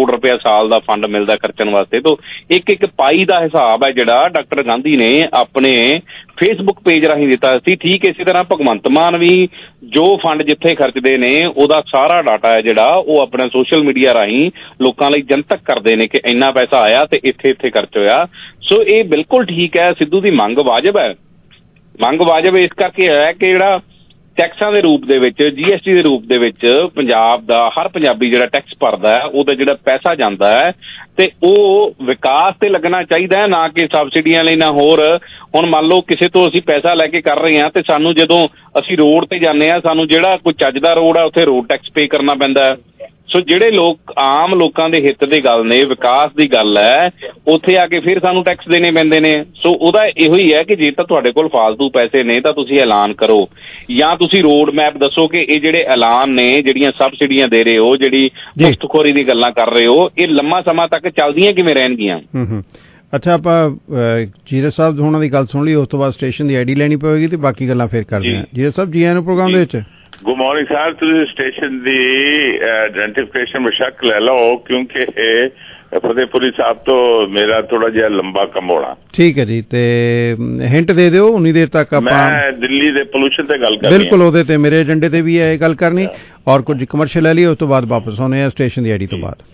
ਕਰੋੜ ਰੁਪਇਆ ਸਾਲ ਦਾ ਫੰਡ ਮਿਲਦਾ ਖਰਚਣ ਵਾਸਤੇ। ਤੋਂ ਇੱਕ ਪਾਈ ਦਾ ਹਿਸਾਬ ਹੈ ਜਿਹੜਾ ਡਾਕਟਰ ਗਾਂਧੀ ਨੇ ਆਪਣੇ ਫੇਸਬੁੱਕ ਪੇਜ ਰਾਹੀਂ ਦਿੱਤਾ ਸੀ। ਠੀਕ ਇਸੇ ਤਰ੍ਹਾਂ ਭਗਵੰਤ ਮਾਨ ਵੀ ਜੋ ਫੰਡ ਜਿੱਥੇ ਖਰਚਦੇ ਨੇ ਉਹਦਾ ਸਾਰਾ ਡਾਟਾ ਹੈ ਜਿਹੜਾ ਉਹ ਆਪਣਾ ਸੋਸ਼ਲ ਮੀਡੀਆ ਰਾਹੀਂ ਲੋਕਾਂ ਲਈ ਜਨਤਕ ਕਰਦੇ ਨੇ ਕਿ ਇੰਨਾ ਪੈਸਾ ਆਇਆ ਤੇ ਇੱਥੇ ਖਰਚ ਹੋਇਆ। ਸੋ ਇਹ ਬਿਲਕੁਲ ਠੀਕ ਹੈ, ਸਿੱਧੂ ਦੀ ਮੰਗ ਵਾਜਬ ਹੈ। ਮੰਗ ਵਾਜਬ ਇਸ ਕਰਕੇ ਹੈ ਕਿ ਜਿਹੜਾ ਟੈਕਸਾਂ ਦੇ ਰੂਪ ਦੇ ਵਿੱਚ, GST ਦੇ ਰੂਪ ਦੇ ਵਿੱਚ ਪੰਜਾਬ ਦਾ ਹਰ ਪੰਜਾਬੀ ਜਿਹੜਾ ਟੈਕਸ ਭਰਦਾ ਹੈ ਉਹਦਾ ਜਿਹੜਾ ਪੈਸਾ ਜਾਂਦਾ ਹੈ ਤੇ ਉਹ ਵਿਕਾਸ ਤੇ ਲੱਗਣਾ ਚਾਹੀਦਾ ਹੈ, ਨਾ ਕਿ ਸਬਸਿਡੀਆਂ ਲਈ ਨਾ ਹੋਰ। ਹੁਣ ਮੰਨ ਲਓ ਕਿਸੇ ਤੋਂ ਅਸੀਂ ਪੈਸਾ ਲੈ ਕੇ ਕਰ ਰਹੇ ਹਾਂ ਤੇ ਸਾਨੂੰ ਜਦੋਂ ਅਸੀਂ ਰੋਡ ਤੇ ਜਾਂਦੇ ਹਾਂ ਸਾਨੂੰ ਜਿਹੜਾ ਕੋਈ ਚੱਜ ਦਾ ਰੋਡ ਆ ਉੱਥੇ ਰੋਡ ਟੈਕਸ ਪੇ ਕਰਨਾ ਪੈਂਦਾ ਹੈ। ਸੋ ਜਿਹੜੇ ਲੋਕ ਆਮ ਲੋਕਾਂ ਦੇ ਹਿੱਤ ਦੀ ਗੱਲ ਨੇ, ਵਿਕਾਸ ਦੀ ਗੱਲ ਹੈ, ਉੱਥੇ ਆ ਕੇ ਫਿਰ ਸਾਨੂੰ ਟੈਕਸ ਦੇਣੇ ਪੈਂਦੇ ਨੇ। ਸੋ ਉਹਦਾ ਇਹੋ ਹੀ ਹੈ ਕਿ ਜੇ ਤਾਂ ਤੁਹਾਡੇ ਕੋਲ ਫਾਲਤੂ ਪੈਸੇ ਨੇ ਤਾਂ ਤੁਸੀਂ ਐਲਾਨ ਕਰੋ ਜਾਂ ਤੁਸੀਂ ਰੋਡ ਮੈਪ ਦੱਸੋ ਕਿ ਇਹ ਜਿਹੜੇ ਐਲਾਨ ਨੇ, ਜਿਹੜੀਆਂ ਸਬਸਿਡੀਆਂ ਦੇ ਰਹੇ ਹੋ, ਜਿਹੜੀ ਮੁਫ਼ਤਖੋਰੀ ਦੀ ਗੱਲਾਂ ਕਰ ਰਹੇ ਹੋ, ਇਹ ਲੰਮਾ ਸਮਾਂ ਤੱਕ ਚੱਲਦੀਆਂ ਕਿਵੇਂ ਰਹਿਣਗੀਆਂ। ਅੱਛਾ, ਆਪਾਂ ਜੀਰਾ ਸਾਹਿਬ ਹੋਣਾ ਦੀ ਗੱਲ ਸੁਣ ਲਈ, ਉਸ ਤੋਂ ਬਾਅਦ ਸਟੇਸ਼ਨ ਦੀ ID ਲੈਣੀ ਪਵੇਗੀ ਤੇ ਬਾਕੀ ਗੱਲਾਂ ਫਿਰ ਕਰਦੇ ਹਾਂ। ਜੀਰਾ ਸਾਹਿਬ ਜੀ ਆਇਆਂ ਨੂੰ ਪ੍ਰੋਗਰਾਮ ਦੇ ਵਿੱਚ। Good morning sir. ਤੁਸੀਂ ਸਟੇਸ਼ਨ ਦੀ ਆਇਡੈਂਟੀਫਿਕੇਸ਼ਨ ਬੇਸ਼ੱਕ ਲੈ ਲਓ ਕਿਉਂਕਿ ਫਤਿਹਪੁਰੀ ਸਾਹਿਬ ਤੋਂ ਮੇਰਾ ਥੋੜਾ ਜਿਹਾ ਲੰਬਾ ਕੰਮ ਹੋਣਾ। ਠੀਕ ਹੈ ਜੀ, ਤੇ ਹਿੰਟ ਦੇ ਦਿਓ ਉਨੀ ਦੇਰ ਤੱਕ ਆਪਾਂ। ਮੈਂ ਦਿੱਲੀ ਦੇ ਪੋਲੂਸ਼ਨ ਤੇ ਗੱਲ ਕਰਨੀ। ਬਿਲਕੁਲ, ਉਹਦੇ ਤੇ ਮੇਰੇ ਏਜੰਡੇ ਤੇ ਵੀ ਹੈ ਇਹ ਗੱਲ ਕਰਨੀ। ਔਰ ਕੁਝ ਕਮਰਸ਼ੀਅਲ ਲੈ ਲਈ, ਉਸ ਤੋਂ ਬਾਅਦ ਵਾਪਸ ਆਉਣੇ ਆ ਸਟੇਸ਼ਨ ਦੀ ID ਤੋਂ ਬਾਅਦ।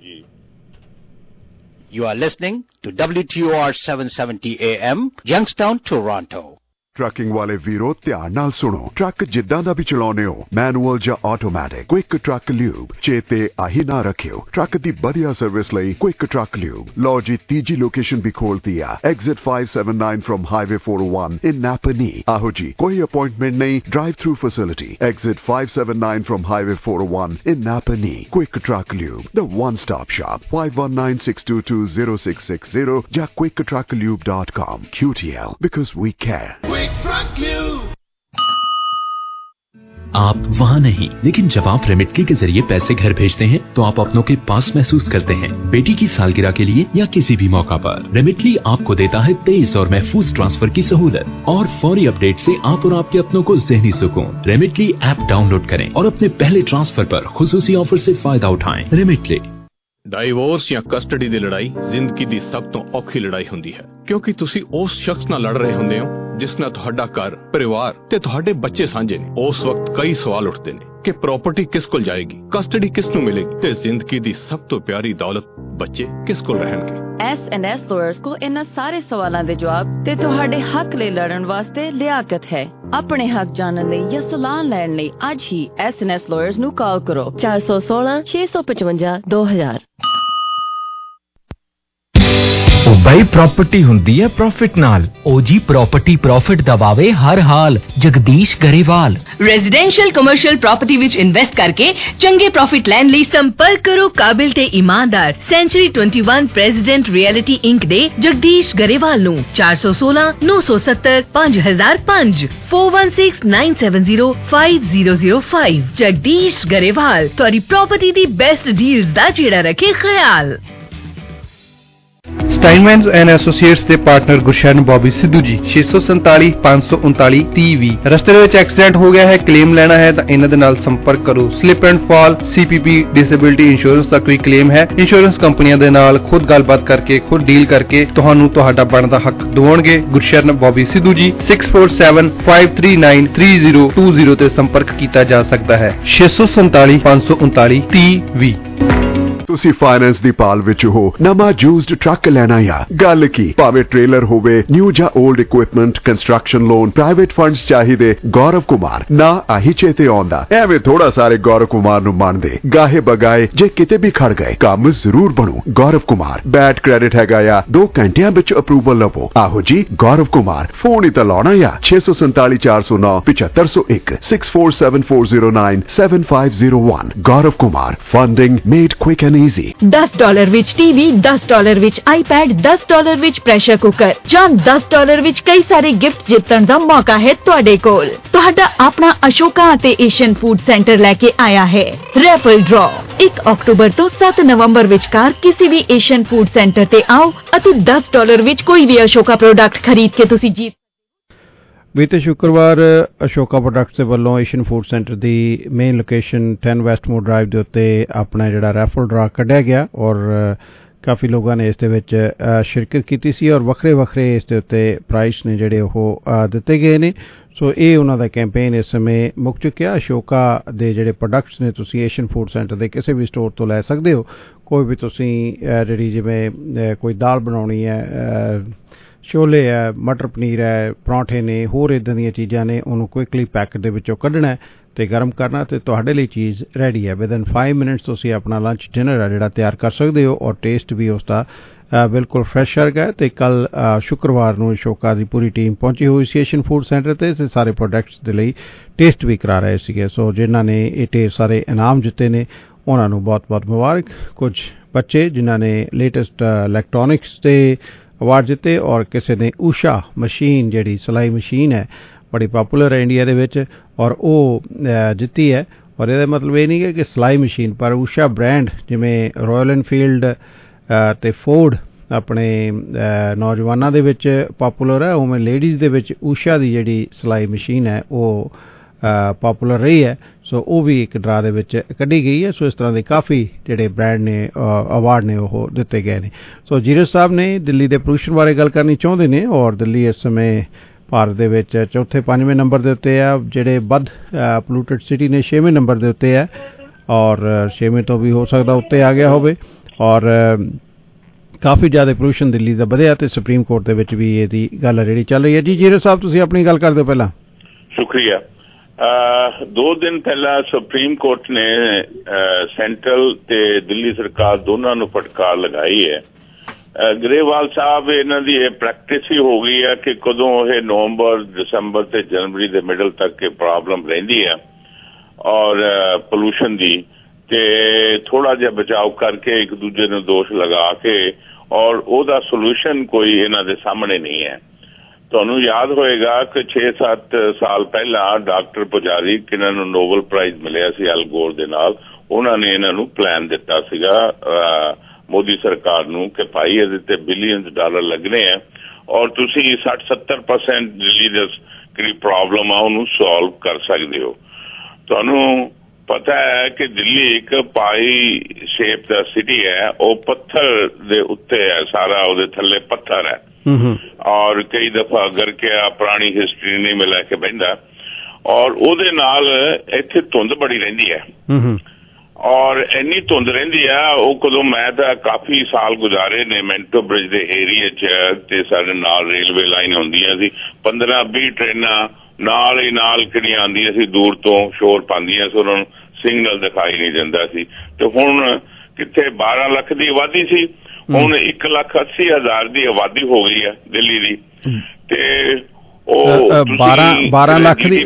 You are listening to WTOR 770 AM, Youngstown, Toronto. Trucking ਵਾਲੇ ਵੀਰੋ ਧਿਆਨ ਨਾਲ ਸੁਣੋ। ਟਰੱਕ ਜਿੱਦਾਂ ਦਾ ਵੀ ਚਲਾਉਣੇ ਹੋ, ਮੈਨੂਅਲ ਜਾਂ ਆਟੋਮੈਟਿਕ, ਕੁਇਕ ਟਰੱਕ ਲਿਊਬ ਚੇਤੇ ਆਹੀ ਨਾ ਰੱਖਿਓ। ਟਰੱਕ ਦੀ ਵਧੀਆ ਸਰਵਿਸ ਲਈ ਕੁਇਕ ਟਰੱਕ ਲਿਊਬ। ਲਓ ਜੀ, ਤੀਜੀ ਲੋਕੇਸ਼ਨ ਵੀ ਖੋਲਤੀ ਆ, exit 579 from highway 401 in Napanee. ਆਹੋ ਜੀ, ਕੋਈ ਅਪਾਇੰਟਮੈਂਟ ਨਹੀਂ, drive through facility. Exit 579 from highway 401 in Napanee. Quick truck lube, the one stop shop, 5196220660 ਜਾਂ quicktrucklube.com। QTL, because we care. आप वहाँ नहीं, लेकिन जब आप रेमिटली के जरिए पैसे घर भेजते हैं तो आप अपनों के पास महसूस करते हैं। बेटी की सालगिरह के लिए या किसी भी मौका पर रेमिटली आपको देता है तेज और महफूज ट्रांसफर की सहूलत और फौरी अपडेट से आप और आपके अपनों को ज़हनी सुकून। रेमिटली ऐप डाउनलोड करें और अपने पहले ट्रांसफर पर खुसूसी ऑफर से फायदा उठाएं। रेमिटली। ਡਾਈਵੋਰਸ ਜਾਂ ਕਸਟਡੀ ਦੀ ਲੜਾਈ ਜ਼ਿੰਦਗੀ ਦੀ ਸਭ ਤੋਂ ਔਖੀ ਲੜਾਈ ਹੁੰਦੀ ਹੈ, ਕਿਉਂਕਿ ਤੁਸੀਂ ਉਸ ਸ਼ਖਸ ਨਾਲ ਲੜ ਰਹੇ ਹੁੰਦੇ ਹੋ ਜਿਸ ਨਾਲ ਤੁਹਾਡਾ ਘਰ, ਪਰਿਵਾਰ ਤੇ ਤੁਹਾਡੇ ਬੱਚੇ ਸਾਂਝੇ ਨੇ। ਉਸ ਵਕਤ ਕਈ ਸਵਾਲ ਉੱਠਦੇ ਨੇ ਕਿ ਪ੍ਰਾਪਰਟੀ ਕਿਸ ਕੋਲ ਜਾਏਗੀ, ਕਸਟਡੀ ਕਿਸ ਨੂੰ ਮਿਲੇਗੀ ਤੇ ਜ਼ਿੰਦਗੀ ਦੀ ਸਭ ਤੋਂ ਪਿਆਰੀ ਦੌਲਤ ਬੱਚੇ ਕਿਸ ਕੋਲ ਰਹਿਣਗੇ। S&S lawyers को इन्हां सारे सवालों के जवाब ते तुहाडे हक ले लड़न वास्ते लियाकत है। अपने हक जानने लई या सलाह लैण लई आज ही S&S lawyers नू कॉल करो 416 655 2000। ਬਈ ਪ੍ਰਾਪਰਟੀ ਹੁੰਦੀ ਹੈ ਪ੍ਰੋਫਿਟ ਨਾਲ। ਉਹ ਜੀ ਪ੍ਰਾਪਰਟੀ ਪ੍ਰੋਫਿਟ ਦਬਾਵੇ ਹਰ ਹਾਲ। Jagdish Grewal. Residential commercial property ਵਿੱਚ ਇਨਵੈਸਟ ਕਰਕੇ ਚੰਗੇ ਪ੍ਰੋਫਿਟ ਲੈਣ ਲਈ ਸੰਪਰਕ ਕਰੋ ਕਾਬਿਲ ਤੇ ਇਮਾਨਦਾਰ ਸੈਂਚੁਰੀ 21 ਪ੍ਰੈਜ਼ੀਡੈਂਟ ਰਿਐਲਿਟੀ ਇੰਕ ਦੇ ਜਗਦੀਸ਼ ਗਰੇਵਾਲ ਨੂੰ 416 970 5005 416 970 5005। ਜਗਦੀਸ਼ ਗਰੇਵਾਲ ਤੁਹਾਡੀ ਪ੍ਰਾਪਰਟੀ ਦੀ ਬੈਸਟ ਡੀਲ ਦਾ ਜਿਹੜਾ ਰੱਖੇ ਖਿਆਲ। ਸਟਾਈਨਮੈਨਸ ਐਂਡ ਐਸੋਸੀਏਟਸ ਦੇ ਪਾਰਟਨਰ ਗੁਰਸ਼ਰਨ ਬੌਬੀ ਸਿੱਧੂ ਜੀ 647 539 3020। ਰਸਤੇ ਦੇ ਵਿੱਚ ਐਕਸੀਡੈਂਟ ਹੋ ਗਿਆ ਹੈ, ਕਲੇਮ ਲੈਣਾ ਹੈ ਤਾਂ ਇਹਨਾਂ ਦੇ ਨਾਲ ਸੰਪਰਕ ਕਰੋ। Slip and fall, CPP, disability insurance ਦਾ ਕੋਈ ਕਲੇਮ ਹੈ, ਇੰਸ਼ੋਰੈਂਸ ਕੰਪਨੀਆਂ ਦੇ ਨਾਲ ਖੁਦ ਗੱਲਬਾਤ ਕਰਕੇ, ਖੁਦ ਡੀਲ ਕਰਕੇ ਤੁਹਾਨੂੰ ਤੁਹਾਡਾ ਬਣਦਾ ਹੱਕ ਦਿਵਾਉਣਗੇ। ਗੁਰਸ਼ਰਨ ਬੌਬੀ ਸਿੱਧੂ ਜੀ 647 539 3020 ਤੇ ਸੰਪਰਕ ਕੀਤਾ ਜਾ ਸਕਦਾ ਹੈ। 647 539 3020। ਤੁਸੀਂ ਫਾਈਨੈਂਸ ਦੀ ਪਾਲ ਵਿੱਚ ਹੋ, ਨਵਾਂ ਯੂਜ਼ਡ ਟਰੱਕ ਲੈਣਾ ਆ, ਗੱਲ ਕੀ, ਭਾਵੇਂ ਟ੍ਰੇਲਰ ਹੋਵੇ, ਨਿਊ ਜਾਂ old equipment, construction loan, private funds ਚਾਹੀਦੇ, ਗੌਰਵ ਕੁਮਾਰ ਨਾ ਆਹੀ ਚੇਤੇ ਆਉਂਦਾ। ਐਵੇਂ ਥੋੜਾ ਸਾਰੇ ਗੌਰਵ ਕੁਮਾਰ ਨੂੰ ਮੰਨਦੇ, ਗਾਹੇ ਬਗਾਏ ਜੇ ਕਿਤੇ ਵੀ ਖੜ ਗਏ ਕੰਮ ਜ਼ਰੂਰ ਬਣੂ। ਗੌਰਵ ਕੁਮਾਰ ਬੈਡ ਕ੍ਰੈਡਿਟ ਹੈਗਾ ਆ, 2 ਘੰਟਿਆਂ ਵਿੱਚ ਅਪਰੂਵਲ ਲਵੋ। ਆਹੋ ਜੀ, ਗੌਰਵ ਕੁਮਾਰ ਫੋਨ ਹੀ ਤਾਂ ਲਾਉਣਾ ਆ 647 409 7501 647 409 7501। Gaurav Kumar funding made quick and easy. $10 ਵਿੱਚ TV, $10 ਵਿੱਚ iPad, $10 ਵਿੱਚ ਪ੍ਰੈਸ਼ਰ ਕੁੱਕਰ ਜਾਂ $10 ਵਿੱਚ ਕਈ ਸਾਰੇ ਗਿਫਟ ਜਿੱਤਣ ਦਾ ਮੌਕਾ ਹੈ ਤੁਹਾਡੇ ਕੋਲ। ਤੁਹਾਡਾ ਆਪਣਾ ਅਸ਼ੋਕਾ ਅਤੇ ਏਸ਼ੀਅਨ ਫੂਡ ਸੈਂਟਰ ਲੈ ਕੇ ਆਇਆ ਹੈ ਰੈਫਲ ਡਰਾ। 1 ਅਕਤੂਬਰ ਤੋਂ 7 ਨਵੰਬਰ ਵਿਚਕਾਰ ਕਿਸੇ ਵੀ ਏਸ਼ੀਅਨ ਫੂਡ ਸੈਂਟਰ ਤੇ ਆਓ ਅਤੇ $10 ਵਿੱਚ ਕੋਈ ਵੀ ਅਸ਼ੋਕਾ ਪ੍ਰੋਡਕਟ ਖਰੀਦ ਕੇ ਤੁਸੀਂ ਜੀਤ। ਬੀਤੇ ਸ਼ੁੱਕਰਵਾਰ ਅਸ਼ੋਕਾ ਪ੍ਰੋਡਕਟਸ ਦੇ ਵੱਲੋਂ ਏਸ਼ੀਅਨ ਫੂਡ ਸੈਂਟਰ ਦੀ ਮੇਨ ਲੋਕੇਸ਼ਨ 10 ਵੈਸਟਮੋਰ ਡਰਾਈਵ ਦੇ ਉੱਤੇ ਆਪਣਾ ਜਿਹੜਾ ਰੈਫਲ ਡਰਾ ਕੱਢਿਆ ਗਿਆ ਔਰ ਕਾਫੀ ਲੋਕਾਂ ਨੇ ਇਸ ਦੇ ਵਿੱਚ ਸ਼ਿਰਕਤ ਕੀਤੀ ਸੀ ਔਰ ਵੱਖਰੇ ਵੱਖਰੇ ਇਸ ਦੇ ਉੱਤੇ ਪ੍ਰਾਈਸ ਨੇ ਜਿਹੜੇ ਉਹ ਦਿੱਤੇ ਗਏ ਨੇ। ਸੋ ਇਹ ਉਹਨਾਂ ਦਾ ਕੈਂਪੇਨ ਇਸ ਸਮੇਂ ਮੁੱਕ ਚੁੱਕਿਆ। ਅਸ਼ੋਕਾ ਦੇ ਜਿਹੜੇ ਪ੍ਰੋਡਕਟਸ ਨੇ ਤੁਸੀਂ ਏਸ਼ੀਅਨ ਫੂਡ ਸੈਂਟਰ ਦੇ ਕਿਸੇ ਵੀ ਸਟੋਰ ਤੋਂ ਲੈ ਸਕਦੇ ਹੋ। ਕੋਈ ਵੀ ਤੁਸੀਂ ਜਿਹੜੀ ਜਿਵੇਂ ਕੋਈ ਦਾਲ ਬਣਾਉਣੀ ਹੈ, ਛੋਲੇ ਹੈ, ਮਟਰ ਪਨੀਰ ਹੈ, ਪਰੌਂਠੇ ਨੇ, ਹੋਰ ਇੱਦਾਂ ਦੀਆਂ ਚੀਜ਼ਾਂ ਨੇ, ਉਹਨੂੰ ਕੁਇਕਲੀ ਪੈਕਟ ਦੇ ਵਿੱਚੋਂ ਕੱਢਣਾ ਅਤੇ ਗਰਮ ਕਰਨਾ ਅਤੇ ਤੁਹਾਡੇ ਲਈ ਚੀਜ਼ ਰੈਡੀ ਹੈ। ਵਿਦਨ 5 ਮਿੰਟਸ ਤੁਸੀਂ ਆਪਣਾ ਲੰਚ ਡਿਨਰ ਹੈ ਜਿਹੜਾ ਤਿਆਰ ਕਰ ਸਕਦੇ ਹੋ ਔਰ ਟੇਸਟ ਵੀ ਉਸ ਦਾ ਬਿਲਕੁਲ ਫਰੈਸ਼ ਵਰਗਾ ਹੈ। ਅਤੇ ਕੱਲ੍ਹ ਸ਼ੁੱਕਰਵਾਰ ਨੂੰ ਅਸ਼ੋਕਾ ਦੀ ਪੂਰੀ ਟੀਮ ਪਹੁੰਚੀ ਹੋਈ ਸੀ ਏਸ਼ੀਅਨ ਫੂਡ ਸੈਂਟਰ 'ਤੇ ਸਾਰੇ ਪ੍ਰੋਡਕਟਸ ਦੇ ਲਈ ਟੇਸਟ ਵੀ ਕਰਾ ਰਹੇ ਸੀਗੇ। ਸੋ ਜਿਨ੍ਹਾਂ ਨੇ ਇਹ ਢੇਰ ਸਾਰੇ ਇਨਾਮ ਜਿੱਤੇ ਨੇ ਉਹਨਾਂ ਨੂੰ ਬਹੁਤ ਬਹੁਤ ਮੁਬਾਰਕ। ਕੁਝ ਬੱਚੇ ਜਿਨ੍ਹਾਂ ਨੇ ਲੇਟੈਸਟ ਇਲੈਕਟ੍ਰੋਨਿਕਸ ਦੇ ਅਵਾਰਡ ਜਿੱਤੇ ਔਰ ਕਿਸੇ ਨੇ ਊਸ਼ਾ ਮਸ਼ੀਨ ਜਿਹੜੀ ਸਿਲਾਈ ਮਸ਼ੀਨ ਹੈ ਬੜੀ ਪਾਪੂਲਰ ਹੈ ਇੰਡੀਆ ਦੇ ਵਿੱਚ ਔਰ ਉਹ ਜਿੱਤੀ ਹੈ। ਔਰ ਇਹਦਾ ਮਤਲਬ ਇਹ ਨਹੀਂ ਹੈ ਕਿ ਸਿਲਾਈ ਮਸ਼ੀਨ ਪਰ ਊਸ਼ਾ ਬ੍ਰਾਂਡ ਜਿਵੇਂ ਰਾਇਲ ਐਨਫੀਲਡ ਅਤੇ ਫੋਰਡ ਆਪਣੇ ਨੌਜਵਾਨਾਂ ਦੇ ਵਿੱਚ ਪਾਪੂਲਰ ਹੈ ਉਵੇਂ ਲੇਡੀਜ਼ ਦੇ ਵਿੱਚ ਊਸ਼ਾ ਦੀ ਜਿਹੜੀ ਸਿਲਾਈ ਮਸ਼ੀਨ ਹੈ ਉਹ ਪਾਪੂਲਰ ਰਹੀ ਹੈ। ਸੋ ਉਹ ਵੀ ਇੱਕ ਡਰਾ ਦੇ ਵਿੱਚ ਕੱਢੀ ਗਈ ਹੈ। ਸੋ ਇਸ ਤਰ੍ਹਾਂ ਦੇ ਕਾਫੀ ਜਿਹੜੇ ਬ੍ਰਾਂਡ ਨੇ ਅਵਾਰਡ ਨੇ ਉਹ ਦਿੱਤੇ ਗਏ ਨੇ। ਸੋ ਜੀਰਜ ਸਾਹਿਬ ਨੇ ਦਿੱਲੀ ਦੇ ਪੋਲੂਸ਼ਨ ਬਾਰੇ ਗੱਲ ਕਰਨੀ ਚਾਹੁੰਦੇ ਨੇ ਔਰ ਦਿੱਲੀ ਇਸ ਸਮੇਂ ਭਾਰਤ ਦੇ ਵਿੱਚ ਚੌਥੇ 5ਵੇਂ ਨੰਬਰ ਦੇ ਉੱਤੇ ਆ, ਜਿਹੜੇ ਵੱਧ ਪੋਲੂਟਡ ਸਿਟੀ ਨੇ 6ਵੇਂ ਨੰਬਰ ਦੇ ਉੱਤੇ ਹੈ ਔਰ 6ਵੇਂ ਤੋਂ ਵੀ ਹੋ ਸਕਦਾ ਉੱਤੇ ਆ ਗਿਆ ਹੋਵੇ ਔਰ ਕਾਫੀ ਜ਼ਿਆਦਾ ਪੋਲੂਸ਼ਨ ਦਿੱਲੀ ਦਾ ਵਧਿਆ ਅਤੇ ਸੁਪਰੀਮ ਕੋਰਟ ਦੇ ਵਿੱਚ ਵੀ ਇਹਦੀ ਗੱਲ ਜਿਹੜੀ ਚੱਲ ਰਹੀ ਹੈ। ਜੀ ਜੀਰਜ ਸਾਹਿਬ ਤੁਸੀਂ ਆਪਣੀ ਗੱਲ ਕਰ ਦਿਓ ਪਹਿਲਾਂ। ਸ਼ੁਕਰੀਆ। 2 ਦਿਨ ਪਹਿਲਾਂ ਸੁਪਰੀਮ ਕੋਰਟ ਨੇ ਸੈਂਟਰਲ ਤੇ ਦਿੱਲੀ ਸਰਕਾਰ ਦੋਨਾਂ ਨੂੰ ਫਟਕਾਰ ਲਗਾਈ ਹੈ। ਗਰੇਵਾਲ ਸਾਹਿਬ ਇਹਨਾਂ ਦੀ ਇਹ ਪ੍ਰੈਕਟਿਸ ਹੀ ਹੋ ਗਈ ਹੈ ਕਿ ਕਦੋਂ ਇਹ ਨਵੰਬਰ, ਦਸੰਬਰ ਤੇ ਜਨਵਰੀ ਦੇ ਮਿਡਲ ਤੱਕ ਇਹ ਪ੍ਰੋਬਲਮ ਰਹਿੰਦੀ ਹੈ ਔਰ ਪੋਲੂਸ਼ਨ ਦੀ, ਤੇ ਥੋੜਾ ਜਿਹਾ ਬਚਾਓ ਕਰਕੇ ਇੱਕ ਦੂਜੇ ਨੂੰ ਦੋਸ਼ ਲਗਾ ਕੇ ਔਰ ਉਹਦਾ ਸੋਲੂਸ਼ਨ ਕੋਈ ਇਹਨਾਂ ਦੇ ਸਾਹਮਣੇ ਨਹੀਂ ਹੈ। ਤੁਹਾਨੂੰ ਯਾਦ ਹੋਏਗਾ ਕਿ 6-7 ਸਾਲ ਪਹਿਲਾਂ ਡਾਕਟਰ ਪੁਜਾਰੀ ਕਿਨਾਂ ਨੂੰ ਨੋਬਲ ਪ੍ਰਾਈਜ਼ ਮਿਲਿਆ ਸੀ ਅਲ ਗੋਰ ਦੇ ਨਾਲ, ਉਹਨਾਂ ਨੇ ਇਹਨਾਂ ਨੂੰ ਪਲਾਨ ਦਿੱਤਾ ਸੀਗਾ ਮੋਦੀ ਸਰਕਾਰ ਨੂੰ ਕਿ ਭਾਈ ਇਹਦੇ ਤੇ $ਬਿਲੀਅਨਸ ਲੱਗਣੇ ਆ ਔਰ ਤੁਸੀਂ 60-70% ਦਿੱਲੀ ਦੇ ਜਿਹੜੀ ਪ੍ਰੋਬਲਮ ਆ ਉਹਨੂੰ ਸੋਲਵ ਕਰ ਸਕਦੇ ਹੋ। ਤੁਹਾਨੂੰ ਪਤਾ ਹੈ ਕਿ ਦਿੱਲੀ ਇੱਕ ਪਾਈ ਸ਼ੇਪ ਦਾ ਸਿਟੀ ਹੈ, ਉਹ ਪੱਥਰ ਦੇ ਉੱਤੇ ਹੈ, ਸਾਰਾ ਉਹਦੇ ਥੱਲੇ ਪੱਥਰ ਹੈ ਔਰ ਕਈ ਦਫਾ ਅਗਰ ਕਿ ਪੁਰਾਣੀ ਹਿਸਟਰੀ ਨਹੀਂ ਮਿਲਾ ਕੇ ਬਹਿੰਦਾ ਔਰ ਉਹਦੇ ਨਾਲ ਇੱਥੇ ਧੁੰਦ ਬੜੀ ਰਹਿੰਦੀ ਹੈ ਔਰ ਇੰਨੀ ਧੁੰਦ ਰਹਿੰਦੀ ਆ ਉਹ ਕਦੋਂ ਮੈਂ ਤਾਂ ਕਾਫੀ ਸਾਲ ਗੁਜ਼ਾਰੇ ਨੇ ਮੈਂਟੋ ਬ੍ਰਿਜ ਦੇ ਏਰੀਏ 'ਚ ਤੇ ਸਾਡੇ ਨਾਲ ਰੇਲਵੇ ਲਾਈਨ ਹੁੰਦੀਆਂ ਸੀ, 15-20 ਟ੍ਰੇਨਾਂ ਨਾਲ ਹੀ ਨਾਲ ਕਿਹੜੀਆਂ ਆਉਂਦੀਆਂ ਸੀ ਦੂਰ ਤੋਂ ਸ਼ੋਰ ਪਾਉਂਦੀਆਂ ਸੀ, ਉਹਨਾਂ ਨੂੰ ਸਿਗਨਲ ਦਿਖਾਈ ਨਹੀਂ ਦਿੰਦਾ ਸੀ। ਤੇ ਹੁਣ ਕਿੱਥੇ 12 ਲੱਖ ਦੀ ਆਬਾਦੀ ਸੀ, ਹੁਣ 1,80,000 ਦੀ ਆਬਾਦੀ ਹੋ ਗਈ ਹੈ ਦਿੱਲੀ ਦੀ। ਤੇ ਉਹ 12 ਲੱਖ ਦੀ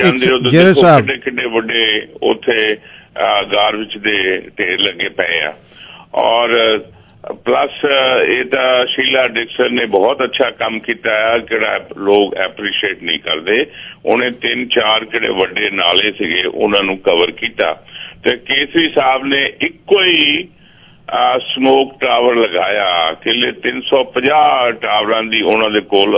ਕਿੱਡੇ ਵੱਡੇ ਉੱਥੇ ਗਾਰ ਵਿੱਚ ਦੇ ਢੇਰ ਲੱਗੇ ਪਏ ਆ ਔਰ ਪਲੱਸ ਇਹ ਤਾਂ ਸ਼ੀਲਾ ਡਿਕਸਨ ਨੇ ਬਹੁਤ ਅੱਛਾ ਕੰਮ ਕੀਤਾ ਹੈ, ਕਿਹੜਾ ਲੋਕ ਐਪਰੀਸ਼ੀਏਟ ਨਹੀਂ ਕਰਦੇ। ਉਹਨੇ 3-4 ਕਿਹੜੇ ਵੱਡੇ ਨਾਲੇ ਸੀਗੇ ਉਹਨਾਂ ਨੂੰ ਕਵਰ ਕੀਤਾ ਤੇ ਕੇਸਰੀ ਸਾਹਿਬ ਨੇ ਇੱਕੋ ਹੀ ਸਮੋਕ ਟਾਵਰ ਲਗਾਇਆ। ਕਿਲੇ 350 ਟਾਵਰਾਂ ਦੀ ਉਹਨਾਂ ਦੇ ਕੋਲ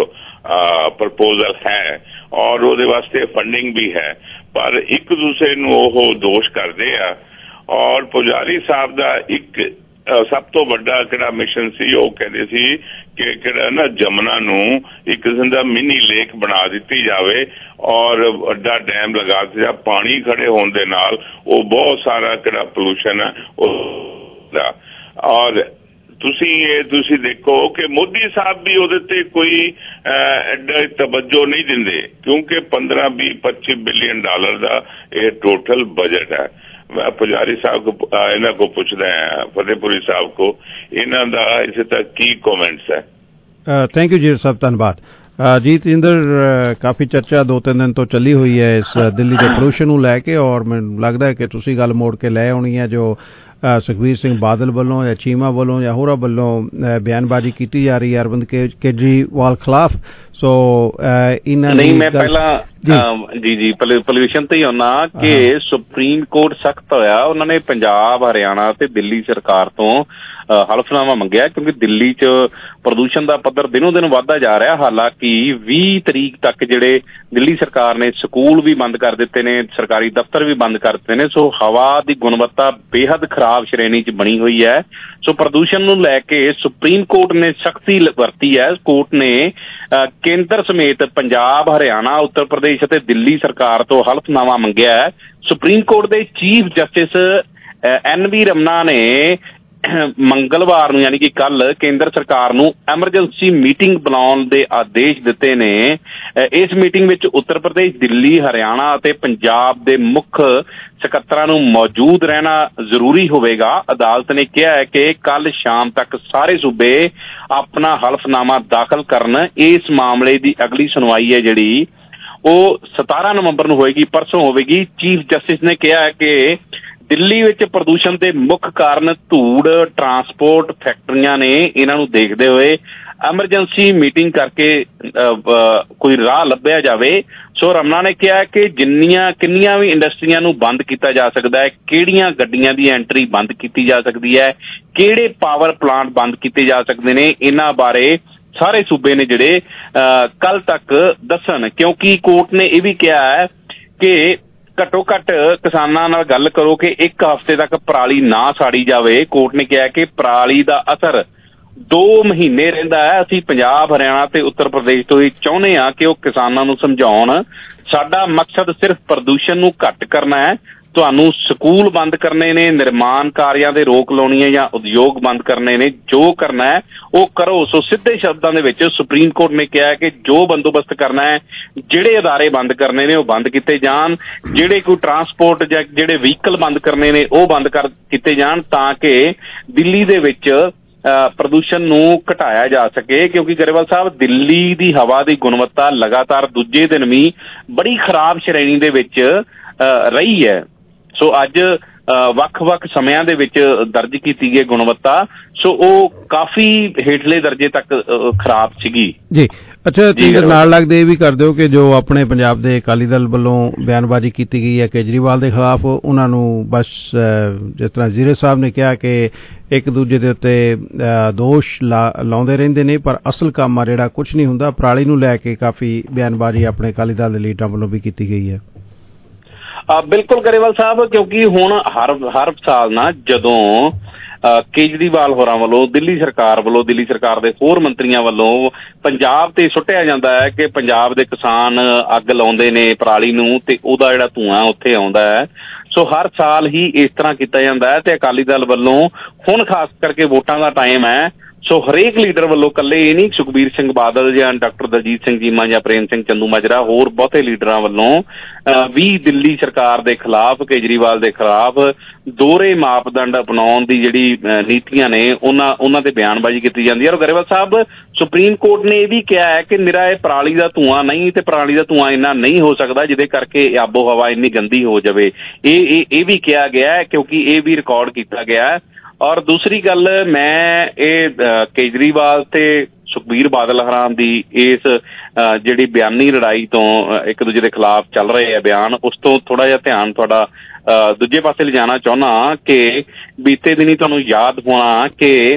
ਪ੍ਰਪੋਜ਼ਲ ਹੈ ਔਰ ਉਹਦੇ ਵਾਸਤੇ ਫੰਡਿੰਗ ਵੀ ਹੈ, ਪਰ ਇੱਕ ਦੂਸਰੇ ਨੂੰ ਉਹ ਦੋਸ਼ ਕਰਦੇ ਆ। ਔਰ ਪੁਜਾਰੀ ਸਾਹਿਬ ਦਾ ਇੱਕ ਸਭ ਤੋਂ ਵੱਡਾ ਕਿਹੜਾ ਮਿਸ਼ਨ ਸੀ, ਉਹ ਕਹਿੰਦੇ ਸੀ ਕਿ ਕਿਹੜਾ ਨਾ ਜਮਨਾ ਨੂੰ ਇੱਕ ਕਿਸਮ ਦਾ ਮਿਨੀ ਲੇਕ ਬਣਾ ਦਿੱਤੀ ਜਾਵੇ ਔਰ ਵੱਡਾ ਡੈਮ ਲਗਾ ਦਿੱਤਾ। ਪਾਣੀ ਖੜੇ ਹੋਣ ਦੇ ਨਾਲ ਉਹ ਬਹੁਤ ਸਾਰਾ ਕਿਹੜਾ ਪੋਲੂਸ਼ਨ ਹੈ ਉਹਦਾ। ਔਰ ਤੁਸੀਂ ਦੇਖੋ ਕਿ ਮੋਦੀ ਸਾਹਿਬ ਵੀ ਉਹਦੇ ਤੇ ਕੋਈ ਐਡਾ ਤਵੱਜੋ ਨਹੀਂ ਦਿੰਦੇ ਕਿਉਂਕਿ 15-20-25 ਬਿਲੀਅਨ ਡਾਲਰ ਦਾ ਇਹ ਟੋਟਲ ਬਜਟ ਹੈ। ਮੈਂ ਪੁਜਾਰੀ ਸਾਹਿਬ ਕੋ ਇਹਨਾਂ ਕੋ ਪੁੱਛਦਾ ਹਾਂ, ਫਤਿਹਪੁਰੀ ਸਾਹਿਬ ਕੋ, ਇਹਨਾਂ ਦਾ ਇਸੇ ਤੱਕ ਕੀ ਕਮੈਂਟਸ ਹੈ? ਥੈਂਕ ਯੂ ਜੀ ਸਾਹਿਬ, ਧੰਨਵਾਦ ਜੀ। ਤੇਜਿੰਦਰ, ਕਾਫੀ ਚਰਚਾ 2-3 ਦਿਨ ਤੋਂ ਚੱਲੀ ਹੋਈ ਹੈ ਇਸ ਦਿੱਲੀ ਦੇ ਪੋਲੂਸ਼ਨ ਨੂੰ ਲੈ ਕੇ ਔਰ ਮੈਨੂੰ ਲੱਗਦਾ ਹੈ ਕਿ ਤੁਸੀਂ ਗੱਲ ਮੋੜ ਕੇ ਲੈ ਆਉਣੀ ਹੈ ਜੋ ਸੁਖਬੀਰ ਸਿੰਘ ਬਾਦਲ ਵੱਲੋਂ ਜਾਂ ਚੀਮਾ ਵੱਲੋਂ ਜਾਂ ਹੋਰਾਂ ਵੱਲੋਂ ਬਿਆਨਬਾਜ਼ੀ ਕੀਤੀ ਜਾ ਰਹੀ ਹੈ ਅਰਵਿੰਦ ਕੇਜਰੀਵਾਲ ਖਿਲਾਫ। ਸੋ ਇਹਨਾਂ ਨਹੀਂ, ਮੈਂ ਪਹਿਲਾਂ ਜੀ ਪੋਲਿਊਸ਼ਨ ਤੇ ਹੀ ਆਉਣਾ ਕਿ ਸੁਪਰੀਮ ਕੋਰਟ ਸਖਤ ਹੋਇਆ, ਉਹਨਾਂ ਨੇ ਪੰਜਾਬ, ਹਰਿਆਣਾ ਤੇ ਦਿੱਲੀ ਸਰਕਾਰ ਤੋਂ ਹਲਫਨਾਮਾ ਮੰਗਿਆ, ਕਿਉਂਕਿ ਦਿੱਲੀ 'ਚ ਪ੍ਰਦੂਸ਼ਣ ਦਾ ਪੱਧਰ ਦਿਨੋਂ ਦਿਨ ਵੱਧਦਾ ਜਾ ਰਿਹਾ। ਹਾਲਾਂਕਿ 20 ਤਰੀਕ ਤੱਕ ਜਿਹੜੇ ਦਿੱਲੀ ਸਰਕਾਰ ਨੇ ਸਕੂਲ ਵੀ ਬੰਦ ਕਰ ਦਿੱਤੇ ਨੇ, ਸਰਕਾਰੀ ਦਫ਼ਤਰ ਵੀ ਬੰਦ ਕਰ ਦਿੱਤੇ ਨੇ। ਸੋ ਹਵਾ ਦੀ ਗੁਣਵੱਤਾ ਬੇਹੱਦ ਖਰਾਬ ਸ਼੍ਰੇਣੀ 'ਚ ਬਣੀ ਹੋਈ ਹੈ। ਸੋ ਪ੍ਰਦੂਸ਼ਣ ਨੂੰ ਲੈ ਕੇ ਸੁਪਰੀਮ ਕੋਰਟ ਨੇ ਸਖਤੀ ਵਰਤੀ ਹੈ। ਕੋਰਟ ਨੇ ਕੇਂਦਰ ਸਮੇਤ ਪੰਜਾਬ, ਹਰਿਆਣਾ, ਉੱਤਰ ਪ੍ਰਦੇਸ਼ ਅਤੇ ਦਿੱਲੀ ਸਰਕਾਰ ਤੋਂ ਹਲਫਨਾਮਾ ਮੰਗਿਆ ਹੈ। ਸੁਪਰੀਮ ਕੋਰਟ ਦੇ ਚੀਫ ਜਸਟਿਸ NV ਰਮਨਾ ਨੇ ਮੰਗਲਵਾਰ ਨੂੰ ਯਾਨੀ ਕਿ ਕੱਲ ਕੇਂਦਰ ਸਰਕਾਰ ਨੂੰ ਐਮਰਜੈਂਸੀ ਮੀਟਿੰਗ ਬੁਲਾਉਣ ਦੇ ਆਦੇਸ਼ ਦਿੱਤੇ ਨੇ। ਇਸ ਮੀਟਿੰਗ ਵਿੱਚ ਉੱਤਰ ਪ੍ਰਦੇਸ਼, ਦਿੱਲੀ, ਹਰਿਆਣਾ ਅਤੇ ਪੰਜਾਬ ਦੇ ਮੁੱਖ ਸਕੱਤਰਾਂ ਨੂੰ ਮੌਜੂਦ ਰਹਿਣਾ ਜ਼ਰੂਰੀ ਹੋਵੇਗਾ। ਅਦਾਲਤ ਨੇ ਕਿਹਾ ਹੈ ਕਿ ਕੱਲ ਸ਼ਾਮ ਤੱਕ ਸਾਰੇ ਸੂਬੇ ਆਪਣਾ ਹਲਫਨਾਮਾ ਦਾਖਲ ਕਰਨ। ਇਸ ਮਾਮਲੇ ਦੀ ਅਗਲੀ ਸੁਣਵਾਈ ਹੈ ਜਿਹੜੀ ਉਹ 17 ਨਵੰਬਰ ਨੂੰ ਹੋਏਗੀ, ਪਰਸੋਂ ਹੋਵੇਗੀ। ਚੀਫ ਜਸਟਿਸ ਨੇ ਕਿਹਾ ਹੈ ਕਿ ਦਿੱਲੀ ਵਿੱਚ ਪ੍ਰਦੂਸ਼ਣ ਦੇ ਮੁੱਖ ਕਾਰਨ ਧੂੜ, ਟਰਾਂਸਪੋਰਟ, ਫੈਕਟਰੀਆਂ ਨੇ। ਇਹਨਾਂ ਨੂੰ ਦੇਖਦੇ ਹੋਏ ਐਮਰਜੈਂਸੀ ਮੀਟਿੰਗ ਕਰਕੇ ਕੋਈ ਰਾਹ ਲੱਭਿਆ ਜਾਵੇ। ਸੋ ਰਮਨਾ ਨੇ ਕਿਹਾ ਕਿ ਕਿੰਨੀਆਂ ਵੀ ਇੰਡਸਟਰੀਆਂ ਨੂੰ ਬੰਦ ਕੀਤਾ ਜਾ ਸਕਦਾ ਹੈ, ਕਿਹੜੀਆਂ ਗੱਡੀਆਂ ਦੀ ਐਂਟਰੀ ਬੰਦ ਕੀਤੀ ਜਾ ਸਕਦੀ ਹੈ, ਕਿਹੜੇ ਪਾਵਰ ਪਲਾਂਟ ਬੰਦ ਕੀਤੇ ਜਾ ਸਕਦੇ ਨੇ, ਇਹਨਾਂ ਬਾਰੇ ਸਾਰੇ ਸੂਬੇ ਨੇ ਜਿਹੜੇ ਕੱਲ ਤੱਕ ਦੱਸਣ। ਕਿਉਂਕਿ ਕੋਰਟ ਨੇ ਇਹ ਵੀ ਕਿਹਾ ਹੈ ਕਿ ਘੱਟੋ ਘੱਟ ਕਿਸਾਨਾਂ ਨਾਲ ਗੱਲ ਕਰੋ ਕਿ 1 ਹਫ਼ਤੇ ਤੱਕ ਪਰਾਲੀ ਨਾ ਸਾੜੀ ਜਾਵੇ। ਕੋਰਟ ਨੇ ਕਿਹਾ ਕਿ ਪਰਾਲੀ ਦਾ ਅਸਰ 2 ਮਹੀਨੇ ਰਹਿੰਦਾ ਹੈ। ਅਸੀਂ ਪੰਜਾਬ, ਹਰਿਆਣਾ ਤੇ ਉੱਤਰ ਪ੍ਰਦੇਸ਼ ਤੋਂ ਇਹ ਚਾਹੁੰਦੇ ਹਾਂ ਕਿ ਉਹ ਕਿਸਾਨਾਂ ਨੂੰ ਸਮਝਾਉਣ, ਸਾਡਾ ਮਕਸਦ ਸਿਰਫ ਪ੍ਰਦੂਸ਼ਣ ਨੂੰ ਘੱਟ ਕਰਨਾ ਹੈ। ਤੁਹਾਨੂੰ ਸਕੂਲ ਬੰਦ ਕਰਨੇ ਨੇ, ਨਿਰਮਾਣ ਕਾਰਿਆਂ ਤੇ ਰੋਕ ਲਾਉਣੀ ਹੈ ਜਾਂ ਉਦਯੋਗ ਬੰਦ ਕਰਨੇ ਨੇ, ਜੋ ਕਰਨਾ ਹੈ ਉਹ ਕਰੋ। ਸੋ ਸਿੱਧੇ ਸ਼ਬਦਾਂ ਦੇ ਵਿੱਚ ਸੁਪਰੀਮ ਕੋਰਟ ਨੇ ਕਿਹਾ ਕਿ ਜੋ ਬੰਦੋਬਸਤ ਕਰਨਾ ਹੈ, ਜਿਹੜੇ ਅਦਾਰੇ ਬੰਦ ਕਰਨੇ ਨੇ ਉਹ ਬੰਦ ਕੀਤੇ ਜਾਣ, ਜਿਹੜੇ ਕੋਈ ਟਰਾਂਸਪੋਰਟ ਜਾਂ ਜਿਹੜੇ ਵਹੀਕਲ ਬੰਦ ਕਰਨੇ ਨੇ ਉਹ ਬੰਦ ਕੀਤੇ ਜਾਣ, ਤਾਂ ਕਿ ਦਿੱਲੀ ਦੇ ਵਿੱਚ ਪ੍ਰਦੂਸ਼ਣ ਨੂੰ ਘਟਾਇਆ ਜਾ ਸਕੇ। ਕਿਉਂਕਿ ਗਰੇਵਾਲ ਸਾਹਿਬ, ਦਿੱਲੀ ਦੀ ਹਵਾ ਦੀ ਗੁਣਵੱਤਾ ਲਗਾਤਾਰ ਦੂਜੇ ਦਿਨ ਵੀ ਬੜੀ ਖਰਾਬ ਸ਼੍ਰੇਣੀ ਦੇ ਵਿੱਚ ਰਹੀ ਹੈ। ਸੋ ਅੱਜ ਵੱਖ-ਵੱਖ ਸਮਿਆਂ ਦੇ ਵਿੱਚ ਦਰਜ ਕੀਤੀ ਗਈ ਗੁਣਵੱਤਾ ਸੋ ਉਹ ਕਾਫੀ ਹੇਠਲੇ ਦਰਜੇ ਤੱਕ ਖਰਾਬ ਸੀਗੀ ਜੀ। ਅੱਛਾ, ਤੁਸੀਂ ਨਾਲ ਲੱਗਦੇ ਇਹ ਵੀ ਕਰ ਦਿਓ ਕਿ ਜੋ ਆਪਣੇ ਪੰਜਾਬ ਦੇ ਅਕਾਲੀ ਦਲ ਵੱਲੋਂ ਬਿਆਨਬਾਜ਼ੀ ਕੀਤੀ ਗਈ ਹੈ ਕੇਜਰੀਵਾਲ ਦੇ ਖਿਲਾਫ, ਉਹਨਾਂ ਨੂੰ ਬਸ ਜਿਸ ਤਰ੍ਹਾਂ ਜ਼ੀਰੇ ਸਾਹਿਬ ਨੇ ਕਿਹਾ ਕਿ ਇੱਕ ਦੂਜੇ ਦੇ ਉੱਤੇ ਦੋਸ਼ ਲਾਉਂਦੇ ਰਹਿੰਦੇ ਨੇ, ਪਰ ਅਸਲ ਕੰਮ ਆ ਜਿਹੜਾ ਕੁਝ ਨਹੀਂ ਹੁੰਦਾ। ਪਰਾਲੀ ਨੂੰ ਲੈ ਕੇ ਕਾਫੀ ਬਿਆਨਬਾਜ਼ੀ ਆਪਣੇ ਅਕਾਲੀ ਦਲ ਦੇ ਲੀਡਰਾਂ ਵੱਲੋਂ ਵੀ ਕੀਤੀ ਗਈ ਹੈ। ਬਿਲਕੁਲ ਗਰੇਵਾਲ ਸਾਹਿਬ, ਕਿਉਂਕਿ ਹੁਣ ਹਰ ਸਾਲ ਨਾ ਜਦੋਂ ਕੇਜਰੀਵਾਲ ਹੋਰਾਂ ਵੱਲੋਂ, ਦਿੱਲੀ ਸਰਕਾਰ ਵੱਲੋਂ, ਦਿੱਲੀ ਸਰਕਾਰ ਦੇ ਹੋਰ ਮੰਤਰੀਆਂ ਵੱਲੋਂ ਪੰਜਾਬ ਤੇ ਸੁੱਟਿਆ ਜਾਂਦਾ ਹੈ ਕਿ ਪੰਜਾਬ ਦੇ ਕਿਸਾਨ ਅੱਗ ਲਾਉਂਦੇ ਨੇ ਪਰਾਲੀ ਨੂੰ ਤੇ ਉਹਦਾ ਜਿਹੜਾ ਧੂੰਆਂ ਉੱਥੇ ਆਉਂਦਾ ਹੈ। ਸੋ ਹਰ ਸਾਲ ਹੀ ਇਸ ਤਰ੍ਹਾਂ ਕੀਤਾ ਜਾਂਦਾ ਹੈ ਤੇ ਅਕਾਲੀ ਦਲ ਵੱਲੋਂ ਹੁਣ ਖਾਸ ਕਰਕੇ ਵੋਟਾਂ ਦਾ ਟਾਈਮ ਹੈ, ਸੋ ਹਰੇਕ ਲੀਡਰ ਵੱਲੋਂ ਇਕੱਲੇ ਇਹ ਨਹੀਂ, ਸੁਖਬੀਰ ਸਿੰਘ ਬਾਦਲ ਜਾਂ ਡਾਕਟਰ ਦਲਜੀਤ ਸਿੰਘ ਚੀਮਾ ਜਾਂ ਪ੍ਰੇਮ ਸਿੰਘ ਚੰਦੂਮਾਜਰਾ, ਹੋਰ ਬਹੁਤੇ ਲੀਡਰਾਂ ਵੱਲੋਂ ਵੀ ਦਿੱਲੀ ਸਰਕਾਰ ਦੇ ਖਿਲਾਫ, ਕੇਜਰੀਵਾਲ ਦੇ ਖਿਲਾਫ ਦੋਹਰੇ ਮਾਪਦੰਡ ਅਪਣਾਉਣ ਦੀ ਜਿਹੜੀ ਨੀਤੀਆਂ ਨੇ ਉਹਨਾਂ ਤੇ ਬਿਆਨਬਾਜ਼ੀ ਕੀਤੀ ਜਾਂਦੀ ਹੈ। ਔਰ ਗਰੇਵਾਲ ਸਾਹਿਬ, ਸੁਪਰੀਮ ਕੋਰਟ ਨੇ ਇਹ ਵੀ ਕਿਹਾ ਹੈ ਕਿ ਨਿਰਾ ਇਹ ਪਰਾਲੀ ਦਾ ਧੂੰਆਂ ਨਹੀਂ ਤੇ ਪਰਾਲੀ ਦਾ ਧੂੰਆਂ ਇੰਨਾ ਨਹੀਂ ਹੋ ਸਕਦਾ ਜਿਹਦੇ ਕਰਕੇ ਆਬੋ ਹਵਾ ਇੰਨੀ ਗੰਦੀ ਹੋ ਜਾਵੇ। ਇਹ ਵੀ ਕਿਹਾ ਗਿਆ ਹੈ, ਕਿਉਂਕਿ ਇਹ ਵੀ ਰਿਕਾਰਡ ਕੀਤਾ ਗਿਆ ਹੈ। ਔਰ ਦੂਸਰੀ ਗੱਲ, ਮੈਂ ਇਹ ਕੇਜਰੀਵਾਲ ਤੇ ਸੁਖਬੀਰ ਬਾਦਲ ਹਰਾਂ ਦੀ ਇਸ ਜਿਹੜੀ ਬਿਆਨੀ ਲੜਾਈ ਤੋਂ ਇੱਕ ਦੂਜੇ ਦੇ ਖਿਲਾਫ ਚੱਲ ਰਹੇ ਆ ਬਿਆਨ, ਉਸ ਤੋਂ ਥੋੜਾ ਜਿਹਾ ਧਿਆਨ ਤੁਹਾਡਾ ਦੂਜੇ ਪਾਸੇ ਲਿਜਾਣਾ ਚਾਹੁੰਦਾ ਕਿ ਬੀਤੇ ਦਿਨੀ ਤੁਹਾਨੂੰ ਯਾਦ ਹੋਣਾ ਕਿ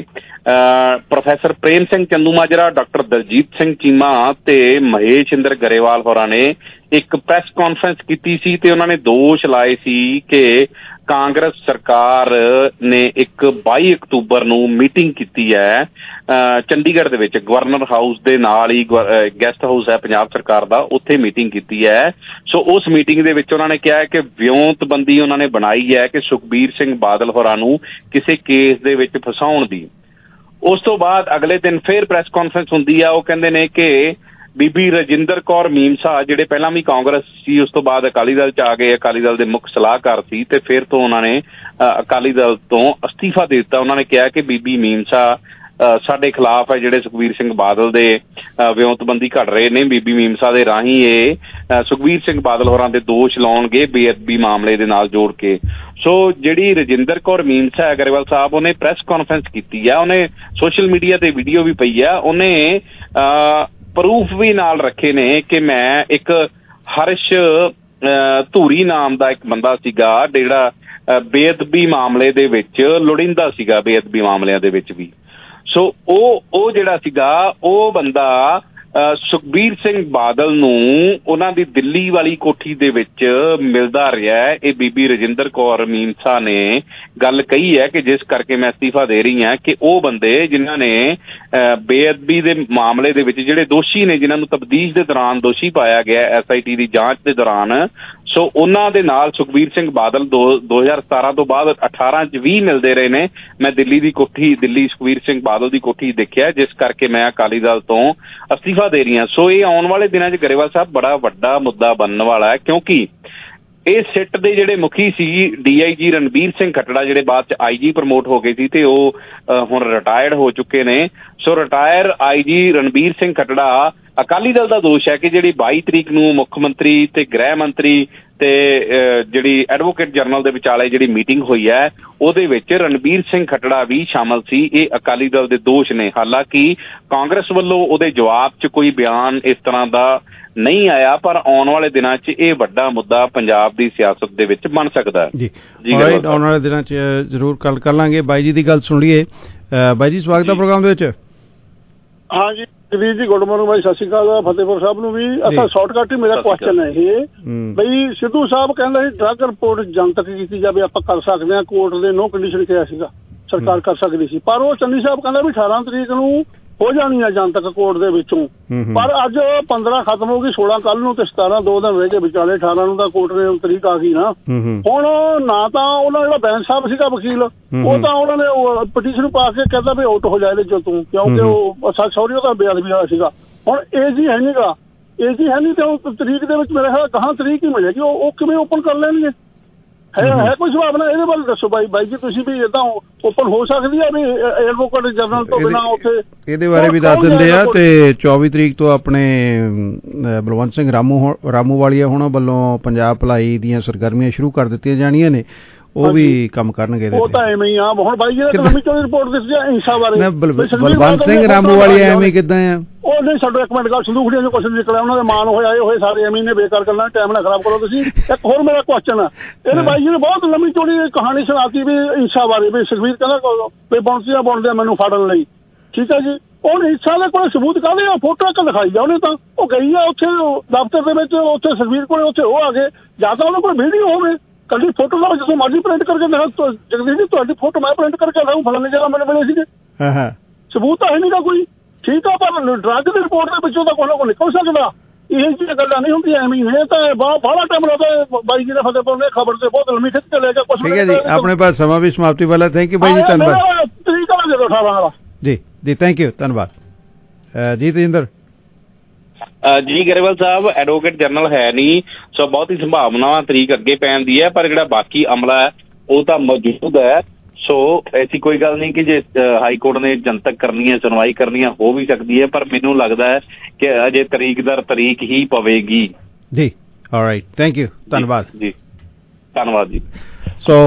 ਪ੍ਰੋਫੈਸਰ ਪ੍ਰੇਮ ਸਿੰਘ ਚੰਦੂਮਾਜਰਾ, ਡਾਕਟਰ ਦਲਜੀਤ ਸਿੰਘ ਚੀਮਾ ਤੇ ਮਹੇਸ਼ਇੰਦਰ ਗਰੇਵਾਲ ਹੋਰਾਂ ਨੇ ਇੱਕ ਪ੍ਰੈਸ ਕਾਨਫਰੰਸ ਕੀਤੀ ਸੀ ਤੇ ਉਹਨਾਂ ਨੇ ਦੋਸ਼ ਲਾਏ ਸੀ ਕਿ ਕਾਂਗਰਸ ਸਰਕਾਰ ਨੇ ਇੱਕ 22 ਅਕਤੂਬਰ ਨੂੰ ਮੀਟਿੰਗ ਕੀਤੀ ਹੈ ਚੰਡੀਗੜ੍ਹ ਦੇ ਵਿੱਚ, ਗਵਰਨਰ ਹਾਊਸ ਦੇ ਨਾਲ ਹੀ ਗੈਸਟ ਹਾਊਸ ਹੈ ਪੰਜਾਬ ਸਰਕਾਰ ਦਾ, ਉੱਥੇ ਮੀਟਿੰਗ ਕੀਤੀ ਹੈ। ਸੋ ਉਸ ਮੀਟਿੰਗ ਦੇ ਵਿੱਚ ਉਹਨਾਂ ਨੇ ਕਿਹਾ ਹੈ ਕਿ ਵਿਉਂਤਬੰਦੀ ਉਹਨਾਂ ਨੇ ਬਣਾਈ ਹੈ ਕਿ ਸੁਖਬੀਰ ਸਿੰਘ ਬਾਦਲ ਹੋਰਾਂ ਨੂੰ ਕਿਸੇ ਕੇਸ ਦੇ ਵਿੱਚ ਫਸਾਉਣ ਦੀ। ਉਸ ਤੋਂ ਬਾਅਦ ਅਗਲੇ ਦਿਨ ਫਿਰ ਪ੍ਰੈਸ ਕਾਨਫਰੰਸ ਹੁੰਦੀ ਆ, ਉਹ ਕਹਿੰਦੇ ਨੇ ਕਿ ਬੀਬੀ ਰਜਿੰਦਰ ਕੌਰ ਮੀਮਸਾ, ਜਿਹੜੇ ਪਹਿਲਾਂ ਵੀ ਕਾਂਗਰਸ ਸੀ, ਉਸ ਤੋਂ ਬਾਅਦ ਅਕਾਲੀ ਦਲ 'ਚ ਆ ਗਏ, ਅਕਾਲੀ ਦਲ ਦੇ ਮੁੱਖ ਸਲਾਹਕਾਰ ਸੀ ਤੇ ਫਿਰ ਤੋਂ ਉਹਨਾਂ ਨੇ ਅਕਾਲੀ ਦਲ ਤੋਂ ਅਸਤੀਫਾ ਦੇ ਦਿੱਤਾ। ਉਹਨਾਂ ਨੇ ਕਿਹਾ ਕਿ ਬੀਬੀ ਮੀਮਸਾ ਸਾਡੇ ਖਿਲਾਫ ਹੈ, ਜਿਹੜੇ ਸੁਖਬੀਰ ਸਿੰਘ ਬਾਦਲ ਦੇ ਵਿਉਂਤਬੰਦੀ ਘੜ ਰਹੇ ਨੇ, ਬੀਬੀ ਮੀਮਸਾ ਦੇ ਰਾਹੀਂ ਇਹ ਸੁਖਬੀਰ ਸਿੰਘ ਬਾਦਲ ਹੋਰਾਂ ਦੇ ਦੋਸ਼ ਲਾਉਣਗੇ ਬੇਅਦਬੀ ਮਾਮਲੇ ਦੇ ਨਾਲ ਜੋੜ ਕੇ। ਸੋ ਜਿਹੜੀ ਰਜਿੰਦਰ ਕੌਰ ਮੀਮਸਾ ਹੈ ਗਰੇਵਾਲ ਸਾਹਿਬ, ਉਹਨੇ ਪ੍ਰੈਸ ਕਾਨਫਰੰਸ ਕੀਤੀ ਆ, ਉਹਨੇ ਸੋਸ਼ਲ ਮੀਡੀਆ ਤੇ ਵੀਡੀਓ ਵੀ ਪਈ ਆ, ਉਹਨੇ ਪ੍ਰੂਫ ਵੀ ਨਾਲ ਰੱਖੇ ਨੇ ਕਿ ਮੈਂ ਇੱਕ ਹਰਸ਼ ਧੂਰੀ ਨਾਮ ਦਾ ਇੱਕ ਬੰਦਾ ਸੀਗਾ ਜਿਹੜਾ ਬੇਅਦਬੀ ਮਾਮਲੇ ਦੇ ਵਿੱਚ ਲੋੜੀਂਦਾ ਸੀਗਾ, ਬੇਅਦਬੀ ਮਾਮਲਿਆਂ ਦੇ ਵਿੱਚ ਵੀ। ਸੋ ਉਹ ਜਿਹੜਾ ਸੀਗਾ ਉਹ ਬੰਦਾ ਸੁਖਬੀਰ ਸਿੰਘ ਬਾਦਲ ਨੂੰ ਉਹਨਾਂ ਦੀ ਦਿੱਲੀ ਵਾਲੀ ਕੋਠੀ ਦੇ ਵਿੱਚ ਮਿਲਦਾ ਰਿਹਾ। ਇਹ ਬੀਬੀ ਰਜਿੰਦਰ ਕੌਰ ਮੀਮਸਾ ਨੇ ਗੱਲ ਕਹੀ ਹੈ ਕਿ ਜਿਸ ਕਰਕੇ ਮੈਂ ਅਸਤੀਫਾ ਦੇ ਰਹੀ ਹਾਂ ਕਿ ਉਹ ਬੰਦੇ ਜਿਨ੍ਹਾਂ ਨੇ ਬੇਅਦਬੀ ਦੇ ਮਾਮਲੇ ਦੇ ਵਿੱਚ ਜਿਹੜੇ ਦੋਸ਼ੀ ਨੇ, ਜਿਨ੍ਹਾਂ ਨੂੰ ਤਫਤੀਸ਼ ਦੇ ਦੌਰਾਨ ਦੋਸ਼ੀ ਪਾਇਆ ਗਿਆ SIT ਦੀ ਜਾਂਚ ਦੇ ਦੌਰਾਨ, ਸੋ ਉਹਨਾਂ ਦੇ ਨਾਲ ਸੁਖਬੀਰ ਸਿੰਘ ਬਾਦਲ 2017 ਤੋਂ ਬਾਅਦ 18 'ਚ ਵੀ ਮਿਲਦੇ ਰਹੇ ਨੇ। ਮੈਂ ਦਿੱਲੀ ਸੁਖਬੀਰ ਸਿੰਘ ਬਾਦਲ ਦੀ ਕੋਠੀ ਦੇਖਿਆ, ਜਿਸ ਕਰਕੇ ਮੈਂ ਅਕਾਲੀ ਦਲ ਤੋਂ ਅਸਤੀਫਾ ਦੇ ਰਹੀ ਹਾਂ। ਸੋ ਇਹ ਆਉਣ ਵਾਲੇ ਦਿਨਾਂ 'ਚ ਗਰੇਵਾਲ ਸਾਹਿਬ ਬੜਾ ਵੱਡਾ ਮੁੱਦਾ ਬਣਨ ਵਾਲਾ ਹੈ, ਕਿਉਂਕਿ ਇਹ ਸਿੱਟ ਦੇ ਜਿਹੜੇ ਮੁਖੀ ਸੀ DIG ਰਣਬੀਰ ਸਿੰਘ ਖੱਟੜਾ, ਜਿਹੜੇ ਬਾਅਦ 'ਚ IG ਪ੍ਰਮੋਟ ਹੋ ਗਏ ਸੀ ਤੇ ਉਹ ਹੁਣ ਰਿਟਾਇਰਡ ਹੋ ਚੁੱਕੇ ਨੇ। So retire IG Ranbir Singh Khattra, Akali Dal ਦਾ ਦੋਸ਼ ਹੈ ਕਿ ਜਿਹੜੀ 22 ਤਰੀਕ ਨੂੰ ਮੁੱਖ ਮੰਤਰੀ ਤੇ ਗ੍ਰਹਿ ਮੰਤਰੀ ਤੇ ਜਿਹੜੀ ਐਡਵੋਕੇਟ ਜਨਰਲ ਦੇ ਵਿਚਾਲੇ ਜਿਹੜੀ ਮੀਟਿੰਗ ਹੋਈ ਹੈ ਉਹਦੇ ਵਿੱਚ ਰਣਬੀਰ ਸਿੰਘ ਖੱਟੜਾ ਵੀ ਸ਼ਾਮਲ ਸੀ। ਇਹ ਅਕਾਲੀ ਦਲ ਦੇ ਦੋਸ਼ ਨੇ। ਹਾਲਾਂਕਿ ਕਾਂਗਰਸ ਵੱਲੋਂ ਉਹਦੇ ਜਵਾਬ 'ਚ ਕੋਈ ਬਿਆਨ ਇਸ ਤਰ੍ਹਾਂ ਦਾ ਨਹੀਂ ਆਇਆ, ਪਰ ਆਉਣ ਵਾਲੇ ਦਿਨਾਂ 'ਚ ਇਹ ਵੱਡਾ ਮੁੱਦਾ ਪੰਜਾਬ ਦੀ ਸਿਆਸਤ ਦੇ ਵਿੱਚ ਬਣ ਸਕਦਾ ਹੈ। ਜੀ ਆਉਣ ਵਾਲੇ ਦਿਨਾਂ 'ਚ ਜ਼ਰੂਰ ਗੱਲ ਕਰ ਲਾਂਗੇ। ਬਾਈ ਜੀ ਦੀ ਗੱਲ ਸੁਣ ਲਈਏ। ਬਾਈ ਜੀ ਸਵਾਗਤ ਹੈ ਪ੍ਰੋਗਰਾਮ ਦੇ ਵਿੱਚ। ਹਾਂ ਜੀ ਜਗਦੀਸ਼ ਜੀ, ਗੁੱਡ ਮਾਰਨਿੰਗ ਬਾਈ, ਸਤਿ ਸ਼੍ਰੀ ਅਕਾਲ ਫਤਿਹਪੁਰ ਸਾਹਿਬ ਨੂੰ ਵੀ। ਅਸਾਂ ਸ਼ਾਰਟਕਟ ਹੀ ਮੇਰਾ ਕੁਐਸਚਨ ਹੈ ਇਹ ਬਈ, ਸਿੱਧੂ ਸਾਹਿਬ ਕਹਿੰਦਾ ਸੀ ਡਰੱਗ ਰਿਪੋਰਟ ਜਨਤਕ ਕੀਤੀ ਜਾਵੇ, ਆਪਾਂ ਕਰ ਸਕਦੇ ਹਾਂ, ਕੋਰਟ ਦੇ ਨੋ ਕੰਡੀਸ਼ਨ ਕਿਹਾ ਸੀਗਾ ਸਰਕਾਰ ਕਰ ਸਕਦੀ ਸੀ, ਪਰ ਉਹ ਚੰਨੀ ਸਾਹਿਬ ਕਹਿੰਦਾ ਵੀ 18 ਤਰੀਕ ਨੂੰ ਹੋ ਜਾਣੀ ਆ ਜਨਤਕ ਕੋਰਟ ਦੇ ਵਿੱਚੋਂ। ਪਰ ਅੱਜ 15 ਖਤਮ ਹੋ ਗਈ, 16 ਕੱਲ ਨੂੰ ਤੇ 17 2 ਦਿਨ ਰਹਿ ਗਏ ਵਿਚਾਲੇ, 18 ਨੂੰ ਤਾਂ ਕੋਰਟ ਨੇ ਤਰੀਕ ਆ ਗਈ ਨਾ। ਹੁਣ ਨਾ ਤਾਂ ਉਹਨਾਂ ਜਿਹੜਾ ਬੈਂਸ ਸਾਹਿਬ ਸੀਗਾ ਵਕੀਲ, ਉਹ ਤਾਂ ਉਹਨਾਂ ਨੇ ਪਟੀਸ਼ਨ ਪਾ ਕੇ ਕਹਿੰਦਾ ਵੀ ਆਊਟ ਹੋ ਜਾਏ ਜੋ ਤੂੰ, ਕਿਉਂਕਿ ਉਹ ਸੌਰੀ ਉਹਦਾ ਬੇਅਦਬੀ ਹੋਇਆ ਸੀਗਾ। ਹੁਣ ਏਜੀ ਹੈ ਨੀਗਾ, ਏਜੀ ਹੈ ਨਹੀਂ ਤੇ ਉਹ ਤਰੀਕ ਦੇ ਵਿੱਚ ਮੇਰੇ ਖਿਆਲ ਕਹਾਂ ਤਰੀਕ ਹੀ ਮਿਲੇਗੀ, ਉਹ ਕਿਵੇਂ ਓਪਨ ਕਰ ਲੈਣਗੇ? ਹੈ ਕੋਈ ਸੰਭਾਵਨਾ? ਇਹਦੇ ਬਾਰੇ ਦੱਸੋ ਬਾਈ ਜੀ, ਤੁਸੀਂ ਵੀ ਏਦਾਂ ਓਪਨ ਹੋ ਸਕਦੀ ਹੈ ਵੀ ਐਡਵੋਕੇਟ ਜਨਰਲ ਤੋਂ ਬਿਨਾਂ ਉੱਥੇ? ਇਹਦੇ ਬਾਰੇ ਵੀ ਦੱਸ ਦਿੰਦੇ ਆ। ਤੇ 24 ਤਰੀਕ ਤੋਂ ਆਪਣੇ ਬਲਵੰਤ ਸਿੰਘ ਰਾਮੂ ਵਾਲੀਆ ਹੋਣਾ ਵੱਲੋਂ ਪੰਜਾਬ ਭਲਾਈ ਦੀਆਂ ਸਰਗਰਮੀਆਂ ਸ਼ੁਰੂ ਕਰ ਦਿੱਤੀਆਂ ਜਾਣੀਆਂ ਨੇ, ਉਹ ਵੀ ਕੰਮ ਕਰਨਗੇ। ਉਹ ਤਾਂ ਐਵੇਂ ਹੀ ਆ। ਹੁਣ ਬਾਈ ਜੀ ਨੇ ਲੰਮੀ ਚੌੜੀ ਰਿਪੋਰਟ ਦਿੱਤੀ ਹੈ ਹਿੰਸਾ ਬਾਰੇ। ਬਲਵੰਤ ਸਿੰਘ ਰਾਮੂ ਵਾਲੀਆ ਐਵੇਂ ਕਿੱਦਾਂ ਆ? ਉਹ ਨਹੀਂ, ਸਾਡਾ ਇੱਕ ਮਿੰਟ ਗੱਲ, ਸੰਦੂਖੜੀਆਂ ਚੋਂ ਕੁਛ ਨਿਕਲਿਆ, ਉਹਨਾਂ ਦੇ ਮਾਨ ਹੋਏ ਆਏ ਹੋਏ ਸਾਰੇ ਐਵੇਂ ਨੇ, ਬੇਕਾਰ ਕਰਨਾ, ਟਾਈਮ ਨਾ ਖਰਾਬ ਕਰੋ ਤੁਸੀਂ। ਇੱਕ ਹੋਰ ਮੇਰਾ ਕੁਐਸਚਨ ਹੈ, ਇਹਨੇ ਬਾਈ ਜੀ ਨੇ ਬਹੁਤ ਲੰਮੀ ਚੌੜੀ ਕਹਾਣੀ ਸੁਣਾਤੀ ਵੀ ਹਿੰਸਾ ਬਾਰੇ, ਵੀ ਸੁਖਬੀਰ ਕਹਿੰਦਾ ਵੀ ਬੌਂਸੀਆਂ ਬੁਣਦੇ ਮੈਨੂੰ ਫੜਨ ਲਈ, ਠੀਕ ਹੈ ਜੀ। ਉਹ ਹਿੰਸਾ ਦੇ ਕੋਲ ਸਬੂਤ ਕਾਹਦੇ ਆ? ਫੋਟੋ ਇੱਕ ਦਿਖਾਈ ਜਾ ਉਹਨੇ, ਤਾਂ ਉਹ ਗਈ ਆ ਉੱਥੇ ਦਫ਼ਤਰ ਦੇ ਵਿੱਚ, ਉੱਥੇ ਸੁਖਬੀਰ ਕੋਲੇ, ਉੱਥੇ ਉਹ ਆ ਗਏ, ਜਾਂ ਤਾਂ ਉਹਨਾਂ ਕੋਲ ਵੀਡੀਓ ਹੋਵੇ, ਕੱਲੀ ਫੋਟੋ ਨਾਲ ਜਦੋਂ ਮਰਜ਼ੀ ਪ੍ਰਿੰਟ ਕਰਕੇ ਦਿਖਾ। ਜਗਦੀਸ਼ ਜੀ ਤੁਹਾਡੀ ਫੋਟੋ ਮੈਂ ਪ੍ਰਿੰਟ ਕਰਕੇ ਦਿਖਾਊਂ, ਫਲਾਣੀ ਜਗ੍ਹਾ ਮੈਨੂੰ ਮਿਲੇ ਸੀਗੇ, ਸਬੂਤ ਤਾਂ ਹੈ ਨਹੀਂ ਗਾ ਕੋਈ, ਠੀਕ ਆ। ਪਰ ਡਰੱਗ ਦੀ ਰਿਪੋਰਟ ਦੇ ਵਿੱਚੋਂ ਤਾਂ ਕੋਈ ਨਾ ਕੋਈ ਨਿਕਲ ਸਕਦਾ। ਇਹ ਜਿਹੜੀਆਂ ਗੱਲਾਂ ਨਹੀਂ ਹੁੰਦੀਆਂ ਐਵੇਂ ਹੀ, ਤਾਂ ਬਾਹਲਾ ਟਾਈਮ ਲੱਗਦਾ। ਬਾਈ ਜੀ ਨੇ ਫਤਿਹਪੁਰ ਨੇ ਖਬਰ ਤੇ ਬਹੁਤ ਲੰਮੀ ਖਿੱਚ ਕੇ ਲੈ ਕੇ ਕੁਛ। ਠੀਕ ਹੈ ਜੀ, ਆਪਣੇ ਪਾਸ ਸਮਾਂ ਵੀ ਸਮਾਪਤੀ ਵਾਲਾ। ਥੈਂਕ ਯੂ ਬਾਈ ਜੀ, ਧੰਨਵਾਦ। ਤਰੀਕ ਆ ਜਦੋਂ 18 ਵਾਲਾ ਜੀ ਥੈਂਕ ਯੂ, ਧੰਨਵਾਦ ਜੀ। ਤੇਜਿੰਦਰ ਜੀ ਗਰੇਵਾਲ ਸਾਹਿਬ, ਐਡਵੋਕੇਟ ਜਨਰਲ ਹੈ ਨਹੀਂ, ਸੋ ਬਹੁਤ ਹੀ ਸੰਭਾਵਨਾ ਤਰੀਕ ਅੱਗੇ ਪੈਣ ਦੀ ਹੈ, ਪਰ ਜਿਹੜਾ ਬਾਕੀ ਅਮਲਾ ਹੈ ਉਹ ਤਾਂ ਮੌਜੂਦ ਹੈ। ਸੋ ਐਸੀ ਕੋਈ ਗੱਲ ਨਹੀਂ ਕਿ ਜੇ ਹਾਈ ਕੋਰਟ ਨੇ ਜਨਤਕ ਕਰਨੀ ਹੈ, ਸੁਣਵਾਈ ਕਰਨੀ ਹੈ, ਹੋ ਵੀ ਸਕਦੀ ਹੈ, ਪਰ ਮੈਨੂੰ ਲੱਗਦਾ ਹੈ ਕਿ ਅਜੇ ਤਰੀਕ ਦਰ ਤਰੀਕ ਹੀ ਪਵੇਗੀ ਜੀ। ਆਲਰਾਈਟ, ਥੈਂਕ ਯੂ, ਧੰਨਵਾਦ ਜੀ। ਧੰਨਵਾਦ ਜੀ। ਸੋ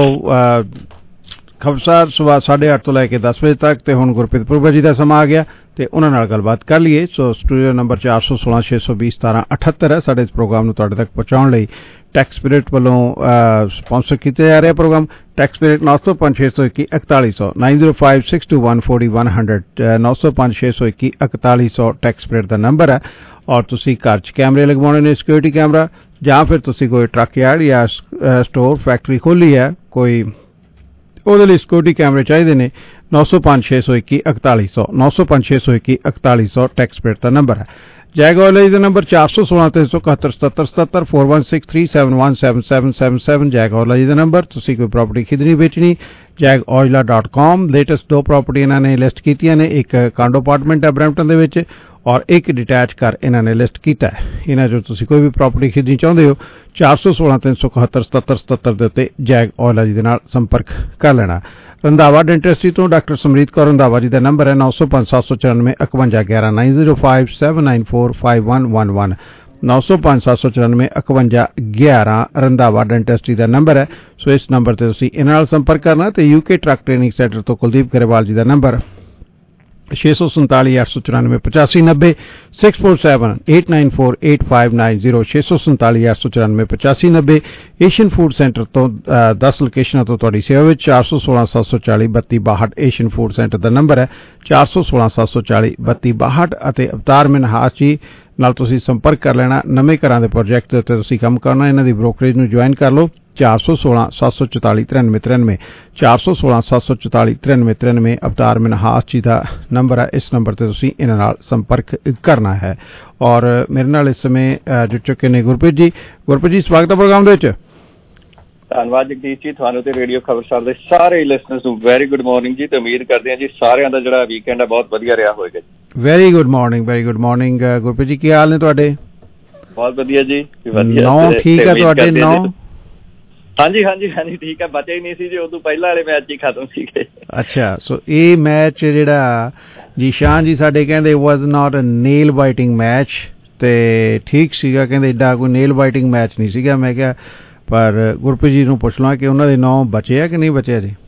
ਖਬਰਸਾਰ ਸੁਬਾਹ 8:30 ਤੋਂ ਲੈ ਕੇ 10 ਵਜੇ ਤੱਕ, ਤੇ ਹੁਣ ਗੁਰਪ੍ਰੀਤ ਪੁਰਬਾ ਜੀ ਦਾ ਸਮਾਂ ਆ ਗਿਆ ਤੇ ਉਹਨਾਂ ਨਾਲ ਗੱਲਬਾਤ ਕਰ ਲਈਏ। ਸੋ ਸਟੂਡੀਓ ਨੰਬਰ 416 620 1778 ਹੈ। ਸਾਡੇ ਇਸ ਪ੍ਰੋਗਰਾਮ ਨੂੰ ਤੁਹਾਡੇ ਤੱਕ ਪਹੁੰਚਾਉਣ ਲਈ ਟੈਕਸ ਸਪਿਰਿਟ ਵੱਲੋਂ ਸਪਾਂਸਰ ਕੀਤਾ ਜਾ ਰਿਹਾ program. Tax spirit 905 621 4100 905 621 4100 905 621 4100 tax spirit ਦਾ ਨੰਬਰ ਹੈ। ਔਰ ਤੁਸੀਂ ਘਰ 'ਚ ਕੈਮਰੇ ਲਗਵਾਉਣੇ ਨੇ, ਸਿਕਿਉਰਿਟੀ ਕੈਮਰਾ, ਜਾਂ ਫਿਰ ਤੁਸੀਂ ਕੋਈ ਟਰੱਕ ਯਾਰਡ ਜਾਂ ਸਟੋਰ ਫੈਕਟਰੀ ਖੋਲ੍ਹੀ ਹੈ ਕੋਈ, ਉਹਦੇ ਲਈ ਸਿਕਿਉਰਿਟੀ ਕੈਮਰੇ ਚਾਹੀਦੇ ਨੇ। 905 621 4100 905 621 4100 ਟੈਕਸ ਸਪਿਰਿਟ ਦਾ ਨੰਬਰ ਹੈ। ਜੈਗ ਆਇਲ ਦਾ ਨੰਬਰ 416 371 7777 4163717777 ਜੈਗ ਆਇਲ ਦਾ ਨੰਬਰ। ਤੁਸੀਂ ਕੋਈ ਪ੍ਰਾਪਰਟੀ ਖਰੀਦਣੀ ਵੇਚਣੀ, jagoila.com। ਲੇਟੈਸਟ 2 ਪ੍ਰਾਪਰਟੀ ਇਹਨਾਂ ਨੇ ਲਿਸਟ ਕੀਤੀਆਂ ਨੇ, ਇੱਕ ਕਾਂਡੋ ਅਪਾਰਟਮੈਂਟ ਹੈ ਬਰੈਂਪਟਨ ਦੇ ਵਿੱਚ, ਔਰ ਇੱਕ ਡਿਟੈਚ ਘਰ ਇਹਨਾਂ ਨੇ ਲਿਸਟ ਕੀਤਾ ਹੈ। ਇਹਨਾਂ 'ਚੋਂ ਤੁਸੀਂ ਕੋਈ ਵੀ ਪ੍ਰਾਪਰਟੀ ਖਰੀਦਣੀ ਚਾਹੁੰਦੇ ਹੋ 416 371 7777 ਦੇ ਉੱਤੇ ਜੈਗ ਆਇਲ ਦੇ ਨਾਲ ਸੰਪਰਕ ਕਰ ਲੈਣਾ। ਰੰਧਾਵਾ ਡੈਂਟਿਸਟਰੀ ਤੋਂ ਡਾਕਟਰ ਸਮਰੀਤ ਕੌਰ ਰੰਧਾਵਾ ਜੀ ਦਾ ਨੰਬਰ ਹੈ 905 794 5111 905 794 5111 905 794 5111 ਰੰਧਾਵਾ ਡੈਂਟਿਸਟਰੀ ਦਾ ਨੰਬਰ ਹੈ। ਸੋ ਇਸ ਨੰਬਰ ਤੇ ਤੁਸੀਂ ਇਹਨਾਂ ਨਾਲ ਸੰਪਰਕ ਕਰਨਾ। ਤੇ UK ਟਰੱਕ ਟ੍ਰੇਨਿੰਗ ਸੈਂਟਰ ਤੋਂ ਕੁਲਦੀਪ ਗਰੇਵਾਲ ਜੀ ਦਾ ਨੰਬਰ 647 894 8590 647-894-8590 647 894 8590। ਏਸ਼ੀਅਨ ਫੂਡ ਸੈਂਟਰ ਤੋਂ 10 ਲੋਕੇਸ਼ਨਾਂ ਤੋਂ ਤੁਹਾਡੀ ਸੇਵਾ ਵਿੱਚ 416 740 3262 ਏਸ਼ੀਅਨ ਫੂਡ ਸੈਂਟਰ ਦਾ ਨੰਬਰ ਹੈ 416 740 3262 ਅਤੇ ਅਵਤਾਰ ਮਨਹਾਸ ਜੀ ਨਾਲ ਤੁਸੀਂ ਸੰਪਰਕ ਕਰ ਲੈਣਾ। ਨਵੇਂ ਘਰਾਂ ਦੇ ਪ੍ਰੋਜੈਕਟ ਦੇ ਉੱਤੇ ਤੁਸੀਂ ਕੰਮ ਕਰਨਾ, ਇਹਨਾਂ ਦੀ ਬ੍ਰੋਕਰੇਜ ਨੂੰ ਜੁਆਇਨ ਕਰ ਲਓ 416 744 9393 416 744 9393 ਅਵਤਾਰ ਮਨਹਾਸ ਜੀ ਦਾ ਨੰਬਰ ਹੈ। ਇਸ ਨੰਬਰ ਤੇ ਤੁਸੀਂ ਇਹਨਾਂ ਨਾਲ ਸੰਪਰਕ ਕਰਨਾ ਹੈ। ਔਰ ਮੇਰੇ ਨਾਲ ਇਸ ਸਮੇਂ ਜੁੜ ਚੁੱਕੇ ਨੇ ਗੁਰਪ੍ਰੀਤ ਜੀ। ਗੁਰਪ੍ਰੀਤ ਜੀ ਸਵਾਗਤ ਹੈ ਪ੍ਰੋਗਰਾਮ ਦੇ ਵਿੱਚ। ਧੰਨਵਾਦ ਜਗਦੀਸ਼ ਜੀ, ਤੁਹਾਨੂੰ ਤੇ ਰੇਡੀਓ ਖਬਰਸਾਰ ਦੇ ਸਾਰੇ ਲਿਸਨਰਸ ਨੂੰ ਵੈਰੀ ਗੁੱਡ ਮਾਰਨਿੰਗ ਜੀ, ਤੇ ਉਮੀਦ ਕਰਦੇ ਹਾਂ ਜੀ ਸਾਰਿਆਂ ਦਾ ਜਿਹੜਾ ਵੀਕਐਂਡ ਹੈ ਬਹੁਤ ਵਧੀਆ ਰਿਹਾ ਹੋਵੇਗਾ ਜੀ। Very good morning, very good morning. Gurpreet ji ਕੀ ਹਾਲ ਨੇ ਤੁਹਾਡੇ? ਬਹੁਤ ਵਧੀਆ ਜੀ, ਵਧੀਆ। ਨੌ ਠੀਕ ਹੈ ਤੁਹਾਡੇ? ਨੌ ਹਾਂਜੀ ਹਾਂਜੀ ਹਾਂਜੀ ਠੀਕ ਹੈ, ਬਚੇ ਹੀ ਨਹੀਂ ਸੀ ਜੀ, ਉਦੋਂ ਪਹਿਲਾਂ ਵਾਲੇ ਮੈਚ ਹੀ ਖਤਮ ਸੀਗੇ। ਅੱਛਾ, ਸੋ ਇਹ ਮੈਚ ਜਿਹੜਾ ਜੀਸ਼ਾਨ ਜੀ ਸਾਡੇ ਕਹਿੰਦੇ was not a nail biting match, ਤੇ ਠੀਕ ਸੀਗਾ, ਕਹਿੰਦੇ ਏਡਾ ਕੋਈ ਨੇਲ ਬਾਈਟਿੰਗ ਮੈਚ ਨਹੀਂ ਸੀਗਾ। ਮੈਂ ਕਿਹਾ ਪਰ ਗੁਰਪ੍ਰੀਤ ਜੀ ਨੂੰ ਪੁੱਛ ਲਵਾਂ ਕਿ ਉਹਨਾਂ ਦੇ 9 ਬਚੇ ਆ ਕਿ ਨਹੀਂ ਬਚੇ ਜੀ?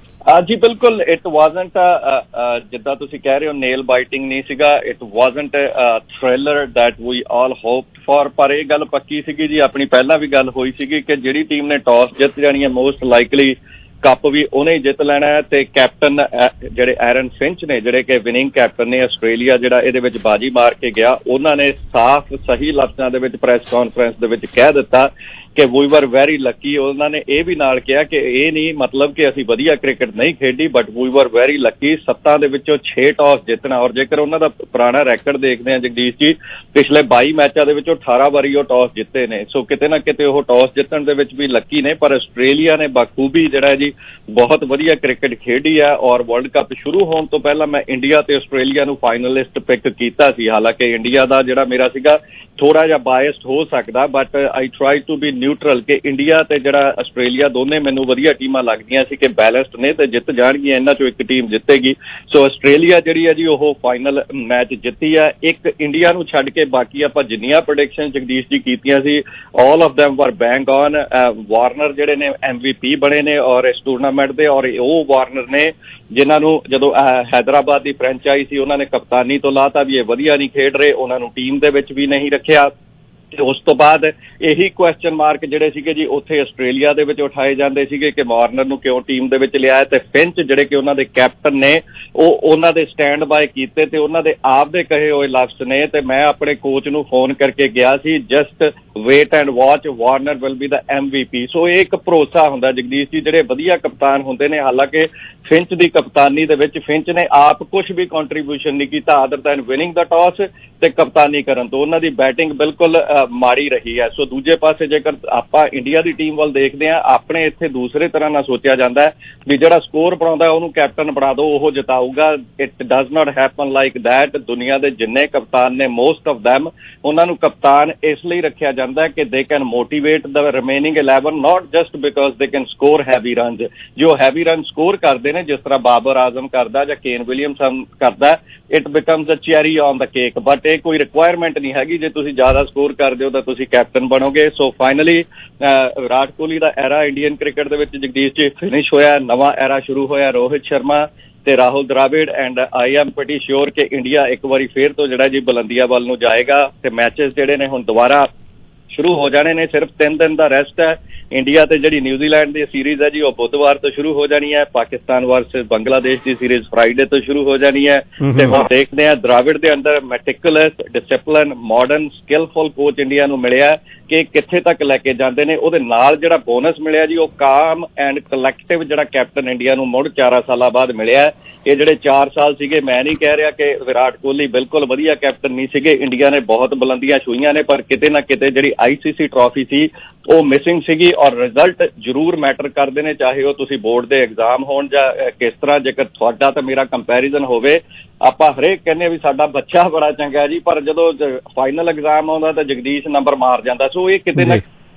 ਜੀ ਬਿਲਕੁਲ, ਇਟ ਵਾਜ਼ਨਟ ਜਿੱਦਾਂ ਤੁਸੀਂ ਕਹਿ ਰਹੇ ਹੋ ਨੇਲ ਬਾਈਟਿੰਗ ਨਹੀਂ ਸੀਗਾ, it wasn't thriller that we all hoped for. ਪਰ ਇਹ ਗੱਲ ਪੱਕੀ ਸੀਗੀ ਜੀ, ਆਪਣੀ ਪਹਿਲਾਂ ਵੀ ਗੱਲ ਹੋਈ ਸੀਗੀ ਕਿ ਜਿਹੜੀ ਟੀਮ ਨੇ ਟਾਸ ਜਿੱਤ ਜਾਣੀ ਹੈ ਮੋਸਟ ਲਾਈਕਲੀ ਕੱਪ ਵੀ ਉਹਨੇ ਹੀ ਜਿੱਤ ਲੈਣਾ ਹੈ। ਤੇ ਕੈਪਟਨ ਜਿਹੜੇ ਐਰਨ ਫਿੰਚ ਨੇ, ਜਿਹੜੇ ਕਿ ਵਿਨਿੰਗ ਕੈਪਟਨ ਨੇ ਆਸਟ੍ਰੇਲੀਆ, ਜਿਹੜਾ ਇਹਦੇ ਵਿੱਚ ਬਾਜੀ ਮਾਰ ਕੇ ਗਿਆ, ਉਹਨਾਂ ਨੇ ਸਾਫ਼ ਸਹੀ ਲਫ਼ਜ਼ਾਂ ਦੇ ਵਿੱਚ ਪ੍ਰੈਸ ਕਾਨਫਰੰਸ ਦੇ ਵਿੱਚ ਕਹਿ ਦਿੱਤਾ ਕਿ ਵੀ ਵਰ ਵੈਰੀ ਲੱਕੀ। ਉਹਨਾਂ ਨੇ ਇਹ ਵੀ ਨਾਲ ਕਿਹਾ ਕਿ ਇਹ ਨਹੀਂ ਮਤਲਬ ਕਿ ਅਸੀਂ ਵਧੀਆ ਕ੍ਰਿਕਟ ਨਹੀਂ ਖੇਡੀ, ਬਟ ਵੀ ਵਰ ਵੈਰੀ ਲੱਕੀ 7 ਦੇ ਵਿੱਚੋਂ 6 ਟਾਸ ਜਿੱਤਣਾ। ਔਰ ਜੇਕਰ ਉਹਨਾਂ ਦਾ ਪੁਰਾਣਾ ਰੈਕਰਡ ਦੇਖਦੇ ਹਾਂ ਜਗਦੀਸ਼ ਜੀ, ਪਿਛਲੇ 22 ਮੈਚਾਂ ਦੇ ਵਿੱਚੋਂ 18 ਵਾਰੀ ਉਹ ਟਾਸ ਜਿੱਤੇ ਨੇ। ਸੋ ਕਿਤੇ ਨਾ ਕਿਤੇ ਉਹ ਟਾਸ ਜਿੱਤਣ ਦੇ ਵਿੱਚ ਵੀ ਲੱਕੀ ਨੇ। ਪਰ ਆਸਟ੍ਰੇਲੀਆ ਨੇ ਬਾਖੂਬੀ ਜਿਹੜਾ ਜੀ ਬਹੁਤ ਵਧੀਆ ਕ੍ਰਿਕਟ ਖੇਡੀ ਹੈ। ਔਰ ਵਰਲਡ ਕੱਪ ਸ਼ੁਰੂ ਹੋਣ ਤੋਂ ਪਹਿਲਾਂ ਮੈਂ ਇੰਡੀਆ ਤੇ ਆਸਟ੍ਰੇਲੀਆ ਨੂੰ ਫਾਈਨਲਿਸਟ ਪਿਕ ਕੀਤਾ ਸੀ। ਹਾਲਾਂਕਿ ਇੰਡੀਆ ਦਾ ਜਿਹੜਾ ਮੇਰਾ ਸੀਗਾ ਥੋੜਾ ਜਿਹਾ ਬਾਇਸਡ ਹੋ ਸਕਦਾ, but I try to be neutral ਕਿ ਇੰਡੀਆ ਤੇ ਜਿਹੜਾ ਆਸਟ੍ਰੇਲੀਆ ਦੋਨੇ ਮੈਨੂੰ ਵਧੀਆ ਟੀਮਾਂ ਲੱਗਦੀਆਂ ਸੀ ਕਿ ਬੈਲੈਂਸਡ ਨੇ ਤੇ ਜਿੱਤ ਜਾਣਗੀਆਂ, ਇਹਨਾਂ ਚੋਂ ਇੱਕ ਟੀਮ ਜਿੱਤੇਗੀ। ਸੋ ਆਸਟ੍ਰੇਲੀਆ ਜਿਹੜੀ ਹੈ ਜੀ ਉਹ ਫਾਈਨਲ ਮੈਚ ਜਿੱਤੀ ਹੈ। ਇੱਕ ਇੰਡੀਆ ਨੂੰ ਛੱਡ ਕੇ ਬਾਕੀ ਆਪਾਂ ਜਿੰਨੀਆਂ ਪ੍ਰੈਡਿਕਸ਼ਨ ਜਗਦੀਸ਼ ਜੀ ਕੀਤੀਆਂ ਸੀ, all of them were bang on. Warner ਜਿਹੜੇ ਨੇ MVP ਬਣੇ ਨੇ ਔਰ ਇਸ ਟੂਰਨਾਮੈਂਟ ਦੇ, ਔਰ ਉਹ ਵਾਰਨਰ ਨੇ ਜਿਨ੍ਹਾਂ ਨੂੰ ਜਦੋਂ ਹੈਦਰਾਬਾਦ ਦੀ ਫਰੈਂਚਾਈਜ਼ ਸੀ ਉਹਨਾਂ ਨੇ ਕਪਤਾਨੀ ਤੋਂ ਲਾਤਾ ਵੀ ਇਹ ਵਧੀਆ ਨਹੀਂ ਖੇਡ ਰਹੇ, ਉਹਨਾਂ ਨੂੰ ਟੀਮ ਦੇ ਵਿੱਚ ਵੀ ਨਹੀਂ ਰੱਖਿਆ। ਤੇ ਉਸ ਤੋਂ ਬਾਅਦ ਇਹੀ ਕੁਐਸਚਨ ਮਾਰਕ ਜਿਹੜੇ ਸੀਗੇ ਜੀ ਉੱਥੇ ਆਸਟ੍ਰੇਲੀਆ ਦੇ ਵਿੱਚ ਉਠਾਏ ਜਾਂਦੇ ਸੀਗੇ ਕਿ ਵਾਰਨਰ ਨੂੰ ਕਿਉਂ ਟੀਮ ਦੇ ਵਿੱਚ ਲਿਆਇਆ। ਤੇ ਫਿੰਚ ਜਿਹੜੇ ਕਿ ਉਹਨਾਂ ਦੇ ਕੈਪਟਨ ਨੇ ਉਹ ਉਹਨਾਂ ਦੇ ਸਟੈਂਡ ਬਾਏ ਕੀਤੇ ਤੇ ਉਹਨਾਂ ਦੇ ਆਪ ਦੇ ਕਹੇ ਹੋਏ ਲਫ਼ਜ਼ ਨੇ। ਤੇ ਮੈਂ ਆਪਣੇ ਕੋਚ ਨੂੰ ਫੋਨ ਕਰਕੇ ਗਿਆ ਸੀ, just wait and watch, Warner will be the MVP। So ਇਹ ਇੱਕ ਭਰੋਸਾ ਹੁੰਦਾ ਜਗਦੀਸ਼ ਜੀ, ਜਿਹੜੇ ਵਧੀਆ ਕਪਤਾਨ ਹੁੰਦੇ ਨੇ। ਹਾਲਾਂਕਿ ਫਿੰਚ ਦੀ ਕਪਤਾਨੀ ਦੇ ਵਿੱਚ ਫਿੰਚ ਨੇ ਆਪ ਕੁਝ ਵੀ ਕੰਟਰੀਬਿਊਸ਼ਨ ਨਹੀਂ ਕੀਤਾ other than winning the toss ਤੇ ਕਪਤਾਨੀ ਕਰਨ ਤੋਂ। ਉਹਨਾਂ ਦੀ ਬੈਟਿੰਗ ਬਿਲਕੁਲ ਮਾੜੀ ਰਹੀ ਹੈ। ਸੋ ਦੂਜੇ ਪਾਸੇ ਜੇਕਰ ਆਪਾਂ ਇੰਡੀਆ ਦੀ ਟੀਮ ਵੱਲ ਦੇਖਦੇ ਹਾਂ, ਆਪਣੇ ਇੱਥੇ ਦੂਸਰੇ ਤਰ੍ਹਾਂ ਨਾਲ ਸੋਚਿਆ ਜਾਂਦਾ ਹੈ ਵੀ ਜਿਹੜਾ ਸਕੋਰ ਬਣਾਉਂਦਾ ਉਹਨੂੰ ਕੈਪਟਨ ਬਣਾ ਦਿਓ, ਉਹ ਜਿਤਾਊਗਾ। It does not happen like that. ਦੁਨੀਆ ਦੇ ਜਿੰਨੇ ਕਪਤਾਨ ਨੇ ਮੋਸਟ ਆਫ ਦੈਮ, ਉਹਨਾਂ ਨੂੰ ਕਪਤਾਨ ਇਸ ਲਈ ਰੱਖਿਆ ਜਾਂਦਾ ਹੈ ਕਿ they can motivate the remaining 11, not just because they can score heavy runs. ਜੋ ਹੈਵੀ ਰਨ ਸਕੋਰ ਕਰਦੇ ਨੇ, ਜਿਸ ਤਰ੍ਹਾਂ ਬਾਬਰ ਆਜ਼ਮ ਕਰਦਾ ਜਾਂ ਕੇਨ ਵਿਲੀਅਮਸਨ ਕਰਦਾ, it becomes a cherry on the cake. But ਇਹ ਕੋਈ ਰਿਕੁਆਇਰਮੈਂਟ ਨਹੀਂ ਹੈਗੀ ਜੇ ਤੁਸੀਂ ਜ਼ਿਆਦਾ ਸਕੋਰ ਕਰਦੇ ਹੋ ਤਾਂ ਤੁਸੀਂ ਕੈਪਟਨ ਬਣੋਗੇ। ਸੋ ਫਾਈਨਲੀ ਵਿਰਾਟ ਕੋਹਲੀ ਦਾ ਐਰਾ ਇੰਡੀਅਨ ਕ੍ਰਿਕਟ ਦੇ ਵਿੱਚ ਜਗਦੀਸ਼ ਜੀ ਫਿਨਿਸ਼ ਹੋਇਆ, ਨਵਾਂ ਐਰਾ ਸ਼ੁਰੂ ਹੋਇਆ। ਰੋਹਿਤ ਸ਼ਰਮਾ ਤੇ Rahul Dravid and I am pretty sure ਕਿ ਇੰਡੀਆ ਇੱਕ ਵਾਰੀ ਫੇਰ ਤੋਂ ਜਿਹੜਾ ਜੀ ਬੁਲੰਦੀਆਂ ਵੱਲ ਨੂੰ ਜਾਏਗਾ। ਤੇ ਮੈਚਸ ਜਿਹੜੇ ਨੇ ਹੁਣ ਦੁਬਾਰਾ ਸ਼ੁਰੂ ਹੋ ਜਾਣੇ ਨੇ। ਸਿਰਫ 3 ਦਿਨ ਦਾ ਰੈਸਟ ਹੈ। ਇੰਡੀਆ ਤੇ ਜਿਹੜੀ ਨਿਊਜ਼ੀਲੈਂਡ ਦੀ ਸੀਰੀਜ਼ ਹੈ ਜੀ ਉਹ ਬੁੱਧਵਾਰ ਤੋਂ ਸ਼ੁਰੂ ਹੋ ਜਾਣੀ ਹੈ। ਪਾਕਿਸਤਾਨ ਵਰਸਸ ਬੰਗਲਾਦੇਸ਼ ਦੀ ਸੀਰੀਜ਼ ਫਰਾਈਡੇ ਤੋਂ ਸ਼ੁਰੂ ਹੋ ਜਾਣੀ ਹੈ। ਤੇ ਹੁਣ ਦੇਖਦੇ ਹਾਂ ਦਰਾਵਿੜ ਦੇ ਅੰਦਰ meticulous, discipline, modern, skillful coach India ਨੂੰ ਮਿਲਿਆ ਕਿ ਕਿੱਥੇ ਤੱਕ ਲੈ ਕੇ ਜਾਂਦੇ ਨੇ। ਉਹਦੇ ਨਾਲ ਜਿਹੜਾ ਬੋਨਸ ਮਿਲਿਆ ਜੀ ਉਹ ਕਾਮ ਐਂਡ ਕਲੈਕਟਿਵ ਜਿਹੜਾ ਕੈਪਟਨ ਇੰਡੀਆ ਨੂੰ ਮੁੜ 4 ਸਾਲਾਂ ਬਾਅਦ ਮਿਲਿਆ। ਇਹ ਜਿਹੜੇ 4 ਸਾਲ ਸੀਗੇ, ਮੈਂ ਨਹੀਂ ਕਹਿ ਰਿਹਾ ਕਿ ਵਿਰਾਟ ਕੋਹਲੀ ਬਿਲਕੁਲ ਵਧੀਆ ਕੈਪਟਨ ਨਹੀਂ ਸੀਗੇ, ਇੰਡੀਆ ਨੇ ਬਹੁਤ ਬੁਲੰਦੀਆਂ ਛੂਹੀਆਂ ਨੇ, ਪਰ ਕਿਤੇ ਨਾ ਕਿਤੇ ਜਿਹੜੀ ICC ਟਰਾਫੀ ਸੀ ਉਹ ਮਿਸਿੰਗ ਸੀਗੀ। ਔਰ ਰਿਜ਼ਲਟ ਜ਼ਰੂਰ ਮੈਟਰ ਕਰਦੇ ਨੇ, ਚਾਹੇ ਉਹ ਤੁਸੀਂ ਬੋਰਡ ਦੇ ਐਗਜ਼ਾਮ ਹੋਣ ਜਾਂ ਕਿਸ ਤਰ੍ਹਾਂ। ਜੇਕਰ ਤੁਹਾਡਾ ਤਾਂ ਮੇਰਾ ਕੰਪੈਰੀਜ਼ਨ ਹੋਵੇ, ਆਪਾਂ ਹਰੇਕ ਕਹਿੰਦੇ ਵੀ ਸਾਡਾ ਬੱਚਾ ਬੜਾ ਚੰਗਾ ਜੀ, ਪਰ ਜਦੋਂ ਫਾਈਨਲ ਐਗਜ਼ਾਮ ਆਉਂਦਾ ਤਾਂ ਜਗਦੀਸ਼ ਨੰਬਰ ਮਾਰ ਜਾਂਦਾ। ਸੋ ਇਹ ਕਿਤੇ ਨਾ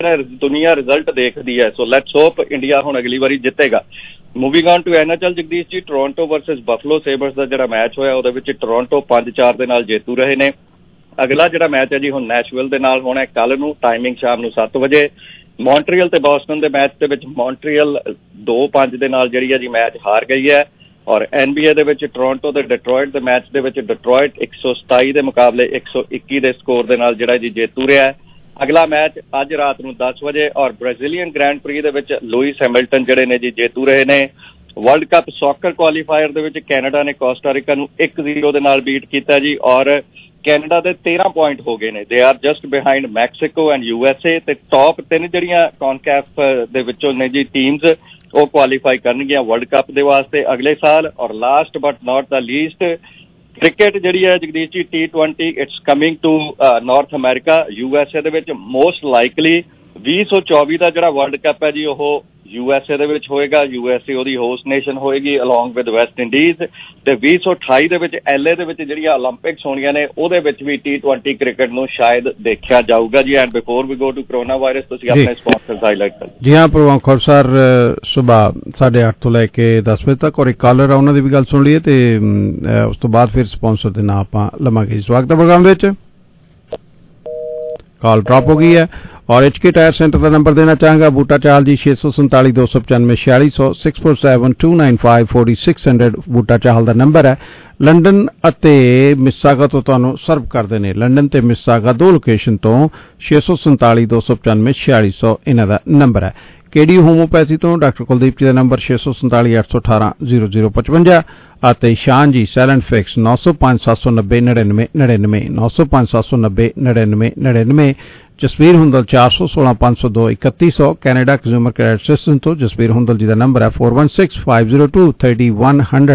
ਦੁਨੀਆ ਰਿਜ਼ਲਟ ਦੇਖਦੀ ਹੈ। ਸੋ ਲੈਟਸ ਹੋਪ ਇੰਡੀਆ ਹੁਣ ਅਗਲੀ ਵਾਰੀ ਜਿੱਤੇਗਾ। Moving on to NHL Jagdish ji, Toronto versus Buffalo Sabres ਦਾ ਜਿਹੜਾ ਮੈਚ ਹੋਇਆ ਉਹਦੇ ਵਿੱਚ ਟੋਰਾਂਟੋ 5-4 ਦੇ ਨਾਲ ਜੇਤੂ ਰਹੇ ਨੇ। ਅਗਲਾ ਜਿਹੜਾ ਮੈਚ ਹੈ ਜੀ ਹੁਣ ਨੈਸ਼ਵਿਲ ਦੇ ਨਾਲ ਹੋਣਾ ਕੱਲ ਨੂੰ, ਟਾਈਮਿੰਗ ਸ਼ਾਮ ਨੂੰ 7 ਵਜੇ। ਮੌਂਟਰੀਅਲ ਤੇ ਬੋਸਟਨ ਦੇ ਮੈਚ ਦੇ ਵਿੱਚ ਮੌਂਟਰੀਅਲ 2-5 ਦੇ ਨਾਲ ਜਿਹੜੀ ਹੈ ਜੀ ਮੈਚ ਹਾਰ ਗਈ ਹੈ। ਔਰ NBA ਦੇ ਵਿੱਚ ਟੋਰਾਂਟੋ ਤੇ ਡਿਟਰੋਇਟ ਦੇ ਮੈਚ ਦੇ ਵਿੱਚ ਡਿਟਰੋਇਟ 127 ਦੇ ਮੁਕਾਬਲੇ 121 ਦੇ ਸਕੋਰ ਦੇ ਨਾਲ ਜਿਹੜਾ ਜੀ ਜੇਤੂ ਰਿਹਾ ਹੈ। ਅਗਲਾ ਮੈਚ ਅੱਜ ਰਾਤ ਨੂੰ 10 ਵਜੇ ਔਰ ਬ੍ਰਾਜ਼ੀਲੀਅਨ ਗ੍ਰੈਂਡ ਪ੍ਰੀ ਦੇ ਵਿੱਚ ਲੂਇਸ ਹੈਮਿਲਟਨ ਜਿਹੜੇ ਨੇ ਜੀ ਜੇਤੂ ਰਹੇ ਨੇ। ਵਰਲਡ ਕੱਪ ਸੌਕਰ ਕੁਆਲੀਫਾਇਰ ਦੇ ਵਿੱਚ ਕੈਨੇਡਾ ਨੇ ਕੋਸਟਾਰੀਕਾ ਨੂੰ 1-0 ਦੇ ਨਾਲ ਬੀਟ ਕੀਤਾ ਜੀ ਔਰ ਕੈਨੇਡਾ ਦੇ 13 ਪੁਆਇੰਟ ਹੋ ਗਏ ਨੇ। They are just behind Mexico and USA ਤੇ ਟੌਪ 3 ਜਿਹੜੀਆਂ ਕੌਨਕੈਫ ਦੇ ਵਿੱਚੋਂ ਨੇ ਜੀ ਟੀਮਸ ਉਹ ਕੁਆਲੀਫਾਈ ਕਰਨਗੀਆਂ ਵਰਲਡ ਕੱਪ ਦੇ ਵਾਸਤੇ ਅਗਲੇ ਸਾਲ। Or last but not the least cricket ਜਿਹੜੀ ਹੈ Jagdish ji T20 it's coming to North America USA ਦੇ ਵਿੱਚ ਮੋਸਟ ਲਾਈਕਲੀ 2024 ਦਾ ਜਿਹੜਾ ਵਰਲਡ ਕੱਪ ਹੈ ਜੀ ਉਹ USA ਦੇ ਵਿੱਚ ਹੋਏਗਾ। USA ਉਹਦੀ ਹੋਸਟ ਨੇਸ਼ਨ ਹੋਏਗੀ ਅਲੋਂਗ ਵਿਦ ਵੈਸਟ ਇੰਡੀਜ਼ ਤੇ 2028 ਦੇ ਵਿੱਚ LA ਦੇ ਵਿੱਚ ਜਿਹੜੀਆਂ ਓਲੰਪਿਕਸ ਹੋਣੀਆਂ ਨੇ ਉਹਦੇ ਵਿੱਚ ਵੀ T20 ਕ੍ਰਿਕਟ ਨੂੰ ਸ਼ਾਇਦ ਦੇਖਿਆ ਜਾਊਗਾ ਜੀ। And before we go to corona virus ਤੁਸੀਂ ਆਪਣੇ ਸਪਾਂਸਰਸ ਹਾਈਲਾਈਟ ਕਰੋ ਜੀ। ਹਾਂ ਪ੍ਰਵਾਨ ਖੌਰ ਸਰ ਸੁਬਾਹ 8:30 ਤੋਂ ਲੈ ਕੇ 10 ਵਜੇ ਤੱਕ ਔਰ ਇੱਕ ਕਾਲਰ ਆ ਉਹਨਾਂ ਦੀ ਵੀ ਗੱਲ ਸੁਣ ਲਈਏ ਤੇ ਉਸ ਤੋਂ ਬਾਅਦ ਫਿਰ ਸਪਾਂਸਰ ਦੇ ਨਾਂ ਆਪਾਂ ਲਵਾਂਗੇ। ਸਵਾਗਤ ਹੈ ਪ੍ਰੋਗਰਾਮ ਵਿੱਚ। ਕਾਲ ਡ੍ਰੌਪ ਹੋ ਗਈ ਹੈ और HK टायर सेंटर का नंबर देना चाहूँगा बूटा चाल जी 647 295 4600 647 295 4600 बूटा चाहल का नंबर है। लंडन ਅਤੇ ਮਿਸਾਗਾ ਤੋਂ ਤੁਹਾਨੂੰ ਸਰਵ ਕਰਦੇ ਨੇ। ਲੰਡਨ ਤੇ ਮਿਸਾਗਾ ਦੋ ਲੋਕੇਸ਼ਨ ਤੋਂ 647 295 4600 ਇਹਨਾਂ ਦਾ ਨੰਬਰ ਹੈ। KD ਹੋਮੋਪੈਥੀ ਤੋਂ ਡਾਕਟਰ ਕੁਲਦੀਪ ਜੀ ਦਾ ਨੰਬਰ 647 818 0055 ਅਤੇ Shaan ji silent fix 905 790 99 99 905 790 99 99। Jasvir Hundal 416 502 3100 Canada consumer credit system ਤੋਂ ਜਸਵੀਰ ਹੁੰਦਲ ਜੀ ਦਾ ਨੰਬਰ ਹੈ 416 502 3100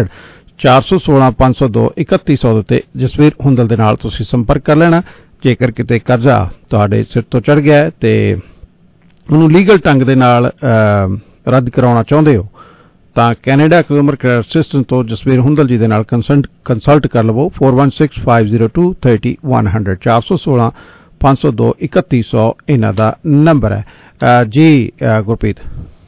416 502 3100 ਉੱਤੇ ਜਸਵੀਰ ਹੁੰਦਲ ਦੇ ਨਾਲ ਤੁਸੀਂ ਸੰਪਰਕ ਕਰ ਲੈਣਾ। ਜੇਕਰ ਕਿਤੇ ਕਰਜ਼ਾ ਤੁਹਾਡੇ ਸਿਰ ਤੋਂ ਚੜ ਗਿਆ ਤੇ ਉਹਨੂੰ ਲੀਗਲ ਢੰਗ ਦੇ ਨਾਲ ਰੱਦ ਕਰਾਉਣਾ ਚਾਹੁੰਦੇ ਹੋ ਤਾਂ ਕੈਨੇਡਾ ਕੰਜ਼ਿਊਮਰ ਕ੍ਰੈਡਿਟ ਸਿਸਟਮ ਤੋਂ ਜਸਵੀਰ ਹੁੰਦਲ ਜੀ ਦੇ ਨਾਲ ਕੰਸਲਟ ਕਰ ਲਵੋ। 416 502 3100 416 502 3100 ਇਹਨਾਂ ਦਾ ਨੰਬਰ ਹੈ ਜੀ। ਗੁਰਪ੍ਰੀਤ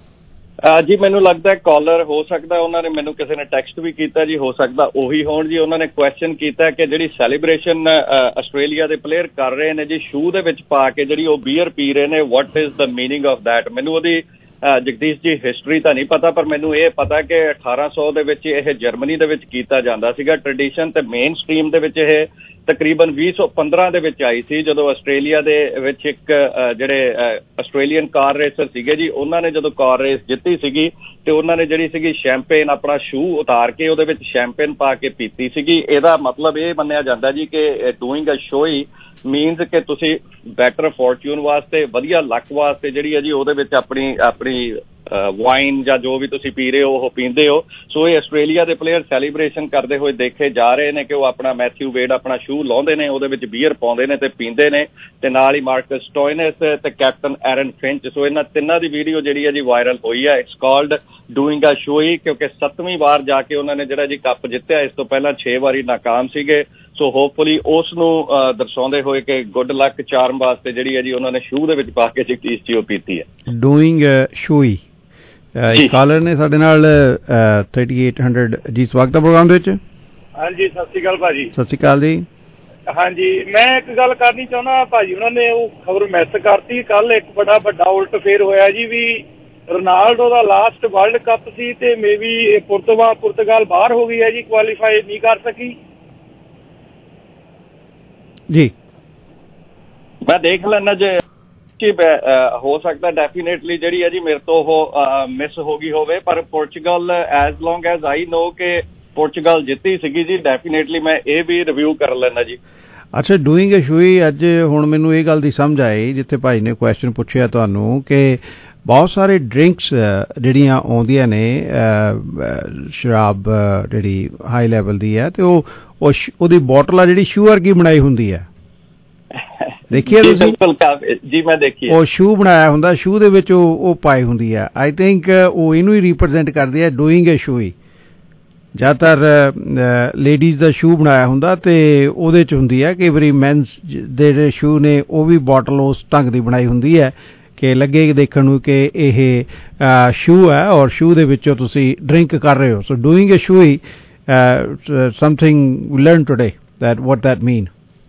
ਜੀ ਮੈਨੂੰ ਲੱਗਦਾ ਕਾਲਰ ਹੋ ਸਕਦਾ ਉਹਨਾਂ ਨੇ ਮੈਨੂੰ ਕਿਸੇ ਨੇ ਟੈਕਸਟ ਵੀ ਕੀਤਾ ਜੀ, ਹੋ ਸਕਦਾ ਉਹੀ ਹੋਣ ਜੀ। ਉਹਨਾਂ ਨੇ ਕੁਐਸਚਨ ਕੀਤਾ ਕਿ ਜਿਹੜੀ ਸੈਲੀਬ੍ਰੇਸ਼ਨ ਆਸਟ੍ਰੇਲੀਆ ਦੇ ਪਲੇਅਰ ਕਰ ਰਹੇ ਨੇ ਜੀ ਸ਼ੂ ਦੇ ਵਿੱਚ ਪਾ ਕੇ ਜਿਹੜੀ ਉਹ ਬੀਅਰ ਪੀ ਰਹੇ ਨੇ, what is the meaning of that. ਮੈਨੂੰ ਉਹਦੀ ਜਗਦੀਸ਼ ਜੀ ਹਿਸਟਰੀ ਤਾਂ ਨਹੀਂ ਪਤਾ ਪਰ ਮੈਨੂੰ ਇਹ ਪਤਾ ਕਿ 1800 ਦੇ ਵਿੱਚ ਇਹ ਜਰਮਨੀ ਦੇ ਵਿੱਚ ਕੀਤਾ ਜਾਂਦਾ ਸੀਗਾ ਟ੍ਰੈਡੀਸ਼ਨ ਤੇ ਮੇਨ ਸਟ੍ਰੀਮ ਦੇ ਵਿੱਚ ਇਹ ਤਕਰੀਬਨ 2015 ਦੇ ਵਿੱਚ ਆਈ ਸੀ ਜਦੋਂ ਆਸਟ੍ਰੇਲੀਆ ਦੇ ਵਿੱਚ ਇੱਕ ਜਿਹੜੇ ਆਸਟ੍ਰੇਲੀਅਨ ਕਾਰ ਰੇਸਰ ਸੀਗੇ ਜੀ ਉਹਨਾਂ ਨੇ ਜਦੋਂ ਕਾਰ ਰੇਸ ਜਿੱਤੀ ਸੀਗੀ ਤੇ ਉਹਨਾਂ ਨੇ ਜਿਹੜੀ ਸੀਗੀ ਸ਼ੈਂਪੇਨ ਆਪਣਾ ਸ਼ੂ ਉਤਾਰ ਕੇ ਉਹਦੇ ਵਿੱਚ ਸ਼ੈਂਪੇਨ ਪਾ ਕੇ ਪੀਤੀ ਸੀਗੀ। ਇਹਦਾ ਮਤਲਬ ਇਹ ਮੰਨਿਆ ਜਾਂਦਾ ਜੀ ਕਿ ਡੂਇੰਗ ਅ ਸ਼ੋਈ ਮੀਨਸ ਕਿ ਤੁਸੀਂ ਬੈਟਰ ਫੋਰਚੂਨ ਵਾਸਤੇ ਵਧੀਆ ਲੱਕ ਵਾਸਤੇ ਜਿਹੜੀ ਹੈ ਜੀ ਉਹਦੇ ਵਿੱਚ ਆਪਣੀ ਵਾਈਨ ਜਾਂ ਜੋ ਵੀ ਤੁਸੀਂ ਪੀ ਰਹੇ ਹੋ ਉਹ ਪੀਂਦੇ ਹੋ। ਸੋ ਇਹ ਆਸਟ੍ਰੇਲੀਆ ਦੇ ਪਲੇਅਰ ਸੈਲੀਬ੍ਰੇਸ਼ਨ ਕਰਦੇ ਹੋਏ ਦੇਖੇ ਜਾ ਰਹੇ ਨੇ ਕਿ ਉਹ ਆਪਣਾ ਮੈਥਿਊ ਵੇਡ ਆਪਣਾ ਸ਼ੂ ਲਾਉਂਦੇ ਨੇ, ਉਹਦੇ ਵਿੱਚ ਬੀਅਰ ਪਾਉਂਦੇ ਨੇ ਤੇ ਪੀਂਦੇ ਨੇ ਤੇ ਨਾਲ ਹੀ ਮਾਰਕਸ ਸਟੋਇਨਸ ਤੇ ਕੈਪਟਨ ਐਰਨ ਫਿੰਚ। ਸੋ ਇਹਨਾਂ ਤਿੰਨਾਂ ਦੀ ਵੀਡੀਓ ਜਿਹੜੀ ਹੈ ਜੀ ਵਾਇਰਲ ਹੋਈ ਹੈ। It's called doing a shoey ਕਿਉਂਕਿ 7ਵੀਂ ਵਾਰ ਜਾ ਕੇ ਉਹਨਾਂ ਨੇ ਜਿਹੜਾ ਜੀ ਕੱਪ ਜਿੱਤਿਆ। ਇਸ ਤੋਂ ਪਹਿਲਾਂ 6 ਵਾਰੀ ਨਾਕਾਮ ਸੀਗੇ। ਸੋ ਹੋਪਫੁਲੀ ਉਸ ਨੂੰ ਦਰਸਾਉਂਦੇ ਹੋਏ ਕਿ ਗੁੱਡ ਲੱਕ ਚਾਰਮ ਵਾਸਤੇ ਜਿਹੜੀ ਹੈ ਜੀ ਉਹਨਾਂ ਨੇ ਸ਼ੂ ਦੇ ਵਿੱਚ ਪਾ ਕੇ ਜਗਦੀਸ਼ ਜੀ ਉਹ ਪੀਤੀ ਹੈ। ਡੂਇੰਗ ਸ਼ੋਈ ਕਾਲਰ ਨੇ ਸਾਡੇ ਨਾਲ 3800 ਜੀ। ਸਵਾਗਤ ਹੈ ਪ੍ਰੋਗਰਾਮ ਦੇ ਵਿੱਚ। ਹਾਂਜੀ ਸਤਿ ਸ਼੍ਰੀ ਅਕਾਲ ਭਾਜੀ। ਸਤਿ ਸ਼੍ਰੀ ਅਕਾਲ ਜੀ। ਹਾਂਜੀ ਮੈਂ ਇੱਕ ਗੱਲ ਕਰਨੀ ਚਾਹੁੰਦਾ ਭਾਜੀ, ਉਹਨਾਂ ਨੇ ਉਹ ਖਬਰ ਮਿਸ ਕਰਤੀ। ਕੱਲ ਇੱਕ ਬੜਾ ਵੱਡਾ ਉਲਟ ਫੇਰ ਹੋਇਆ ਜੀ ਵੀ ਰੋਨਾਲਡੋ ਦਾ ਲਾਸਟ ਵਰਲਡ ਕੱਪ ਸੀ ਤੇ ਮੇਬੀ ਪੁਰਤਗਾਲ ਬਾਹਰ ਹੋ ਗਈ ਹੈ ਜੀ, ਕੁਆਲੀਫਾਈ ਨਹੀਂ ਕਰ ਸਕੀ ਜੀ। ਮੈਂ ਦੇਖ ਲੈਣਾ ਜੇ ਹੋ ਸਕਦਾ ਡੈਫੀਨੇਟਲੀ ਜਿਹੜੀ ਹੈ ਜੀ ਮੇਰੇ ਤੋਂ ਉਹ ਮਿਸ ਹੋ ਗਈ ਹੋਵੇ ਪਰ ਪੁਰਤਗਾਲ ਐਜ਼ ਲੌਂਗ ਐਜ਼ ਆਈ ਨੋ ਕਿ ਪੁਰਤਗਾਲ ਜਿੱਤੀ ਸੀਗੀ ਜੀ ਡੈਫੀਨੇਟਲੀ ਮੈਂ ਇਹ ਵੀ ਰਿਵਿਊ ਕਰ ਲੈਣਾ ਜੀ। ਅੱਛਾ ਡੂਇੰਗ ਅ ਸ਼ੋਈ ਅੱਜ ਹੁਣ ਮੈਨੂੰ ਇਹ ਗੱਲ ਦੀ ਸਮਝ ਆਈ ਜਿੱਥੇ ਭਾਈ ਨੇ ਕੁਐਸਚਨ ਪੁੱਛਿਆ ਤੁਹਾਨੂੰ ਕਿ ਬਹੁਤ ਸਾਰੇ ਡਰਿੰਕਸ ਜਿਹੜੀਆਂ ਆਉਂਦੀਆਂ ਨੇ ਸ਼ਰਾਬ ਜਿਹੜੀ ਹਾਈ ਲੈਵਲ ਦੀ ਹੈ ਤੇ ਉਹਦੀ ਬੋਟਲ ਆ ਜਿਹੜੀ ਸ਼ੂ ਵਰਗੀ ਬਣਾਈ ਹੁੰਦੀ ਹੈ। ਦੇਖੀਏ ਤੁਸੀਂ ਜੀ? ਮੈਂ ਦੇਖੀ ਉਹ ਸ਼ੂ ਬਣਾਇਆ ਹੁੰਦਾ, ਸ਼ੂ ਦੇ ਵਿੱਚ ਉਹ ਪਾਈ ਹੁੰਦੀ ਹੈ। ਆਈ ਥਿੰਕ ਉਹ ਇਹਨੂੰ ਹੀ ਰਿਪਰੈਜ਼ੈਂਟ ਕਰਦੀ ਹੈ ਡੂਇੰਗ ਅ ਸ਼ੋਈ। ਜ਼ਿਆਦਾਤਰ ਲੇਡੀਜ਼ ਦਾ ਸ਼ੂ ਬਣਾਇਆ ਹੁੰਦਾ ਤੇ ਉਹਦੇ 'ਚ ਹੁੰਦੀ ਹੈ ਕਈ ਵਾਰੀ ਮੈਨਸ ਦੇ ਜਿਹੜੇ ਸ਼ੂ ਨੇ ਉਹ ਵੀ ਬੋਟਲ ਉਸ ਢੰਗ ਦੀ ਬਣਾਈ ਹੁੰਦੀ ਹੈ ਕਿ ਲੱਗੇ ਦੇਖਣ ਨੂੰ ਕਿ ਇਹ ਸ਼ੂ ਹੈ ਔਰ ਸ਼ੂ ਦੇ ਵਿੱਚੋਂ ਤੁਸੀਂ ਡਰਿੰਕ ਕਰ ਰਹੇ ਹੋ। So doing a shoey something we learn today that what that mean?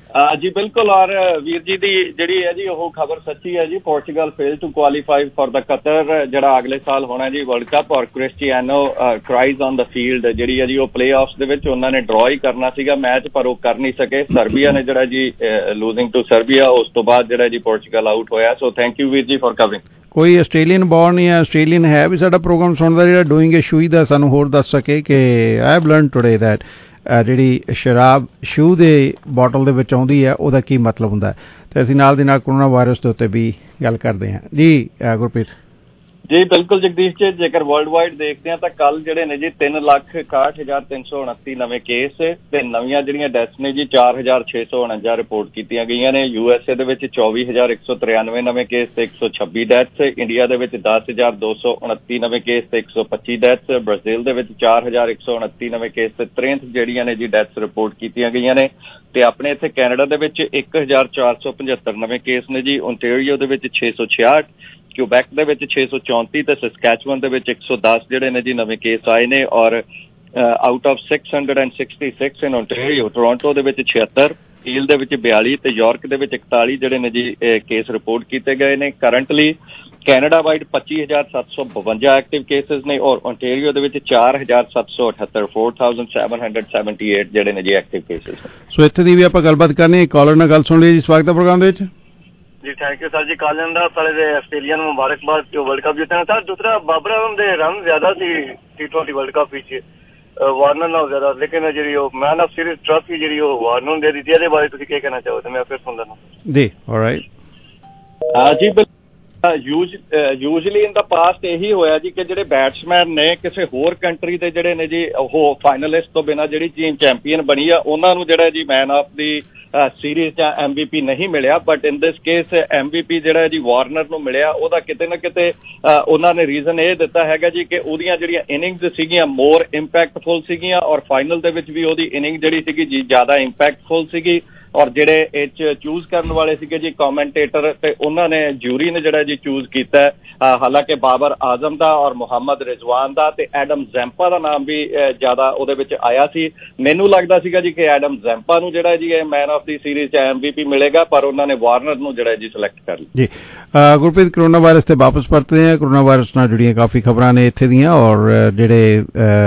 ਜੀ ਬਿਲਕੁਲ। ਔਰ ਵੀਰ ਜੀ ਦੀ ਜਿਹੜੀ ਹੈ ਜੀ ਉਹ ਖਬਰ ਸੱਚੀ ਹੈ ਜੀ। Portugal fail to qualify for the Qatar ਜਿਹੜਾ ਅਗਲੇ ਸਾਲ ਹੋਣਾ ਜੀ world cup. Or Cristiano cries on the field ਜਿਹੜੀ ਹੈ ਜੀ ਉਹ ਪਲੇ ਆਫਸ ਦੇ ਵਿੱਚ ਉਹਨਾਂ ਨੇ ਡਰਾ ਹੀ ਕਰਨਾ ਸੀਗਾ ਮੈਚ, ਪਰ ਉਹ ਕਰ ਨਹੀਂ ਸਕੇ। ਸਰਬੀਆ ਨੇ ਜਿਹੜਾ ਜੀ ਲੂਜ਼ਿੰਗ ਟੂ ਸਰਬੀਆ, ਉਸ ਤੋਂ ਬਾਅਦ ਜਿਹੜਾ ਜੀ ਪੋਰਚੁਗਲ ਆਊਟ ਹੋਇਆ। ਸੋ ਥੈਂਕ ਯੂ ਵੀਰ ਜੀ ਫॉर ਕਵਰਿੰਗ। ਕੋਈ ਆਸਟ੍ਰੇਲੀਅਨ ਬੌਰਨ ਜਾਂ ਆਸਟ੍ਰੇਲੀਅਨ ਹੈ ਵੀ ਸਾਡਾ ਪ੍ਰੋਗਰਾਮ ਸੁਣਦਾ ਜਿਹੜਾ ਡੂਇੰਗ ਏ ਸ਼ੂਈ ਦਾ ਸਾਨੂੰ ਹੋਰ ਦੱਸ ਸਕੇ ਕਿ I have learn today that ਜਿਹੜੀ ਸ਼ਰਾਬ ਸ਼ੂ ਦੇ ਬੋਟਲ ਦੇ ਵਿੱਚ ਆਉਂਦੀ ਹੈ ਉਹਦਾ ਕੀ ਮਤਲਬ ਹੁੰਦਾ ਹੈ, ਅਤੇ ਅਸੀਂ ਨਾਲ ਦੀ ਨਾਲ ਕਰੋਨਾ ਵਾਇਰਸ ਦੇ ਉੱਤੇ ਵੀ ਗੱਲ ਕਰਦੇ ਹਾਂ ਜੀ। ਗੁਰਪ੍ਰੀਤ ਜੀ ਬਿਲਕੁਲ ਜਗਦੀਸ਼ ਜੀ, ਜੇਕਰ ਵਰਲਡ ਵਾਈਡ ਦੇਖਦੇ ਹਾਂ ਤਾਂ ਕੱਲ ਜਿਹੜੇ ਨੇ ਜੀ 3,61,329 ਨਵੇਂ ਕੇਸ ਤੇ ਨਵੀਆਂ ਜਿਹੜੀਆਂ ਡੈਥਸ ਨੇ ਜੀ 4,649 ਰਿਪੋਰਟ ਕੀਤੀਆਂ ਗਈਆਂ ਨੇ। USA ਦੇ ਵਿੱਚ 24,193 ਨਵੇਂ ਕੇਸ ਤੇ 126 ਡੈਥਸ। ਇੰਡੀਆ ਦੇ ਵਿੱਚ 10,229 ਨਵੇਂ ਕੇਸ ਤੇ 125 ਡੈਥਸ। ਬ੍ਰਾਜ਼ੀਲ ਦੇ ਵਿੱਚ 4,129 ਨਵੇਂ ਕੇਸ ਤੇ 63 ਜਿਹੜੀਆਂ ਨੇ ਜੀ ਡੈਥਸ ਰਿਪੋਰਟ ਕੀਤੀਆਂ ਗਈਆਂ ਨੇ। ਤੇ ਆਪਣੇ ਇੱਥੇ ਕੈਨੇਡਾ ਦੇ ਵਿੱਚ 1,475 ਨਵੇਂ ਕੇਸ ਨੇ ਜੀ। ਓਨਟਾਰੀਓ ਦੇ ਵਿੱਚ 666, ਕਿਊਬੈਕ ਦੇ ਵਿੱਚ 634 ਤੇ ਸਸਕੈਚੁਅਨ ਦੇ ਵਿੱਚ 110 ਜਿਹੜੇ ਨੇ ਜੀ ਨਵੇਂ ਕੇਸ ਆਏ ਨੇ। Or out of 666 in Ontario, Toronto ਦੇ ਵਿੱਚ 76, ਈਲ ਦੇ ਵਿੱਚ 42 ਤੇ ਯਾਰਕ ਦੇ ਵਿੱਚ 41 ਜਿਹੜੇ ਨੇ ਜੀ ਕੇਸ ਰਿਪੋਰਟ ਕੀਤੇ ਗਏ ਨੇ। Currently Canada wide 25,752 active cases ਨੇ ਔਰ ਓਨਟਾਰੀਓ ਦੇ ਵਿੱਚ 4,778 4,778 ਜਿਹੜੇ ਨੇ ਜੀ ਐਕਟਿਵ ਕੇਸਿਸ। ਸੋ ਇੱਥੇ ਦੀ ਵੀ ਆਪਾਂ ਗੱਲਬਾਤ ਕਰਨੀ। ਕਾਲਰ ਨਾਲ ਗੱਲ ਸੁਣ ਲਈ ਜੀ, ਸਵਾਗਤ ਹੈ ਪ੍ਰੋਗਰਾਮ ਦੇ ਵਿੱਚ ਜੀ। ਥੈਂਕ ਯੂ ਸਰ ਜੀ। ਕਾਲਨ ਦਾ ਸਾਡੇ ਆਸਟ੍ਰੇਲੀਆ ਨੂੰ ਮੁਬਾਰਕਬਾਦ ਜੋ ਵਰਲਡ ਕੱਪ ਜਿੱਤਣਾ ਸਰ। ਦੂਸਰਾ ਬਾਬਰ ਆਜ਼ਮ ਦੇ ਰਨ ਜ਼ਿਆਦਾ ਸੀ T20 ਵਰਲਡ ਕੱਪ ਵਿੱਚ, ਵਾਰਨਰ ਨਾਲ ਜ਼ਿਆਦਾ, ਲੇਕਿਨ ਜਿਹੜੀ ਉਹ ਮੈਨ ਆਫ ਸੀਰੀਜ਼ ਟਰਾਫੀ ਜਿਹੜੀ ਉਹ ਵਾਰਨਰ ਨੂੰ ਦੇ ਦਿੱਤੀ। ਇਹਦੇ ਬਾਰੇ ਤੁਸੀਂ ਕੀ ਕਹਿਣਾ ਚਾਹੋਗੇ? ਮੈਂ ਫਿਰ ਸੁਣ ਲੈਣਾ ਜੀ। ਆਲਰਾਈਟ ਜੀ ਯੂਜਲੀ ਇਨ ਦਾ ਪਾਸਟ ਇਹੀ ਹੋਇਆ ਜੀ ਕਿ ਜਿਹੜੇ ਬੈਟਸਮੈਨ ਨੇ ਕਿਸੇ ਹੋਰ ਕੰਟਰੀ ਦੇ ਜਿਹੜੇ ਨੇ ਜੀ ਉਹ ਫਾਈਨਲਿਸਟ ਤੋਂ ਬਿਨਾਂ ਜਿਹੜੀ ਟੀਮ ਚੈਂਪੀਅਨ ਬਣੀ ਆ ਉਹਨਾਂ ਨੂੰ ਜਿਹੜਾ ਜੀ ਮੈਨ ਆਫ ਦੀ ਸੀਰੀਜ਼ ਜਾਂ MVP ਨਹੀਂ ਮਿਲਿਆ। But in this case MVP ਜਿਹੜਾ ਜੀ ਵਾਰਨਰ ਨੂੰ ਮਿਲਿਆ। ਉਹਦਾ ਕਿਤੇ ਨਾ ਕਿਤੇ ਉਹਨਾਂ ਨੇ ਰੀਜ਼ਨ ਇਹ ਦਿੱਤਾ ਹੈਗਾ ਜੀ ਕਿ ਉਹਦੀਆਂ ਜਿਹੜੀਆਂ ਇਨਿੰਗਸ ਸੀਗੀਆਂ ਮੋਰ ਇੰਪੈਕਟਫੁਲ ਸੀਗੀਆਂ ਔਰ ਫਾਈਨਲ ਦੇ ਵਿੱਚ ਵੀ ਉਹਦੀ ਇਨਿੰਗ ਜਿਹੜੀ ਸੀਗੀ ਜੀ ਜ਼ਿਆਦਾ ਇੰਪੈਕਟਫੁਲ ਸੀਗੀ। ਔਰ ਜਿਹੜੇ ਇਹ 'ਚ ਚੂਜ਼ ਕਰਨ ਵਾਲੇ ਸੀਗੇ ਜੀ ਕਮੈਂਟੇਟਰ, ਤੇ ਉਹਨਾਂ ਨੇ ਜੂਰੀ ਨੇ ਜਿਹੜਾ ਜੀ ਚੂਜ਼ ਕੀਤਾ ਹਾਲਾਂਕਿ ਬਾਬਰ ਆਜ਼ਮ ਦਾ ਔਰ ਮੁਹੰਮਦ ਰਿਜ਼ਵਾਨ ਦਾ ਤੇ ਐਡਮ ਜ਼ੈਂਪਾ ਦਾ ਨਾਮ ਵੀ ਜ਼ਿਆਦਾ ਉਹਦੇ ਵਿੱਚ ਆਇਆ ਸੀ। ਮੈਨੂੰ ਲੱਗਦਾ ਸੀਗਾ ਜੀ ਕਿ ਐਡਮ ਜ਼ੈਂਪਾ ਨੂੰ ਜਿਹੜਾ ਜੀ ਇਹ ਮੈਨ ਆਫ ਦੀ ਸੀਰੀਜ਼ 'ਚ MVP ਮਿਲੇਗਾ, ਪਰ ਉਹਨਾਂ ਨੇ ਵਾਰਨਰ ਨੂੰ ਜਿਹੜਾ ਜੀ ਸਿਲੈਕਟ ਕਰ ਲਿਆ ਜੀ। ਗੁਰਪ੍ਰੀਤ, ਕਰੋਨਾ ਵਾਇਰਸ ਤੇ ਵਾਪਸ ਪਰਤਦੇ ਹਾਂ। ਕਰੋਨਾ ਵਾਇਰਸ ਨਾਲ ਜੁੜੀਆਂ ਕਾਫੀ ਖਬਰਾਂ ਨੇ ਇੱਥੇ ਦੀਆਂ ਔਰ ਜਿਹੜੇ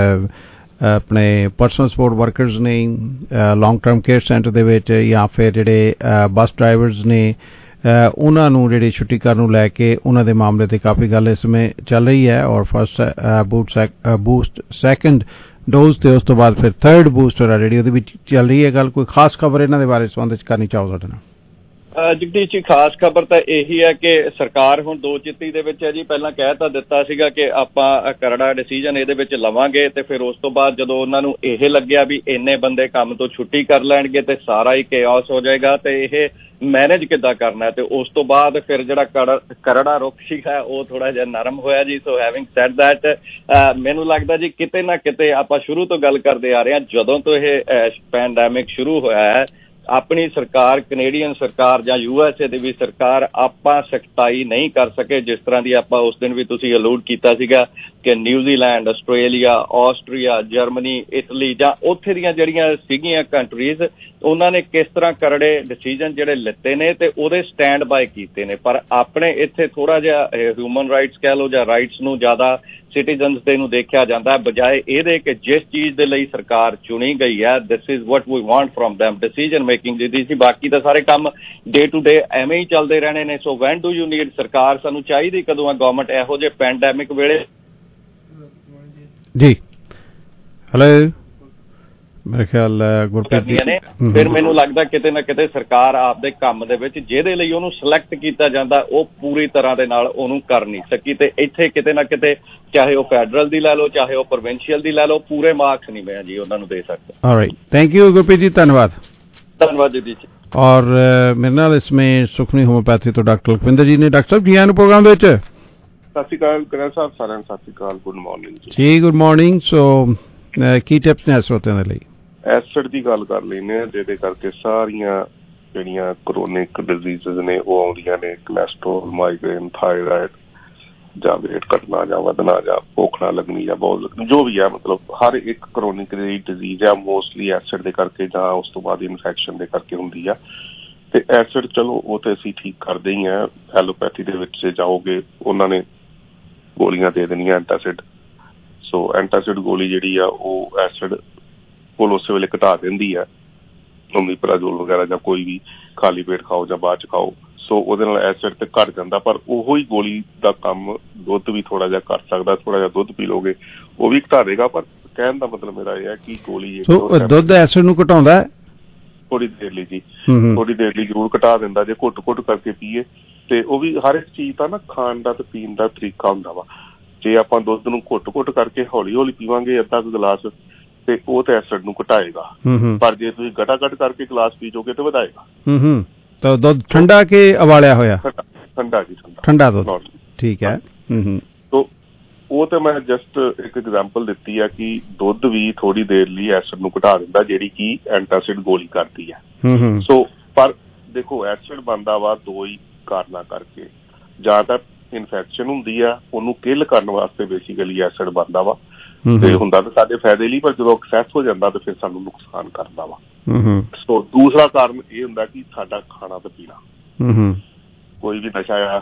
ਆਪਣੇ ਪਰਸਨਲ ਸਪੋਰਟ ਵਰਕਰਸ ਨੇ ਲੌਂਗ ਟਰਮ ਕੇਅਰ ਸੈਂਟਰ ਦੇ ਵਿੱਚ ਜਾਂ ਫਿਰ ਜਿਹੜੇ ਬੱਸ ਡਰਾਈਵਰਸ ਨੇ ਉਹਨਾਂ ਨੂੰ ਜਿਹੜੀ ਛੁੱਟੀ ਕਰਨ ਨੂੰ ਲੈ ਕੇ ਉਹਨਾਂ ਦੇ ਮਾਮਲੇ 'ਤੇ ਕਾਫੀ ਗੱਲ ਇਸ ਸਮੇਂ ਚੱਲ ਰਹੀ ਹੈ। ਔਰ ਫਸਟ ਬੂਸਟ ਸੈਕੰਡ ਡੋਜ਼ ਤੇ ਉਸ ਤੋਂ ਬਾਅਦ ਫਿਰ ਥਰਡ ਬੂਸਟਰ ਆ ਜਿਹੜੀ ਉਹਦੇ ਵਿੱਚ ਚੱਲ ਰਹੀ ਹੈ ਗੱਲ। ਕੋਈ ਖਾਸ ਖਬਰ ਇਹਨਾਂ ਦੇ ਬਾਰੇ ਸੰਬੰਧ ਵਿੱਚ ਕਰਨੀ ਚਾਹੋ ਸਾਡੇ ਨਾਲ? ਜਗਦੀਸ਼ ਜੀ, ਖਾਸ ਖਬਰ ਤਾਂ ਇਹੀ ਹੈ ਕਿ ਸਰਕਾਰ ਹੁਣ ਦੋ ਚਿੱਤੀ ਦੇ ਵਿੱਚ ਹੈ ਜੀ। ਪਹਿਲਾਂ ਕਹਿ ਤਾਂ ਦਿੱਤਾ ਸੀਗਾ ਕਿ ਆਪਾਂ ਕਰੜਾ ਡਿਸੀਜਨ ਇਹਦੇ ਵਿੱਚ ਲਵਾਂਗੇ ਤੇ ਫਿਰ ਉਸ ਤੋਂ ਬਾਅਦ ਜਦੋਂ ਉਹਨਾਂ ਨੂੰ ਇਹ ਲੱਗਿਆ ਵੀ ਇੰਨੇ ਬੰਦੇ ਕੰਮ ਤੋਂ ਛੁੱਟੀ ਕਰ ਲੈਣਗੇ ਤੇ ਸਾਰਾ ਹੀ ਕੇਓਸ ਹੋ ਜਾਏਗਾ ਤੇ ਇਹ ਮੈਨੇਜ ਕਿੱਦਾਂ ਕਰਨਾ ਹੈ, ਤੇ ਉਸ ਤੋਂ ਬਾਅਦ ਫਿਰ ਜਿਹੜਾ ਕਰੜਾ ਰੁਖ ਸੀਗਾ ਉਹ ਥੋੜਾ ਜਿਹਾ ਨਰਮ ਹੋਇਆ ਜੀ। ਸੋ ਹੈਵਿੰਗ ਸੈਡ ਦੈਟ ਮੈਨੂੰ ਲੱਗਦਾ ਜੀ ਕਿਤੇ ਨਾ ਕਿਤੇ ਆਪਾਂ ਸ਼ੁਰੂ ਤੋਂ ਗੱਲ ਕਰਦੇ ਆ ਰਹੇ ਹਾਂ, ਜਦੋਂ ਤੋਂ ਇਹ ਪੈਂਡੈਮਿਕ ਸ਼ੁਰੂ ਹੋਇਆ ਹੈ ਆਪਣੀ ਸਰਕਾਰ, ਕੈਨੇਡੀਅਨ ਸਰਕਾਰ ਜਾਂ USA ਦੀ ਵੀ ਸਰਕਾਰ ਆਪਾਂ ਸਖਤਾਈ ਨਹੀਂ ਕਰ ਸਕੇ ਜਿਸ ਤਰ੍ਹਾਂ ਦੀ ਆਪਾਂ ਉਸ ਦਿਨ ਵੀ ਤੁਸੀਂ ਅਲੂਡ ਕੀਤਾ ਸੀਗਾ ਕਿ New Zealand, Australia, Austria, Germany, Italy ਜਾਂ ਉੱਥੇ ਦੀਆਂ ਜਿਹੜੀਆਂ ਸੀਗੀਆਂ ਕੰਟਰੀਜ਼ ਉਹਨਾਂ ਨੇ ਕਿਸ ਤਰ੍ਹਾਂ ਕਰੜੇ ਡਿਸੀਜਨ ਜਿਹੜੇ ਲਿੱਤੇ ਨੇ ਤੇ ਉਹਦੇ ਸਟੈਂਡ ਬਾਏ ਕੀਤੇ ਨੇ। ਪਰ ਆਪਣੇ ਇੱਥੇ ਥੋੜਾ ਜਿਹਾ ਹਿਊਮਨ ਰਾਈਟਸ ਕਹਿ ਲਓ ਜਾਂ ਰਾਈਟਸ ਨੂੰ ਜ਼ਿਆਦਾ ਸਿਟੀਜ਼ਨਸ ਦੇ ਨੂੰ ਦੇਖਿਆ ਜਾਂਦਾ ਹੈ ਬਜਾਏ ਇਹਦੇ ਕਿ ਜਿਸ ਚੀਜ਼ ਦੇ ਲਈ ਸਰਕਾਰ ਚੁਣੀ ਗਈ ਹੈ this is what we want from them decision making ਜਿਹਦੀ ਸੀ। ਬਾਕੀ ਤਾਂ ਸਾਰੇ ਕੰਮ ਡੇ ਟੂ ਡੇ ਐਵੇਂ ਹੀ ਚੱਲਦੇ ਰਹਿਣੇ ਨੇ। So when do you need ਸਰਕਾਰ ਸਾਨੂੰ ਚਾਹੀਦੀ ਕਦੋਂ ਆ ਗਵਰਨਮੈਂਟ ਇਹੋ ਜਿਹੇ ਪੈਂਡੈਮਿਕ ਵੇਲੇ ਜੀ। ਹੈਲੋ, ਮੇਰੇ ਖਿਆਲ ਗੁਰਪ੍ਰੀਤ ਨੇ ਫਿਰ ਮੈਨੂੰ ਲੱਗਦਾ ਕਿਤੇ ਨਾ ਕਿਤੇ ਸਰਕਾਰ ਆਪਦੇ ਕੰਮ ਦੇ ਵਿੱਚ ਜਿਹਦੇ ਲਈ ਉਹਨੂੰ ਸਿਲੈਕਟ ਕੀਤਾ ਜਾਂਦਾ ਉਹ ਪੂਰੀ ਤਰ੍ਹਾਂ ਦੇ ਨਾਲ ਉਹਨੂੰ ਕਰ ਨਹੀਂ ਸਕੀ ਤੇ ਇੱਥੇ ਕਿਤੇ ਨਾ ਕਿਤੇ ਚਾਹੇ ਉਹ ਫੈਡਰਲ ਦੀ ਲੈ ਲਓ ਚਾਹੇ ਉਹ ਪ੍ਰੋਵਿੰਸ਼ੀਅਲ ਦੀ ਲੈ ਲਓ ਪੂਰੇ ਮਾਰਕਸ ਨਹੀਂ ਮੈਂ ਜੀ ਉਹਨਾਂ ਨੂੰ ਦੇ ਸਕਦਾ। All right, thank you Gurpreet ji, ਧੰਨਵਾਦ ਜੀ। और मेरे नाल इसमें सुखनी होम्योपैथी तो डॉक्टर लखविंदर जी ने। डॉक्टर साहब जी आने प्रोग्राम ਵਿੱਚ ਸਤਿ ਸ਼੍ਰੀ ਅਕਾਲ ਕਰਨ ਸਾਹਿਬ, ਸਾਰਿਆਂ ਨੂੰ ਸਤਿ ਸ਼੍ਰੀ ਅਕਾਲ, ਗੁੱਡ ਮਾਰਨਿੰਗ ਜੀ। Good morning. ਸੋ ਕੀ ਟਿਪਸ ਨੇ ਸਰੋਤਿਆਂ ਦੇ ਲਈ? ਐਸਿਡ ਦੀ ਗੱਲ ਕਰ ਲੈਂਦੇ ਹਾਂ ਜਿਹਦੇ ਕਰਕੇ ਸਾਰੀਆਂ ਜਿਹੜੀਆਂ ਕਰੋਨਿਕ ਡਿਜ਼ੀਜ਼ਸ ਨੇ ਉਹ ਆਉਂਦੀਆਂ ਨੇ, ਕੋਲੈਸਟਰੋਲ, ਮਾਈਗ੍ਰੇਨ, ਥਾਇਰਾਇਡ ਜਾਂ ਵੇਟ ਘਟਣਾ ਜਾਂ ਵਧਣਾ ਜਾਂ ਭੁੱਖ ਨਾ ਲੱਗਣੀ ਜਾਂ ਬਹੁਤ ਲੱਗਣੀ, ਜੋ ਵੀ ਹੈ ਮਤਲਬ ਹਰ ਇੱਕ ਕਰੋਨਿਕ ਡਿਜ਼ੀਜ਼ ਆ ਮੋਸਟਲੀ ਐਸਿਡ ਦੇ ਕਰਕੇ ਜਾਂ ਉਸ ਤੋਂ ਬਾਅਦ ਇਨਫੈਕਸ਼ਨ ਦੇ ਕਰਕੇ ਹੁੰਦੀ ਆ। ਤੇ ਐਸਿਡ ਚਲੋ ਉਹ ਤੇ ਅਸੀਂ ਠੀਕ ਕਰਦੇ ਹੀ ਹਾਂ। ਐਲੋਪੈਥੀ ਦੇ ਵਿੱਚ ਜੇ ਜਾਓਗੇ ਉਹਨਾਂ ਨੇ ਗੋਲੀਆਂ ਦੇ ਦੇਣੀਆਂ ਐਂਟਾਸਿਡ। ਸੋ ਐਂਟਾਸਿਡ ਗੋਲੀ ਜਿਹੜੀ ਆ ਉਹ ਐਸਿਡ ਕੋਲ ਉਸੇ ਵੇਲੇ ਘਟਾ ਦਿੰਦੀ ਆ। ਓਮੀਪਰਾਜ਼ੋਲ ਵਗੈਰਾ ਜਾਂ ਕੋਈ ਵੀ ਖਾਲੀ ਪੇਟ ਖਾਓ ਜਾਂ ਬਾਅਦ 'ਚ ਖਾਓ, ਸੋ ਉਹਦੇ ਨਾਲ ਐਸਿਡ ਤੇ ਘੱਟ ਜਾਂਦਾ। ਪਰ ਉਹੋ ਹੀ ਗੋਲੀ ਦਾ ਕੰਮ ਦੁੱਧ ਵੀ ਥੋੜਾ ਜਿਹਾ ਕਰ ਸਕਦਾ। ਥੋੜਾ ਜਿਹਾ ਦੁੱਧ ਪੀ ਲਓਗੇ ਉਹ ਵੀ ਘਟਾ ਦੇਗਾ। ਪਰ ਕਹਿਣ ਦਾ ਮਤਲਬ ਮੇਰਾ ਇਹ ਹੈ ਕਿ ਗੋਲੀ ਦੁੱਧ ਐਸਿਡ ਨੂੰ ਘਟਾਉਂਦਾ ਥੋੜੀ ਦੇਰ ਲਈ ਜੀ, ਥੋੜੀ ਦੇਰ ਲਈ ਜ਼ਰੂਰ ਘਟਾ ਦਿੰਦਾ ਜੇ ਘੁੱਟ ਕਰਕੇ ਪੀਏ। ਤੇ ਉਹ ਵੀ ਹਰ ਇੱਕ ਚੀਜ਼ ਦਾ ਨਾ ਖਾਣ ਦਾ ਤੇ ਪੀਣ ਦਾ ਤਰੀਕਾ ਹੁੰਦਾ ਵਾ। ਜੇ ਆਪਾਂ ਦੁੱਧ ਨੂੰ ਘੁੱਟ ਕਰਕੇ ਹੌਲੀ ਹੌਲੀ ਪੀਵਾਂਗੇ ਅੱਧਾ ਕੁ ਗਲਾਸ, ਤੇ ਉਹ ਤੇ ਐਸਿਡ ਨੂੰ ਘਟਾਏਗਾ। ਪਰ ਜੇ ਤੁਸੀਂ ਗਟਾ-ਗਟ ਕਰਕੇ ਗਲਾਸ ਪੀ ਜਾਓਗੇ ਤੇ ਵਧਾਏਗਾ। ਤਾਂ ਦੁੱਧ ਠੰਡਾ ਕਿ ਉਬਾਲਿਆ ਹੋਇਆ? ਠੰਡਾ ਜੀ, ਠੰਡਾ ਦੁੱਧ। ਠੀਕ ਹੈ। ਤੋ ਉਹ ਤੇ ਮੈਂ ਜਸਟ ਇੱਕ ਐਗਜ਼ਾਮਪਲ ਦਿੱਤੀ ਹੈ ਕਿ ਦੁੱਧ ਵੀ ਥੋੜੀ ਦੇਰ ਲਈ ਐਸਿਡ ਨੂੰ ਘਟਾ ਦਿੰਦਾ, ਜਿਹੜੀ ਕਿ ਐਂਟਾਸਿਡ ਗੋਲੀ ਕਰਦੀ ਹੈ। ਸੋ ਪਰ ਦੇਖੋ ਐਸਿਡ ਬਣਦਾ ਵਾ ਦੋ ਹੀ ਕਾਰਨਾਂ ਕਰਕੇ। ਜਾਂ ਤਾਂ ਇਨਫੈਕਸ਼ਨ ਹੁੰਦੀ ਆ, ਉਹਨੂੰ ਕਿਲ ਕਰਨ ਵਾਸਤੇ ਬੇਸਿਕਲੀ ਐਸਿਡ ਬਣਦਾ ਵਾ, ਤੇ ਹੁੰਦਾ ਤਾਂ ਸਾਡੇ ਫਾਇਦੇ ਲਈ, ਪਰ ਜਦੋਂ ਐਕਸੈਸ ਹੋ ਜਾਂਦਾ ਤਾਂ ਫਿਰ ਸਾਨੂੰ ਨੁਕਸਾਨ ਕਰਦਾ ਵਾ। ਸੋ ਦੂਸਰਾ ਕਾਰਨ ਇਹ ਹੁੰਦਾ ਕਿ ਸਾਡਾ ਖਾਣਾ ਤੇ ਪੀਣਾ, ਕੋਈ ਵੀ ਨਸ਼ਾ ਆ,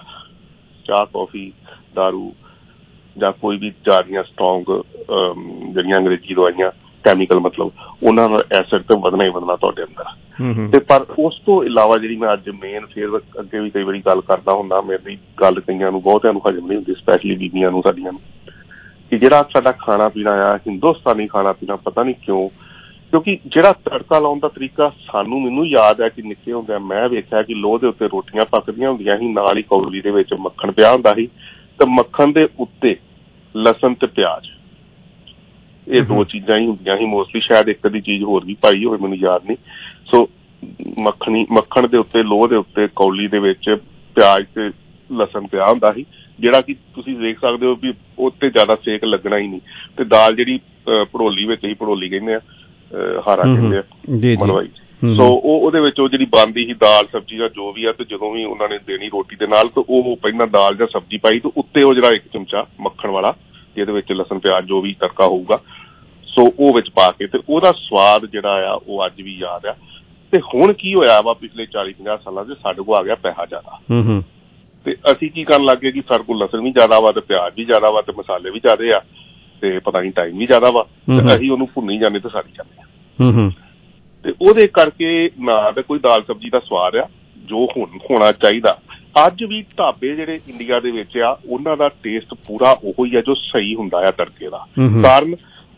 ਚਾਹ ਕੌਫੀ ਦਾਰੂ ਜਾਂ ਕੋਈ ਵੀ ਜ਼ਿਆਦੀਆਂ ਸਟਰੋਂਗ ਜਿਹੜੀਆਂ ਅੰਗਰੇਜ਼ੀ ਦਵਾਈਆਂ ਕੈਮੀਕਲ ਮਤਲਬ ਉਹਨਾਂ ਨਾਲ ਐਸਿਡ ਤੇ ਵਧਣਾ ਹੀ ਵਧਣਾ ਤੁਹਾਡੇ ਅੰਦਰ। ਤੇ ਪਰ ਉਸ ਤੋਂ ਇਲਾਵਾ ਜਿਹੜੀ ਮੈਂ ਅੱਜ ਮੇਨ ਫੇਰ ਅੱਗੇ ਵੀ ਕਈ ਵਾਰੀ ਗੱਲ ਕਰਦਾ ਹੁੰਦਾ, ਮੇਰੀ ਗੱਲ ਕਈਆਂ ਨੂੰ ਬਹੁਤਿਆਂ ਨੂੰ ਹਜਮ ਨਹੀਂ ਹੁੰਦੀ, ਸਪੈਸ਼ਲੀ ਬੀਬੀਆਂ ਨੂੰ ਸਾਡੀਆਂ ਨੂੰ, ਕਿ ਜਿਹੜਾ ਸਾਡਾ ਖਾਣਾ ਪੀਣਾ ਆ ਹਿੰਦੁਸਤਾਨੀ ਖਾਣਾ ਪੀਣਾ, ਪਤਾ ਨਹੀਂ ਕਿਉਂਕਿ ਜਿਹੜਾ ਤੜਕਾ ਲਾਉਣ ਦਾ ਤਰੀਕਾ ਮੈਨੂੰ ਯਾਦ ਹੈ ਕਿ ਨਿੱਕੇ ਹੁੰਦਿਆਂ ਮੈਂ ਵੇਖਿਆ ਕਿ ਲੋਹ ਦੇ ਉੱਤੇ ਰੋਟੀਆਂ ਪੱਕਦੀਆਂ ਹੁੰਦੀਆਂ ਸੀ, ਨਾਲ ਹੀ ਕੌਲੀ ਦੇ ਵਿੱਚ ਮੱਖਣ ਪਿਆ ਹੁੰਦਾ ਸੀ, ਤੇ ਮੱਖਣ ਦੇ ਉੱਤੇ ਲਸਣ ਤੇ ਪਿਆਜ਼, ਇਹ ਦੋ ਚੀਜ਼ਾਂ ਹੀ ਹੁੰਦੀਆਂ ਸੀ ਮੋਸਟਲੀ। ਸ਼ਾਇਦ ਇੱਕ ਅੱਧੀ ਚੀਜ਼ ਹੋਰ ਵੀ ਪਾਈ ਹੋਵੇ, ਮੈਨੂੰ ਯਾਦ ਨਹੀਂ। ਸੋ ਮੱਖਣ ਦੇ ਉੱਤੇ ਲੋਹ ਦੇ ਉੱਤੇ ਕੌਲੀ ਦੇ ਵਿੱਚ ਪਿਆਜ਼ ਤੇ ਲਸਣ ਪਿਆ ਹੁੰਦਾ ਸੀ, ਜਿਹੜਾ ਕਿ ਤੁਸੀਂ ਦੇਖ ਸਕਦੇ ਹੋ ਵੀ ਉੱਤੇ ਜ਼ਿਆਦਾ ਸੇਕ ਲੱਗਣਾ ਹੀ ਨਹੀਂ। ਤੇ ਦਾਲ ਜਿਹੜੀ ਭੜੋਲੀ ਵਿੱਚ ਹੀ, ਭੜੋਲੀ ਕਹਿੰਦੇ ਆ, ਹਾਰਾ ਕਹਿੰਦੇ ਆ ਮਲਵਾਈ, ਸੋ ਉਹਦੇ ਵਿੱਚ ਉਹ ਜਿਹੜੀ ਬਣਦੀ ਸੀ ਦਾਲ ਸਬਜ਼ੀ ਦਾ ਜੋ ਵੀ ਆ, ਤੇ ਜਦੋਂ ਵੀ ਉਹਨਾਂ ਨੇ ਦੇਣੀ ਰੋਟੀ ਦੇ ਨਾਲ, ਤੇ ਉਹ ਪਹਿਲਾਂ ਦਾਲ ਜਾਂ ਸਬਜ਼ੀ ਪਾਈ ਤੇ ਉੱਤੇ ਉਹ ਜਿਹੜਾ ਇੱਕ ਚਮਚਾ ਮੱਖਣ ਵਾਲਾ ਜਿਹਦੇ ਵਿੱਚ ਲਸਣ ਪਿਆਜ਼ ਜੋ ਵੀ ਤੜਕਾ ਹੋਊਗਾ, ਸੋ ਉਹ ਵਿੱਚ ਪਾ ਕੇ, ਤੇ ਉਹਦਾ ਸਵਾਦ ਜਿਹੜਾ ਆ ਉਹ ਅੱਜ ਵੀ ਯਾਦ ਆ। ਤੇ ਹੁਣ ਕੀ ਹੋਇਆ ਵਾ ਪਿਛਲੇ 40-50 ਸਾਲਾਂ 'ਚ, ਸਾਡੇ ਕੋਲ ਆ ਗਿਆ ਪੈਸਾ ਜ਼ਿਆਦਾ, ਤੇ ਅਸੀਂ ਕੀ ਕਰਨ ਲੱਗ ਗਏ ਕਿ ਸਾਡੇ ਕੋਲ ਲਸਣ ਵੀ ਜ਼ਿਆਦਾ ਵਾ ਤੇ ਪਿਆਜ਼ ਵੀ ਜ਼ਿਆਦਾ ਵਾ ਤੇ ਮਸਾਲੇ ਵੀ ਜ਼ਿਆਦਾ ਆ, ਤੇ ਪਤਾ ਨਹੀਂ ਟਾਈਮ ਵੀ ਜ਼ਿਆਦਾ ਵਾ, ਤੇ ਅਸੀਂ ਉਹਨੂੰ ਭੁੰਨੀ ਜਾਂਦੇ ਤੇ ਸਾਰੀ ਜਾਂਦੇ ਆ। ਤੇ ਉਹਦੇ ਕਰਕੇ ਨਾ ਤਾਂ ਕੋਈ ਦਾਲ ਸਬਜ਼ੀ ਦਾ ਸਵਾਦ ਆ ਜੋ ਹੋਣਾ ਚਾਹੀਦਾ। ਅੱਜ ਵੀ ਢਾਬੇ ਜਿਹੜੇ ਇੰਡੀਆ ਦੇ ਵਿੱਚ ਆ, ਉਹਨਾਂ ਦਾ ਟੇਸਟ ਪੂਰਾ ਉਹੋ ਹੀ ਆ ਜੋ ਸਹੀ ਹੁੰਦਾ ਆ ਤੜਕੇ ਦਾ। ਕਾਰਨ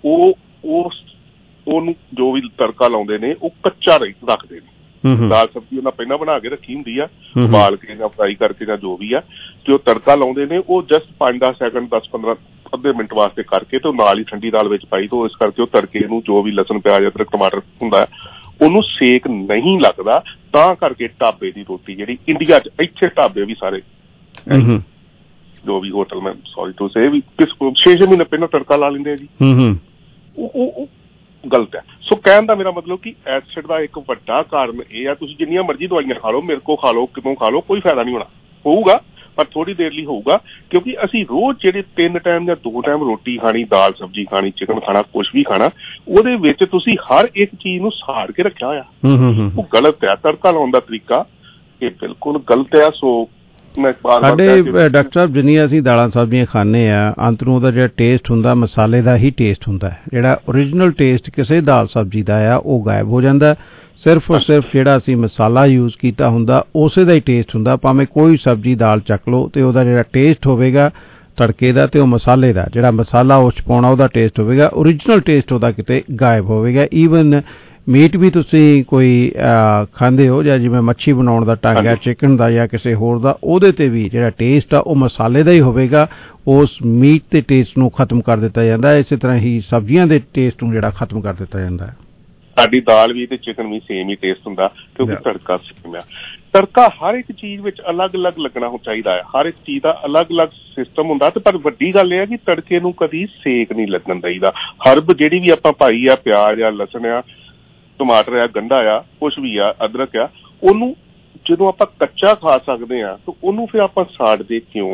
ਉਹਨੂੰ ਜੋ ਵੀ ਤੜਕਾ ਲਾਉਂਦੇ ਨੇ ਉਹ ਕੱਚਾ ਰੱਖਦੇ ਨੇ। ਦਾਲ ਸਬਜ਼ੀ ਉਹਨਾਂ ਪਹਿਲਾਂ ਬਣਾ ਕੇ ਰੱਖੀ ਹੁੰਦੀ ਆ, ਉਬਾਲ ਕੇ ਜਾਂ ਫਰਾਈ ਕਰਕੇ ਜਾਂ ਜੋ ਵੀ ਆ, ਤੇ ਉਹ ਤੜਕਾ ਲਾਉਂਦੇ ਨੇ ਉਹ ਜਸਟ 5-10 ਸੈਕਿੰਡ 10-15 ਅੱਧੇ ਮਿੰਟ ਵਾਸਤੇ ਕਰਕੇ, ਤੇ ਨਾਲ ਹੀ ਠੰਡੀ ਦਾਲ ਵਿੱਚ ਪਾਈ। ਤੋਂ ਇਸ ਕਰਕੇ ਉਹ ਤੜਕੇ ਨੂੰ ਜੋ ਵੀ ਲਸਣ ਪਿਆਜ਼ ਅਦਰਕ ਟਮਾਟਰ ਹੁੰਦਾ ਉਹਨੂੰ ਸੇਕ ਨਹੀਂ ਲੱਗਦਾ। ਤਾਂ ਕਰਕੇ ਢਾਬੇ ਦੀ ਰੋਟੀ ਜਿਹੜੀ ਇੰਡੀਆ 'ਚ, ਇੱਥੇ ਢਾਬੇ ਵੀ ਸਾਰੇ ਜੋ ਵੀ ਹੋਟਲ, ਮੈਂ ਸੌਰੀ ਟੂ ਸੇ ਵੀ 6 ਮਹੀਨੇ ਪਹਿਲਾਂ ਤੜਕਾ ਲਾ ਲੈਂਦੇ ਆ ਜੀ, ਉਹ ਗਲਤ ਹੈ। ਸੋ ਕਹਿਣ ਦਾ ਮੇਰਾ ਮਤਲਬ ਕਿ ਐਸਿਡ ਦਾ ਇੱਕ ਵੱਡਾ ਕਾਰਨ ਇਹ ਆ, ਤੁਸੀਂ ਜਿੰਨੀਆਂ ਮਰਜ਼ੀ ਦਵਾਈਆਂ ਖਾ ਲਓ, ਮੇਰੇ ਕੋਲ ਖਾ ਲਓ, ਕਿਤੋਂ ਖਾ ਲਓ, ਕੋਈ ਫਾਇਦਾ ਨਹੀਂ ਹੋਊਗਾ, ਪਰ ਥੋੜੀ ਦੇਰ ਲਈ ਹੋਊਗਾ। ਕਿਉਂਕਿ ਅਸੀਂ ਰੋਜ਼ ਜਿਹੜੇ 3 ਟਾਈਮ ਜਾਂ 2 ਟਾਈਮ ਰੋਟੀ ਖਾਣੀ, ਦਾਲ ਸਬਜ਼ੀ ਖਾਣੀ, ਚਿਕਨ ਖਾਣਾ, ਕੁਛ ਵੀ ਖਾਣਾ, ਉਹਦੇ ਵਿੱਚ ਤੁਸੀਂ ਹਰ ਇੱਕ ਚੀਜ਼ ਨੂੰ ਸਾੜ ਕੇ ਰੱਖਿਆ ਹੋਇਆ, ਉਹ ਗਲਤ ਹੈ। ਤੜਕਾ ਲਾਉਣ ਦਾ ਤਰੀਕਾ ਇਹ ਬਿਲਕੁਲ ਗਲਤ ਹੈ। ਸੋ ਸਾਡੇ ਡਾਕਟਰ ਸਾਹਿਬ ਜਿੰਨੀਆਂ ਅਸੀਂ ਦਾਲਾਂ ਸਬਜ਼ੀਆਂ ਖਾਂਦੇ ਆ, ਅੰਤ ਨੂੰ ਉਹਦਾ ਜਿਹੜਾ ਟੇਸਟ ਹੁੰਦਾ ਮਸਾਲੇ ਦਾ ਹੀ ਟੇਸਟ ਹੁੰਦਾ। ਜਿਹੜਾ ਓਰੀਜਨਲ ਟੇਸਟ ਕਿਸੇ ਦਾਲ ਸਬਜ਼ੀ ਦਾ ਆ ਉਹ ਗਾਇਬ ਹੋ ਜਾਂਦਾ। ਸਿਰਫ ਔਰ ਸਿਰਫ ਜਿਹੜਾ ਅਸੀਂ ਮਸਾਲਾ ਯੂਜ਼ ਕੀਤਾ ਹੁੰਦਾ ਉਸੇ ਦਾ ਹੀ ਟੇਸਟ ਹੁੰਦਾ। ਭਾਵੇਂ ਕੋਈ ਸਬਜ਼ੀ ਦਾਲ ਚੱਕ ਲਓ ਤੇ ਉਹਦਾ ਜਿਹੜਾ ਟੇਸਟ ਹੋਵੇਗਾ ਤੜਕੇ ਦਾ ਤੇ ਉਹ ਮਸਾਲੇ ਦਾ ਜਿਹੜਾ ਮਸਾਲਾ ਉਸ 'ਚ ਪਾਉਣਾ ਉਹਦਾ ਟੇਸਟ ਹੋਵੇਗਾ, ਓਰੀਜਨਲ ਟੇਸਟ ਉਹਦਾ ਕਿਤੇ ਗਾਇਬ ਹੋਵੇਗਾ। ਈਵਨ ਮੀਟ ਵੀ ਤੁਸੀਂ ਕੋਈ ਖਾਂਦੇ ਹੋ ਜਾਂ ਜਿਵੇਂ ਮੱਛੀ ਬਣਾਉਣ ਦਾ ਢੰਗ ਹੈ ਚਿਕਨ ਦਾ ਜਾਂ ਕਿਸੇ ਹੋਰ ਦਾ, ਉਹਦੇ ਤੇ ਵੀ ਜਿਹੜਾ ਟੇਸਟ ਆ ਉਹ ਮਸਾਲੇ ਦਾ ਹੀ ਹੋਵੇਗਾ। ਉਸ ਮੀਟ ਦੇ ਟੇਸਟ ਨੂੰ ਖਤਮ ਕਰ ਦਿੱਤਾ ਜਾਂਦਾ। ਇਸੇ ਤਰ੍ਹਾਂ ਹੀ ਸਬਜ਼ੀਆਂ ਦੇ ਟੇਸਟ ਨੂੰ ਜਿਹੜਾ ਖਤਮ ਕਰ ਦਿੱਤਾ ਜਾਂਦਾ ਹੈ। ਸਾਡੀ ਦਾਲ ਵੀ ਤੇ ਚਿਕਨ ਵੀ ਸੇਮ ਹੀ ਟੇਸਟ ਹੁੰਦਾ, ਕਿਉਂਕਿ ਤੜਕਾ ਸੇਮ ਆ। ਤੜਕਾ ਹਰ ਇੱਕ ਚੀਜ਼ ਵਿੱਚ ਅਲੱਗ-ਅਲੱਗ ਲੱਗਣਾ ਚਾਹੀਦਾ ਹੈ, ਹਰ ਇੱਕ ਚੀਜ਼ ਦਾ ਅਲੱਗ-ਅਲੱਗ ਸਿਸਟਮ ਹੁੰਦਾ। ਤੇ ਪਰ ਵੱਡੀ ਗੱਲ ਇਹ ਹੈ ਕਿ ਤੜਕੇ ਨੂੰ ਕਦੀ ਸੇਕ ਨਹੀਂ ਲੱਗਣ ਚਾਹੀਦਾ। ਹਰਬ ਜਿਹੜੀ ਵੀ ਆਪਾਂ ਪਾਈ ਆ, ਪਿਆਜ਼ ਆ, ਲਸਣ ਆ, ਟਮਾਟਰ ਆ, ਗੰਢਾ ਆ, ਕੁਛ ਵੀ ਆ, ਅਦਰਕ ਆ, ਉਹਨੂੰ ਜਦੋਂ ਆਪਾਂ ਕੱਚਾ ਖਾ ਸਕਦੇ ਆ ਤਾਂ ਉਹਨੂੰ ਫਿਰ ਆਪਾਂ ਸਾੜਦੇ ਕਿਉਂ ਆ?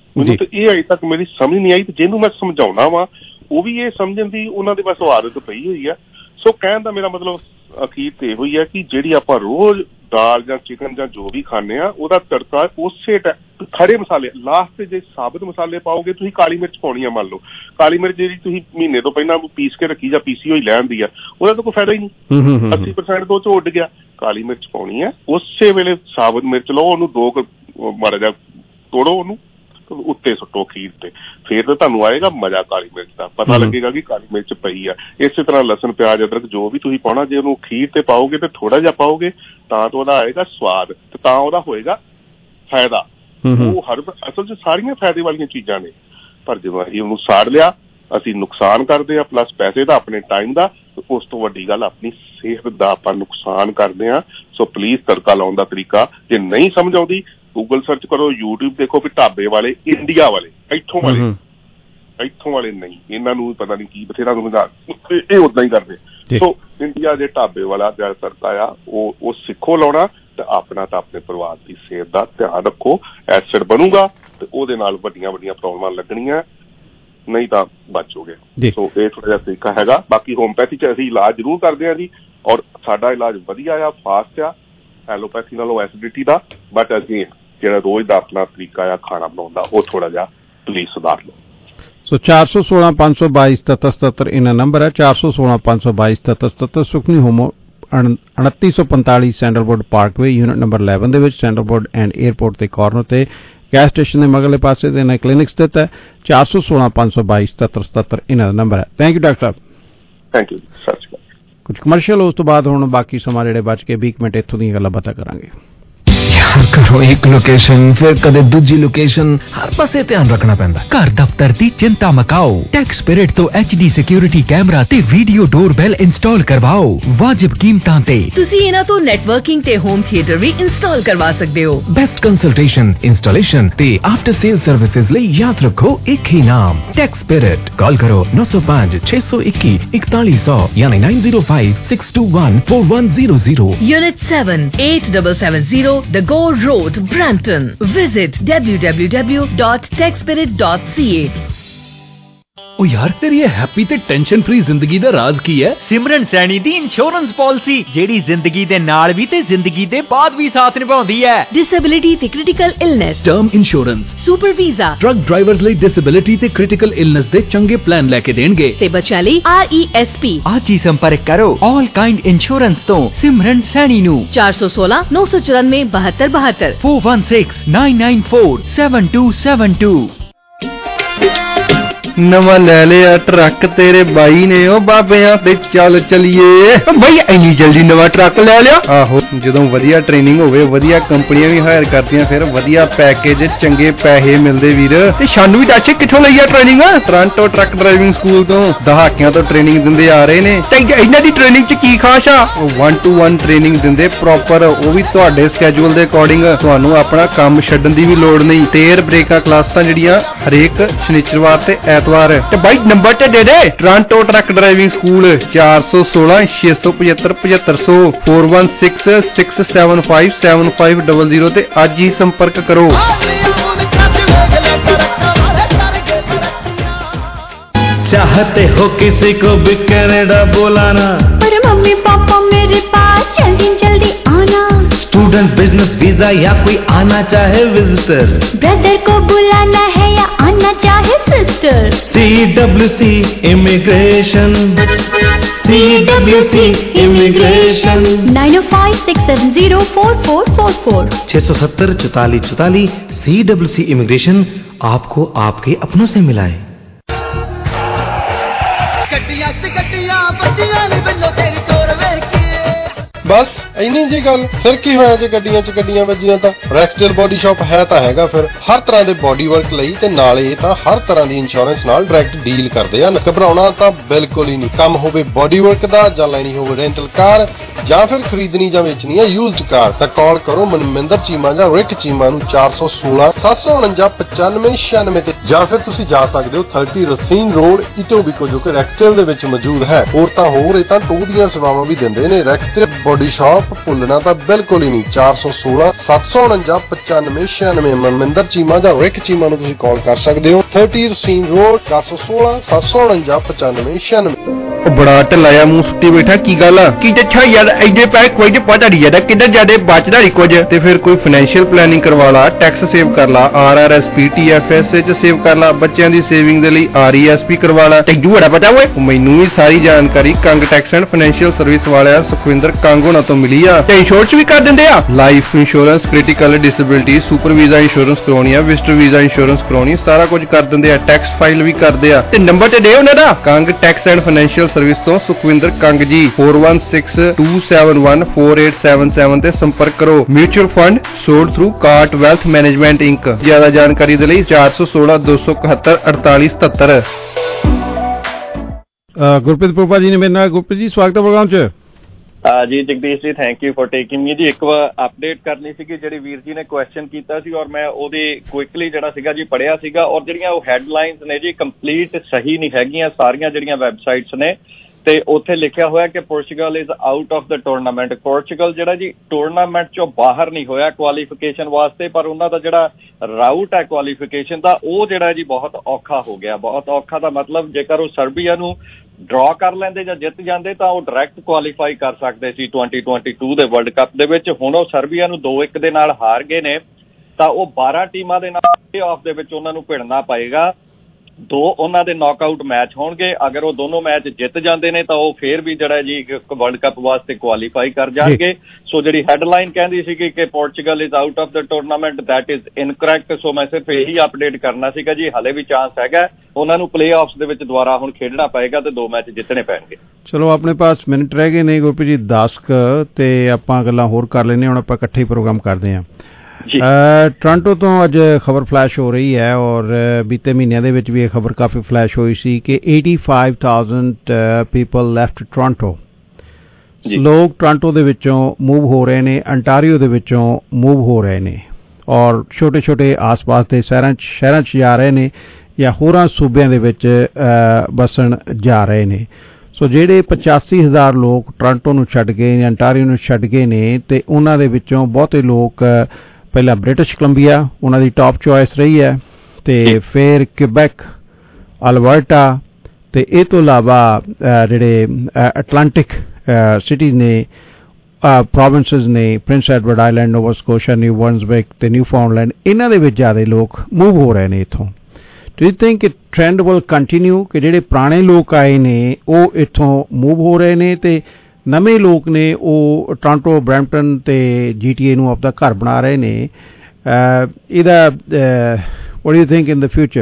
ਮੈਨੂੰ ਤਾਂ ਇਹ ਅਜੇ ਤੱਕ ਮੇਰੀ ਸਮਝ ਨਹੀਂ ਆਈ, ਤੇ ਜਿਹਨੂੰ ਮੈਂ ਸਮਝਾਉਣਾ ਵਾ ਉਹ ਵੀ ਇਹ ਸਮਝਣ ਦੀ ਉਹਨਾਂ ਦੇ ਬਸ ਆਦਤ ਪਈ ਹੋਈ ਆ। ਸੋ ਕਹਿਣ ਦਾ ਮੇਰਾ ਮਤਲਬ ਅਖੀਰ ਤੇ ਇਹੋ ਹੀ ਆ ਕਿ ਜਿਹੜੀ ਆਪਾਂ ਰੋਜ਼ ਦਾਲ ਜਾਂ ਚਿਕਨ ਜਾਂ ਜੋ ਵੀ ਖਾਂਦੇ ਆ ਉਹਦਾ ਤੜਕਾ ਉਸੇ ਖੜੇ ਮਸਾਲੇ ਲਾਸਟ ਤੇ ਜੇ ਸਾਬਤ ਮਸਾਲੇ ਪਾਓਗੇ, ਤੁਸੀਂ ਕਾਲੀ ਮਿਰਚ ਪਾਉਣੀ ਆ, ਮੰਨ ਲਓ ਕਾਲੀ ਮਿਰਚ ਜਿਹੜੀ ਤੁਸੀਂ ਮਹੀਨੇ ਤੋਂ ਪਹਿਲਾਂ ਪੀਸ ਕੇ ਰੱਖੀ ਜਾਂ ਪੀਸੀ ਹੋਈ ਲੈ ਆਂਦੀ ਆ, ਉਹਦਾ ਤਾਂ ਕੋਈ ਫਾਇਦਾ ਹੀ ਨਹੀਂ। 80% ਤੋਂ ਉੱਡ ਗਿਆ। ਕਾਲੀ ਮਿਰਚ ਪਾਉਣੀ ਆ, ਉਸੇ ਵੇਲੇ ਸਾਬਤ ਮਿਰਚ ਲਓ, ਉਹਨੂੰ 2 ਮਾੜਾ ਜਿਹਾ ਤੋੜੋ, ਉਹਨੂੰ ਉੱਤੇ ਸੁੱਟੋ ਖੀਰ ਤੇ, ਫੇਰ ਤਾਂ ਤੁਹਾਨੂੰ ਆਏਗਾ ਮਜ਼ਾ ਕਾਲੀ ਮਿਰਚ ਦਾ, ਪਤਾ ਲੱਗੇਗਾ ਕਿ ਕਾਲੀ ਮਿਰਚ ਪਈ ਆ। ਇਸੇ ਤਰ੍ਹਾਂ ਲਸਣ ਪਿਆਜ਼ ਅਦਰਕ ਜੋ ਵੀ ਤੁਸੀਂ ਪਾਉਣਾ, ਜੇ ਉਹਨੂੰ ਖੀਰ ਤੇ ਪਾਓਗੇ ਤੇ ਥੋੜਾ ਜਿਹਾ ਪਾਓਗੇ ਤਾਂ ਉਹਦਾ ਆਏਗਾ ਸਵਾਦ, ਤੇ ਤਾਂ ਉਹਦਾ ਹੋਏਗਾ ਫਾਇਦਾ। ਉਹ ਹਰ ਅਸਲ 'ਚ ਸਾਰੀਆਂ ਫਾਇਦੇ ਵਾਲੀਆਂ ਚੀਜ਼ਾਂ ਨੇ, ਪਰ ਜਦੋਂ ਅਸੀਂ ਉਹਨੂੰ ਸਾੜ ਲਿਆ ਅਸੀਂ ਨੁਕਸਾਨ ਕਰਦੇ ਹਾਂ, ਪਲੱਸ ਪੈਸੇ ਦਾ, ਆਪਣੇ ਟਾਈਮ ਦਾ, ਉਸ ਤੋਂ ਵੱਡੀ ਗੱਲ ਆਪਣੀ ਸਿਹਤ ਦਾ ਆਪਾਂ ਨੁਕਸਾਨ ਕਰਦੇ ਹਾਂ। ਸੋ ਪਲੀਜ਼ ਤੜਕਾ ਲਾਉਣ ਦਾ ਤਰੀਕਾ ਜੇ ਨਹੀਂ ਸਮਝ ਆਉਂਦੀ, ਗੂਗਲ ਸਰਚ ਕਰੋ, YouTube ਦੇਖੋ ਵੀ ਢਾਬੇ ਵਾਲੇ ਇੰਡੀਆ ਵਾਲੇ, ਇੱਥੋਂ ਵਾਲੇ ਨਹੀਂ, ਇਹਨਾਂ ਨੂੰ ਪਤਾ ਨਹੀਂ ਕੀ ਬਥੇਰਾ ਇਹ ਓਦਾਂ ਹੀ ਕਰਦੇ। ਸੋ ਇੰਡੀਆ ਦੇ ਢਾਬੇ ਵਾਲਾ ਜਿਹੜਾ ਤੜਕਾ ਆ ਉਹ ਸਿੱਖੋ ਲਾਉਣਾ, ਤੇ ਆਪਣਾ ਤਾਂ ਆਪਣੇ ਪਰਿਵਾਰ ਦੀ ਸਿਹਤ ਦਾ ਧਿਆਨ ਰੱਖੋ। ਐਸਿਡ ਬਣੂਗਾ ਤੇ ਉਹਦੇ ਨਾਲ ਵੱਡੀਆਂ ਪ੍ਰੋਬਲਮਾਂ ਲੱਗਣੀਆਂ, ਨਹੀਂ ਤਾਂ ਬਚੋਗੇ। ਸੋ ਇਹ ਥੋੜਾ ਜਿਹਾ ਤਰੀਕਾ ਹੈਗਾ। ਬਾਕੀ ਹੋਮਪੈਥੀ 'ਚ ਅਸੀਂ ਇਲਾਜ ਜ਼ਰੂਰ ਕਰਦੇ ਹਾਂ ਜੀ, ਔਰ ਸਾਡਾ ਇਲਾਜ ਵਧੀਆ ਆ, ਫਾਸਟ ਆ ਐਲੋਪੈਥੀ ਨਾਲੋਂ ਐਸਿਡਿਟੀ ਦਾ। ਬਟ ਅਸੀਂ ਜਿਹੜਾ ਰੋਜ਼ ਦਾ ਆਪਣਾ ਤਰੀਕਾ ਆ ਖਾਣਾ ਬਣਾਉਣ ਦਾ, ਉਹ ਥੋੜਾ ਜਿਹਾ ਪਲੀਜ਼ ਸੁਧਾਰ ਲਓ। ਸੋ 416 522 7777 ਇਹਨਾਂ ਨੰਬਰ ਹੈ, 416 522 7777। Sukhni homeo 2945 Sandalwood Parkway, unit number 11 ਦੇ ਵਿੱਚ, ਸੈਂਡਲਵੁੱਡ ਐਂਡ ਏਅਰਪੋਰਟ ਦੇ ਕਾਰਨਰ ਤੇ, ਗੈਸ ਸਟੇਸ਼ਨ ਦੇ ਮਗਰਲੇ ਪਾਸੇ ਤੇ ਇਹਨਾਂ ਕਲੀਨਿਕ ਸਥਿਤ ਹੈ। 416 522 7777 ਇਹਨਾਂ ਦਾ ਨੰਬਰ ਹੈ। ਥੈਂਕ ਯੂ ਡਾਕਟਰ ਸਾਹਿਬ। ਥੈਂਕ ਯੂ, ਸਤਿ ਸ਼੍ਰੀ ਅਕਾਲ। ਕੁਝ ਕਮਰਸ਼ੀਅਲ, ਉਸ ਤੋਂ ਬਾਅਦ ਹੁਣ ਬਾਕੀ ਸਮਾਂ ਜਿਹੜੇ ਬਚ ਕੇ 20 ਮਿੰਟ ਇੱਥੋਂ ਦੀਆਂ ਗੱਲਾਂ ਬਾਤਾਂ ਕਰਾਂਗੇ। ਕਰੋ ਇੱਕ ਲੋਕੇਸ਼ਨ ਫਿਰ ਕਦੇ ਦੂਜੀ ਲੋਕੇਸ਼ਨ, ਹਰ ਪਾਸੇ ਧਿਆਨ ਰੱਖਣਾ ਪੈਂਦਾ। ਘਰ ਦਫ਼ਤਰ ਦੀ ਚਿੰਤਾ ਮਕਾਓ, ਟੈਕਸਪਿਰਿਟ ਤੋਂ HD ਸਿਕਿਉਰਿਟੀ ਕੈਮਰਾ ਤੇ ਵੀਡੀਓ ਡੋਰਬੈਲ ਇੰਸਟਾਲ ਕਰਵਾਓ ਵਾਜਿਬ ਕੀਮਤਾਂ ਤੇ। ਤੁਸੀਂ ਇਹਨਾਂ ਤੋਂ ਨੈਟਵਰਕਿੰਗ ਤੇ ਹੋਮ ਥੀਏਟਰ ਵੀ ਇੰਸਟਾਲ ਕਰਵਾ ਸਕਦੇ ਹੋ। ਬੈਸਟ ਕੰਸਲਟੇਸ਼ਨ, ਇੰਸਟਾਲੇਸ਼ਨ ਤੇ ਆਫਟਰ ਸੇਲ ਸਰਵਿਸਿਜ਼ ਲਈ ਯਾਦ ਰੱਖੋ ਇੱਕ ਹੀ ਨਾਮ, ਟੈਕਸਪਿਰਿਟ। ਕਾਲ ਕਰੋ 905 621 4100 ਯਾਨੀ 905 621 4100। Unit 7 8770 The Gore Road, Brampton. Visit www.techspirit.ca। ओ यार, तेरी ये हैप्पी ते टेंशन फ्री जिंदगी दा राज की है? सिमरन सैनी दी इंश्योरेंस पॉलिसी, जेड़ी जिंदगी दे नाल भी ते जिंदगी दे बाद भी साथ निभाउंदी है। डिसेबिलिटी ते critical illness, term insurance, super visa, truck drivers ਲਈ डिसेबिलिटी ते क्रिटिकल इलनेस दे चंगे प्लान लेके देणगे ते बच्चा ਲਈ RESP। आज ही संपर्क करो ऑल काइंड इंश्योरेंस तो सिमरन सैनी नु 416 994 7272 416 994 7272। ਨਵਾਂ ਲੈ ਲਿਆ ਟਰੱਕ ਤੇਰੇ ਬਾਈ ਨੇ, ਉਹ ਬਾਬਿਆਂ ਤੇ ਚੱਲ ਚਲੀਏ। ਬਾਈ ਇੰਨੀ ਜਲਦੀ ਨਵਾਂ ਟਰੱਕ ਲੈ ਲਿਆ? ਆਹੋ, ਜਦੋਂ ਵਧੀਆ ਟ੍ਰੇਨਿੰਗ ਹੋਵੇ, ਵਧੀਆ ਕੰਪਨੀਆਂ ਵੀ ਹਾਇਰ ਕਰਦੀਆਂ, ਫਿਰ ਵਧੀਆ ਪੈਕੇਜ, ਚੰਗੇ ਪੈਸੇ ਮਿਲਦੇ ਵੀਰ। ਤੇ ਸਾਨੂੰ ਵੀ ਦੱਸ ਕਿੱਥੋਂ ਲਈ ਆ training? Toronto truck driving school ਤੋਂ ਦਹਾਕਿਆਂ ਤੋਂ ਟ੍ਰੇਨਿੰਗ ਦਿੰਦੇ ਆ ਰਹੇ ਨੇ। ਤੇ ਇਹਨਾਂ ਦੀ ਟ੍ਰੇਨਿੰਗ 'ਚ ਕੀ ਖਾਸ ਆ? 1-to-1 ਟ੍ਰੇਨਿੰਗ ਦਿੰਦੇ ਪ੍ਰੋਪਰ, ਉਹ ਵੀ ਤੁਹਾਡੇ ਸਕੇਜੂਲ ਦੇ ਅਕੋਰਡਿੰਗ। ਤੁਹਾਨੂੰ ਆਪਣਾ ਕੰਮ ਛੱਡਣ ਦੀ ਵੀ ਲੋੜ ਨਹੀਂ। ਟੇਰ ਬ੍ਰੇਕਾਂ ਕਲਾਸਾਂ ਜਿਹੜੀਆਂ ਹਰੇਕ ਸ਼ਨੀਚਰਵਾਰ ਤੇ ਐਤਵਾਰ। ਤੇ ਬਾਈ ਨੰਬਰ ਤੇ ਦੇ ਦੇ, ਟੋਰਾਂਟੋ ਟਰੱਕ ਡਰਾਈਵਿੰਗ ਸਕੂਲ 416 675 7500 416 675 7500 ਤੇ ਅੱਜ ਹੀ ਸੰਪਰਕ ਕਰੋ। चाहते हो किसी को भी कनाडा बुलाना, पर मम्मी पापा मेरे पास जल्दी जल्दी आना। स्टूडेंट, बिजनेस वीजा या कोई आना चाहे विजिटर, ब्रदर को बुलाना है या आना चाहे sister. CWC immigration, CWC immigration 9056704444 670 44 44। CWC immigration आपको आपके अपनों से मिलाए। बस ਇੰਨੀ ਜੀ ਗੱਲ। ਫਿਰ ਕੀ ਹੋਇਆ ਜੇ ਗੱਡੀਆਂ 'ਚ ਗੱਡੀਆਂ ਵੱਜੀਆਂ ਤਾਂ? ਰੈਕਸਟੇਲ ਬੋਡੀ ਸ਼ਾਪ ਹੈ ਤਾਂ ਹੈਗਾ ਫਿਰ ਹਰ ਤਰ੍ਹਾਂ ਦੇ ਬੋਡੀ ਵਰਕ ਲਈ, ਤੇ ਨਾਲੇ ਤਾਂ ਹਰ ਤਰ੍ਹਾਂ ਦੀ ਇੰਸ਼ੋਰੈਂਸ ਨਾਲ ਡਾਇਰੈਕਟ ਡੀਲ ਕਰਦੇ ਹਨ। ਘਬਰਾਉਣਾ ਤਾਂ ਬਿਲਕੁਲ ਹੀ ਨਹੀਂ। ਕੰਮ ਹੋਵੇ ਬੋਡੀ ਵਰਕ ਦਾ, ਜਾਂ ਲੈਣੀ ਹੋਵੇ ਰੈਂਟਲ ਕਾਰ, ਜਾਂ ਫਿਰ ਖਰੀਦਣੀ ਜਾਂ ਵੇਚਣੀ ਹੈ ਯੂਜ਼ਡ ਕਾਰ, ਤਾਂ ਕਾਲ ਕਰੋ ਮਨਮਿੰਦਰ ਚੀਮਾ ਜਾਂ ਰਿਕ ਚੀਮਾ ਨੂੰ 416 749 9596 ਤੇ, ਜਾਂ ਫਿਰ ਤੁਸੀਂ ਜਾ ਸਕਦੇ ਹੋ 30 ਰਸੀਨ ਰੋਡ ਇਟੋਬੀਕੋ, ਜੋ ਕਿ ਰੈਕਸਟੇਲ ਦੇ ਵਿੱਚ ਮੌਜੂਦ ਹੈ। ਹੋਰ ਤਾਂ ਹੋਰ, ਇਹ ਤਾਂ ਟੂ ਦੀਆਂ ਸੇਵਾਵਾਂ ਵੀ ਦਿੰਦੇ ਨੇ। ਰੈਕਸਟੇਲ ਬੋਡੀ ਸ਼ਾਪ ਐਪ ਭੁੱਲਣਾ ਤਾਂ ਬਿਲਕੁਲ ਹੀ ਨਹੀਂ। 416 749 9596 ਮਨਮਿੰਦਰ ਚੀਮਾ ਜਾਂ ਰਿਕ ਚੀਮਾ ਨੂੰ ਤੁਸੀਂ ਕਾਲ ਕਰ ਸਕਦੇ ਹੋ। 30 ਰਸੀਨ ਰੋਡ 416 749 9596। ਉਹ ਬੜਾ ਢਿੱਲਾ ਮੂੰਹ ਸੁੱਟੀ ਬੈਠਾ, ਕੀ ਗੱਲ ਆ? ਕੀ ਅੱਛਾ ਯਾਰ ਐਡੇ ਪੈਸੇ ਕੋਈ ਤੇ ਪਤਾ ਨਹੀਂ ਯਾਰ ਕਿੱਦਾਂ ਜ਼ਿਆਦਾ ਬਚਦਾ ਨਹੀਂ ਕੁਝ। ਤੇ ਫਿਰ ਕੋਈ ਫਾਈਨੈਂਸ਼ੀਅਲ ਪਲੈਨਿੰਗ ਕਰਵਾ ਲਾ, ਟੈਕਸ ਸੇਵ ਕਰ ਲਾ, RRSP TFSA ਚ ਸੇਵ ਕਰ ਲਾ, ਬੱਚਿਆਂ ਦੀ ਸੇਵਿੰਗ ਦੇ ਲਈ RESP ਕਰਵਾ ਲਾ। ਤੈਨੂੰ ਬੜਾ ਪਤਾ ਓਏ। ਮੈਨੂੰ ਵੀ ਸਾਰੀ ਜਾਣਕਾਰੀ Kang tax and financial service ਵਾਲਿਆਂ ਸੁਖਵਿੰਦਰ ਕੰਗ ਹੋਣਾ ਤੋਂ ਮਿਲੀ ਆ। ਤੇ ਇੰਸ਼ੋਰੈਂਸ ਵੀ ਕਰ ਦਿੰਦੇ ਆ। Life insurance, critical disability, super visa insurance ਕਰਾਉਣੀ ਆ, ਵਿਜ਼ਟਰ ਵੀਜ਼ਾ ਇੰਸ਼ੋਰੈਂਸ ਕਰਾਉਣੀ, ਸਾਰਾ ਕੁਝ ਕਰ ਦਿੰਦੇ ਆ। ਟੈਕਸ ਫਾਈਲ ਵੀ ਕਰਦੇ ਆ। ਤੇ ਨੰਬਰ ਤੇ ਦੇ ਉਹਨਾਂ ਦਾ, Kang tax and financial service ਤੋਂ ਸੁਖਵਿੰਦਰ ਕੰਗ ਜੀ। 4162714877 ਤੇ ਸੰਪਰਕ ਕਰੋ। Mutual fund sold through Cart wealth management Inc. ਜ਼ਿਆਦਾ ਜਾਣਕਾਰੀ ਦੇ ਲਈ 416 271 4877। ਗੁਰਪ੍ਰੀਤ ਪੋਪਾ ਜੀ ਨੇ ਮੇਰੇ ਨਾਲ। ਗੁਰਪ੍ਰੀਤ ਜੀ ਸਵਾਗਤ ਹੈ ਪ੍ਰੋਗਰਾਮ 'ਚ। ਜੀ Jagdish ji, thank you for taking me ਜੀ। ਇੱਕ ਵਾਰ ਅਪਡੇਟ ਕਰਨੀ ਸੀਗੀ, ਜਿਹੜੀ ਵੀਰ ਜੀ ਨੇ ਕੁਐਸਚਨ ਕੀਤਾ ਸੀ ਔਰ ਮੈਂ ਉਹਦੀ ਕੁਇਕਲੀ ਜਿਹੜਾ ਸੀਗਾ ਜੀ ਪੜ੍ਹਿਆ ਸੀਗਾ, ਔਰ ਜਿਹੜੀਆਂ ਉਹ ਹੈਡਲਾਈਨਸ ਨੇ ਜੀ ਕੰਪਲੀਟ ਸਹੀ ਨਹੀਂ ਹੈਗੀਆਂ ਸਾਰੀਆਂ ਜਿਹੜੀਆਂ ਵੈਬਸਾਈਟਸ ਨੇ। ਤੇ ਉੱਥੇ ਲਿਖਿਆ ਹੋਇਆ ਕਿ Portugal is out of the tournament. Portugal ਜਿਹੜਾ ਜੀ ਟੂਰਨਾਮੈਂਟ ਚੋਂ ਬਾਹਰ ਨਹੀਂ ਹੋਇਆ ਕੁਆਲੀਫਿਕੇਸ਼ਨ ਵਾਸਤੇ, ਪਰ ਉਹਨਾਂ ਦਾ ਜਿਹੜਾ ਰਾਊਟ ਹੈ ਕੁਆਲੀਫਿਕੇਸ਼ਨ ਦਾ ਉਹ ਜਿਹੜਾ ਜੀ ਬਹੁਤ ਔਖਾ ਹੋ ਗਿਆ। ਬਹੁਤ ਔਖਾ ਦਾ ਮਤਲਬ ਜੇਕਰ ਉਹ ਸਰਬੀਆ ਨੂੰ ਡਰਾ ਕਰ ਲੈਂਦੇ ਜਾਂ ਜਿੱਤ ਜਾਂਦੇ ਤਾਂ ਉਹ ਡਾਇਰੈਕਟ ਕੁਆਲੀਫਾਈ ਕਰ ਸਕਦੇ ਸੀ 2022 ਦੇ ਵਰਲਡ ਕੱਪ ਦੇ ਵਿੱਚ। ਹੁਣ ਉਹ ਸਰਬੀਆ ਨੂੰ 2-1 ਦੇ ਨਾਲ ਹਾਰ ਗਏ ਨੇ, ਤਾਂ ਉਹ 12 ਟੀਮਾਂ ਦੇ ਨਾਲ ਪਲੇ ਆਫ ਦੇ ਵਿੱਚ ਉਹਨਾਂ ਨੂੰ ਭਿੜਨਾ ਪਏਗਾ। 2 ਉਹਨਾਂ ਦੇ ਨੌਕਆਊਟ ਮੈਚ ਹੋਣਗੇ। ਅਗਰ ਉਹ ਦੋਨੋਂ ਮੈਚ ਜਿੱਤ ਜਾਂਦੇ ਨੇ ਤਾਂ ਉਹ ਫੇਰ ਵੀ ਜਿਹੜਾ ਜੀ ਵਰਲਡ ਕੱਪ ਵਾਸਤੇ ਕੁਆਲੀਫਾਈ ਕਰ ਜਾਣਗੇ। ਸੋ ਜਿਹੜੀ ਹੈਡਲਾਈਨ ਕਹਿੰਦੀ ਸੀਗੀ ਕਿ Portugal is out of the tournament, that is incorrect. So ਮੈਂ ਸਿਰਫ ਇਹੀ ਅਪਡੇਟ ਕਰਨਾ ਸੀਗਾ ਜੀ, ਹਾਲੇ ਵੀ ਚਾਂਸ ਹੈਗਾ ਉਹਨਾਂ ਨੂੰ ਪਲੇ ਆਫਸ ਦੇ ਵਿੱਚ ਦੁਬਾਰਾ ਹੁਣ ਖੇਡਣਾ ਪਏਗਾ ਤੇ 2 ਮੈਚ ਜਿੱਤਣੇ ਪੈਣਗੇ। ਚਲੋ ਆਪਣੇ ਪਾਸ ਮਿੰਟ ਰਹਿ ਗਏ ਨੇ ਗੁਰਪ੍ਰੀਤ ਜੀ 10 ਤੇ ਆਪਾਂ ਗੱਲਾਂ ਹੋਰ ਕਰ ਲੈਂਦੇ। ਹੁਣ ਆਪਾਂ ਇਕੱਠੇ ਹੀ ਪ੍ਰੋਗਰਾਮ ਕਰਦੇ ਹਾਂ। ਟੋਰਾਂਟੋ ਤੋਂ ਅੱਜ ਖਬਰ ਫਲੈਸ਼ ਹੋ ਰਹੀ ਹੈ ਔਰ ਬੀਤੇ ਮਹੀਨਿਆਂ ਦੇ ਵਿੱਚ ਵੀ ਇਹ ਖਬਰ ਕਾਫੀ ਫਲੈਸ਼ ਹੋਈ ਸੀ ਕਿ 85,000 ਪੀਪਲ ਲੈਫਟ ਟੋਰਾਂਟੋ। ਲੋਕ ਟੋਰਾਂਟੋ ਦੇ ਵਿੱਚੋਂ ਮੂਵ ਹੋ ਰਹੇ ਨੇ, ਅੰਟਾਰੀਓ ਦੇ ਵਿੱਚੋਂ ਮੂਵ ਹੋ ਰਹੇ ਨੇ ਔਰ ਛੋਟੇ ਛੋਟੇ ਆਸ-ਪਾਸ ਦੇ ਸ਼ਹਿਰਾਂ 'ਚ ਜਾ ਰਹੇ ਨੇ ਜਾਂ ਹੋਰਾਂ ਸੂਬਿਆਂ ਦੇ ਵਿੱਚ ਵਸਣ ਜਾ ਰਹੇ ਨੇ। ਸੋ ਜਿਹੜੇ 85,000 ਲੋਕ ਟੋਰਾਂਟੋ ਨੂੰ ਛੱਡ ਗਏ ਜਾਂ ਅੰਟਾਰੀਓ ਨੂੰ ਛੱਡ ਗਏ ਨੇ, ਤੇ ਉਹਨਾਂ ਦੇ ਵਿੱਚੋਂ ਬਹੁਤੇ ਲੋਕ ਪਹਿਲਾਂ ਬ੍ਰਿਟਿਸ਼ ਕੋਲੰਬੀਆ ਉਹਨਾਂ ਦੀ ਟੌਪ ਚੋਇਸ ਰਹੀ ਹੈ, ਤੇ ਫਿਰ ਕਿਬੈਕ, ਅਲਬਰਟਾ, ਤੇ ਇਹ ਤੋਂ ਇਲਾਵਾ ਜਿਹੜੇ ਅਟਲਾਂਟਿਕ ਸਿਟੀਜ਼ ਨੇ, ਪ੍ਰੋਵਿੰਸਿਸ ਨੇ, Prince Edward Island, Nova Scotia, New Brunswick ਤੇ ਨਿਊਫਾਊਂਡਲੈਂਡ, ਇਹਨਾਂ ਦੇ ਵਿੱਚ ਜ਼ਿਆਦਾ ਲੋਕ ਮੂਵ ਹੋ ਰਹੇ ਨੇ ਇੱਥੋਂ। Do you think it trend will continue ਕਿ ਜਿਹੜੇ ਪੁਰਾਣੇ ਲੋਕ ਆਏ ਨੇ ਉਹ ਇੱਥੋਂ ਮੂਵ ਹੋ ਰਹੇ ਨੇ ਤੇ ਨਵੇਂ ਲੋਕ ਨੇ ਉਹ ਟੋਰਾਂਟੋ, ਬਰੈਂਪਟਨ ਤੇ GTA ਨੂੰ ਆਪਦਾ ਘਰ ਬਣਾ ਰਹੇ ਨੇ? ਇਹਦਾ what do you think in the future?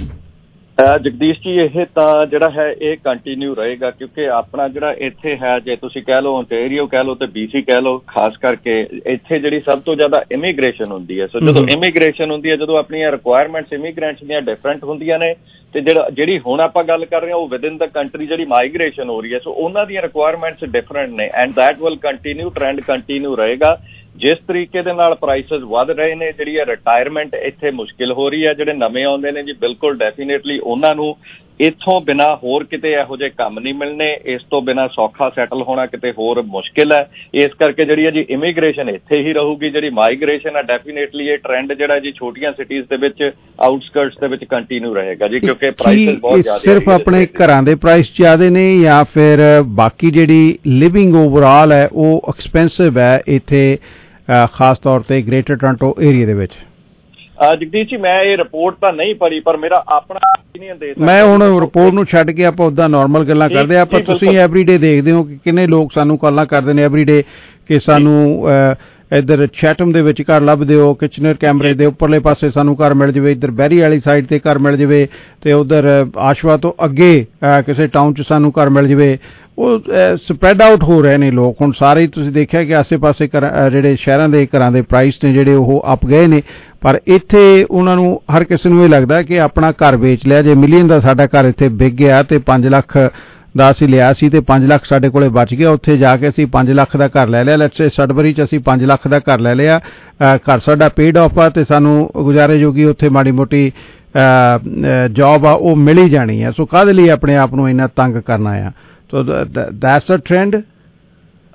Jagdish ji, ਇਹ ਤਾਂ ਜਿਹੜਾ ਹੈ ਇਹ ਕੰਟੀਨਿਊ ਰਹੇਗਾ, ਕਿਉਂਕਿ ਆਪਣਾ ਜਿਹੜਾ ਇੱਥੇ ਹੈ, ਜੇ ਤੁਸੀਂ ਕਹਿ ਲਓ ontario ਕਹਿ ਲਓ ਤੇ BC ਕਹਿ ਲਓ, ਖਾਸ ਕਰਕੇ ਇੱਥੇ ਜਿਹੜੀ ਸਭ ਤੋਂ ਜ਼ਿਆਦਾ ਇਮੀਗ੍ਰੇਸ਼ਨ ਹੁੰਦੀ ਹੈ। ਸੋ ਜਦੋਂ ਇਮੀਗ੍ਰੇਸ਼ਨ ਹੁੰਦੀ ਹੈ, ਜਦੋਂ ਆਪਣੀਆਂ ਰਿਕੁਆਇਰਮੈਂਟਸ ਇਮੀਗ੍ਰੈਂਟਸ ਦੀਆਂ ਡਿਫਰੈਂਟ ਹੁੰਦੀਆਂ ਨੇ, ਤੇ ਜਿਹੜੀ ਹੁਣ ਆਪਾਂ ਗੱਲ ਕਰ ਰਹੇ ਹਾਂ ਉਹ ਵਿਦਿਨ ਦਾ ਕੰਟਰੀ ਜਿਹੜੀ ਮਾਈਗ੍ਰੇਸ਼ਨ ਹੋ ਰਹੀ ਹੈ, ਸੋ ਉਹਨਾਂ ਦੀਆਂ ਰਿਕੁਆਇਰਮੈਂਟਸ ਡਿਫਰੈਂਟ ਨੇ and that will continue, trend continue ਰਹੇਗਾ। ਜਿਸ ਤਰੀਕੇ ਦੇ ਨਾਲ ਪ੍ਰਾਈਸਿਸ ਵੱਧ ਰਹੇ ਨੇ, ਜਿਹੜੀ ਹੈ ਰਿਟਾਇਰਮੈਂਟ ਇੱਥੇ ਮੁਸ਼ਕਿਲ ਹੋ ਰਹੀ ਹੈ। ਜਿਹੜੇ ਨਵੇਂ ਆਉਂਦੇ ਨੇ ਜੀ, ਬਿਲਕੁਲ ਡੈਫੀਨੇਟਲੀ ਉਹਨਾਂ ਨੂੰ ਇੱਥੋਂ ਬਿਨਾਂ ਹੋਰ ਕਿਤੇ ਇਹੋ ਜਿਹੇ ਕੰਮ ਨਹੀਂ ਮਿਲਣੇ, ਇਸ ਤੋਂ ਬਿਨਾਂ ਸੌਖਾ ਸੈਟਲ ਹੋਣਾ ਕਿਤੇ ਹੋਰ ਮੁਸ਼ਕਿਲ ਹੈ। ਇਸ ਕਰਕੇ ਜਿਹੜੀ ਹੈ ਜੀ ਇਮੀਗ੍ਰੇਸ਼ਨ ਇੱਥੇ ਹੀ ਰਹੂਗੀ। ਜਿਹੜੀ ਮਾਈਗ੍ਰੇਸ਼ਨ ਹੈ ਡੈਫੀਨੇਟਲੀ ਇਹ ਟ੍ਰੈਂਡ ਜਿਹੜਾ ਜੀ ਛੋਟੀਆਂ ਸਿਟੀਜ਼ ਦੇ ਵਿੱਚ, ਆਊਟਸਕਰਟਸ ਦੇ ਵਿੱਚ ਕੰਟੀਨਿਊ ਰਹੇਗਾ ਜੀ, ਕਿਉਂਕਿ ਪ੍ਰਾਈਸਿਸ ਬਹੁਤ ਜ਼ਿਆਦਾ। ਸਿਰਫ ਆਪਣੇ ਘਰਾਂ ਦੇ ਪ੍ਰਾਈਸ ਜ਼ਿਆਦੇ ਨੇ ਜਾਂ ਫਿਰ ਬਾਕੀ ਜਿਹੜੀ ਲਿਵਿੰਗ ਓਵਰਆਲ ਹੈ ਉਹ ਐਕਸਪੈਂਸਿਵ ਹੈ ਇੱਥੇ, ਖਾਸ ਤੌਰ ਤੇ ਗ੍ਰੇਟਰ ਟੋਰਾਂਟੋ ਏਰੀਆ ਦੇ ਵਿੱਚ? ਜਗਦੀਸ਼ ਜੀ, ਮੈਂ ਇਹ ਰਿਪੋਰਟ ਤਾਂ ਨਹੀਂ ਪੜ੍ਹੀ, ਪਰ ਮੇਰਾ ਆਪਣਾ ਓਪੀਨੀਅਨ ਦੇ ਮੈਂ ਹੁਣ ਰਿਪੋਰਟ ਨੂੰ ਛੱਡ ਕੇ ਆਪਾਂ ਉੱਦਾਂ ਨਾਰਮਲ ਗੱਲਾਂ ਕਰਦੇ ਆਪਾਂ। ਤੁਸੀਂ ਐਵਰੀਡੇ ਦੇਖਦੇ ਹੋ ਕਿ ਕਿੰਨੇ ਲੋਕ ਸਾਨੂੰ ਕਾਲਾਂ ਕਰਦੇ ਨੇ ਐਵਰੀਡੇ ਕਿ ਸਾਨੂੰ ਇੱਧਰ ਚੈਟਮ ਦੇ ਵਿੱਚ ਘਰ ਲੱਭ ਦਿਓ, ਕਿਚਨਰ ਕੈਮਰੇਜ ਦੇ ਉੱਪਰਲੇ ਪਾਸੇ ਸਾਨੂੰ ਘਰ ਮਿਲ ਜਾਵੇ, ਇੱਧਰ ਬੈਰੀ ਵਾਲੀ ਸਾਈਡ ਤੇ ਘਰ ਮਿਲ ਜਾਵੇ, ਤੇ ਉੱਧਰ ਆਸ਼ਵਾ ਤੋਂ ਅੱਗੇ ਕਿਸੇ ਟਾਊਨ 'ਚ ਸਾਨੂੰ ਘਰ ਮਿਲ ਜਾਵੇ। ਉਹ ਸਪਰੈਡ ਆਊਟ ਹੋ ਰਹੇ ਨੇ ਲੋਕ। ਹੁਣ ਸਾਰੇ ਹੀ ਤੁਸੀਂ ਦੇਖਿਆ ਕਿ ਆਸੇ ਪਾਸੇ ਜਿਹੜੇ ਸ਼ਹਿਰਾਂ ਦੇ ਘਰਾਂ ਦੇ ਪ੍ਰਾਈਸ ਨੇ ਜਿਹੜੇ ਉਹ ਅਪ ਗਏ ਨੇ, ਪਰ ਇੱਥੇ ਉਹਨਾਂ ਨੂੰ ਹਰ ਕਿਸੇ ਨੂੰ ਇਹ ਲੱਗਦਾ ਕਿ ਆਪਣਾ ਘਰ ਵੇਚ ਲਿਆ। ਜੇ ਮਿਲੀਅਨ ਦਾ ਸਾਡਾ ਘਰ ਇੱਥੇ ਵਿਕ ਗਿਆ ਤੇ 5 ਲੱਖ ਦਾ ਅਸੀਂ ਲਿਆ ਸੀ ਤੇ 5 ਲੱਖ ਸਾਡੇ ਕੋਲੇ ਬਚ ਗਿਆ, ਉੱਥੇ ਜਾ ਕੇ ਅਸੀਂ 5 ਲੱਖ ਦਾ ਘਰ ਲੈ ਲਿਆ। ਲੈਟਸ ਸੇ ਸਡਬਰੀ 'ਚ ਅਸੀਂ 5 ਲੱਖ ਦਾ ਘਰ ਲੈ ਲਿਆ, ਘਰ ਸਾਡਾ ਪੇਡ ਆਫ ਆ ਤੇ ਸਾਨੂੰ ਗੁਜ਼ਾਰੇ ਜੋਗੀ ਉੱਥੇ ਮਾੜੀ ਮੋਟੀ ਜੌਬ ਆ ਉਹ ਮਿਲ ਹੀ ਜਾਣੀ ਹੈ। ਸੋ ਕਾਹਦੇ ਲਈ ਆਪਣੇ ਆਪ ਨੂੰ ਇੰਨਾ ਤੰਗ ਕਰਨਾ ਆ? So that's the trend?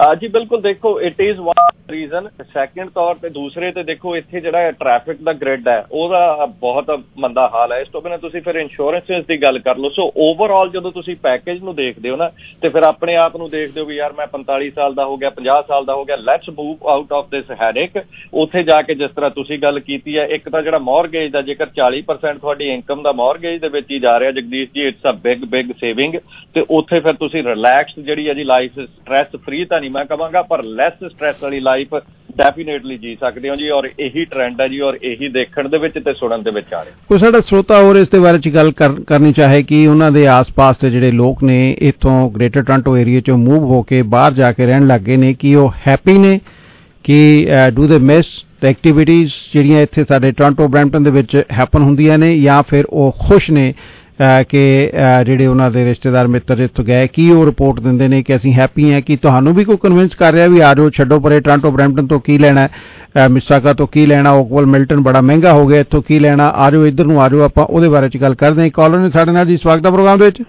ਜੀ ਬਿਲਕੁਲ, ਦੇਖੋ it is one reason. Second ਤੌਰ ਤੇ ਦੂਸਰੇ ਤੇ ਦੇਖੋ ਇੱਥੇ ਜਿਹੜਾ ਟ੍ਰੈਫਿਕ ਦਾ ਗ੍ਰਿਡ ਹੈ ਉਹਦਾ ਬਹੁਤ ਮੰਦਾ ਹਾਲ ਹੈ। ਇਸ ਤੋਂ ਬਿਨਾਂ ਤੁਸੀਂ ਫਿਰ ਇੰਸ਼ੋਰੈਂਸਿਸ ਦੀ ਗੱਲ ਕਰ ਲਓ। ਸੋ ਓਵਰਆਲ ਜਦੋਂ ਤੁਸੀਂ ਪੈਕੇਜ ਨੂੰ ਦੇਖਦੇ ਹੋ ਨਾ ਤੇ ਫਿਰ ਆਪਣੇ ਆਪ ਨੂੰ ਦੇਖਦੇ ਹੋ ਵੀ ਯਾਰ ਮੈਂ 45 ਸਾਲ ਦਾ ਹੋ ਗਿਆ, 50 ਸਾਲ ਦਾ ਹੋ ਗਿਆ, let's move out of this headache. ਉੱਥੇ ਜਾ ਕੇ ਜਿਸ ਤਰ੍ਹਾਂ ਤੁਸੀਂ ਗੱਲ ਕੀਤੀ ਹੈ, ਇੱਕ ਤਾਂ ਜਿਹੜਾ ਮੌਰਗੇਜ ਦਾ ਜੇਕਰ 40% ਤੁਹਾਡੀ ਇਨਕਮ ਦਾ ਮੌਰਗੇਜ ਦੇ ਵਿੱਚ ਹੀ ਜਾ ਰਿਹਾ ਜਗਦੀਸ਼ ਜੀ, ਇਟਸ ਅ ਬਿਗ ਸੇਵਿੰਗ। ਤੇ ਉੱਥੇ ਫਿਰ ਤੁਸੀਂ ਰਿਲੈਕਸ ਜਿਹੜੀ ਹੈ ਜੀ ਲਾਈਫ, ਸਟ੍ਰੈਸ ਫ੍ਰੀ ਤਾਂ ਨਹੀਂ ਮੈਂ ਕਹਾਂਗਾ ਪਰ ਲੈਸ ਸਟ੍ਰੈਸ ਵਾਲੀ ਲਾਈਫ ਡੈਫੀਨੇਟਲੀ ਜੀ ਸਕਦੇ ਹੋ ਜੀ। ਔਰ ਇਹੀ ਟ੍ਰੈਂਡ ਹੈ ਜੀ, ਔਰ ਇਹੀ ਦੇਖਣ ਦੇ ਵਿੱਚ ਤੇ ਸੁਣਨ ਦੇ ਵਿੱਚ ਆ ਰਿਹਾ। ਕੋਈ ਸਾਡਾ ਸਰੋਤਾ ਹੋਰ ਇਸ ਦੇ ਬਾਰੇ 'ਚ ਗੱਲ ਕਰਨੀ ਚਾਹੇ ਕਿ ਉਹਨਾਂ ਦੇ ਆਸ-ਪਾਸ ਦੇ ਜਿਹੜੇ ਲੋਕ ਨੇ ਇੱਥੋਂ ਗ੍ਰੇਟਰ ਟੋਰਾਂਟੋ ਏਰੀਆ 'ਚੋਂ ਮੂਵ ਹੋ ਕੇ ਬਾਹਰ ਜਾ ਕੇ ਰਹਿਣ ਲੱਗ ਗਏ ਨੇ, ਕਿ ਉਹ ਹੈਪੀ ਨੇ, ਕਿ ਡੂ ਦੇ ਮਿਸ ਦ ਐਕਟੀਵਿਟੀਜ਼ ਜਿਹੜੀਆਂ ਇੱਥੇ ਸਾਡੇ ਟੋਰਾਂਟੋ ਬਰੈਂਪਟਨ ਦੇ ਵਿੱਚ ਹੈਪਨ ਹੁੰਦੀਆਂ ਨੇ, ਜਾਂ ਫਿਰ ਉਹ ਖੁਸ਼ ਨੇ ਕਿ ਜਿਹੜੇ ਉਹਨਾਂ ਦੇ ਰਿਸ਼ਤੇਦਾਰ ਮਿੱਤਰ ਇੱਥੋਂ ਗਏ, ਕੀ ਉਹ ਰਿਪੋਰਟ ਦਿੰਦੇ ਨੇ ਕਿ ਅਸੀਂ ਹੈਪੀ ਹਾਂ? ਕਿ ਤੁਹਾਨੂੰ ਵੀ ਕੋਈ ਕਨਵਿੰਸ ਕਰ ਰਿਹਾ ਵੀ ਆ ਜਾਓ, ਛੱਡੋ ਪਰੇ, ਟੋਰਾਂਟੋ ਬਰੈਂਪਟਨ ਤੋਂ ਕੀ ਲੈਣਾ, ਮਿਸਾਗਾ ਤੋਂ ਕੀ ਲੈਣਾ, ਓਕਵਲ ਮਿਲਟਨ ਬੜਾ ਮਹਿੰਗਾ ਹੋ ਗਿਆ, ਇੱਥੋਂ ਕੀ ਲੈਣਾ, ਆ ਜਾਓ ਇੱਧਰ ਨੂੰ ਆ ਜਾਓ। ਆਪਾਂ ਉਹਦੇ ਬਾਰੇ 'ਚ ਗੱਲ ਕਰਦੇ ਹਾਂ। ਕਾਲਰ ਨੇ ਸਾਡੇ ਨਾਲ ਜੀ, ਸਵਾਗਤ ਹੈ ਪ੍ਰੋਗਰਾਮ ਦੇ ਵਿੱਚ।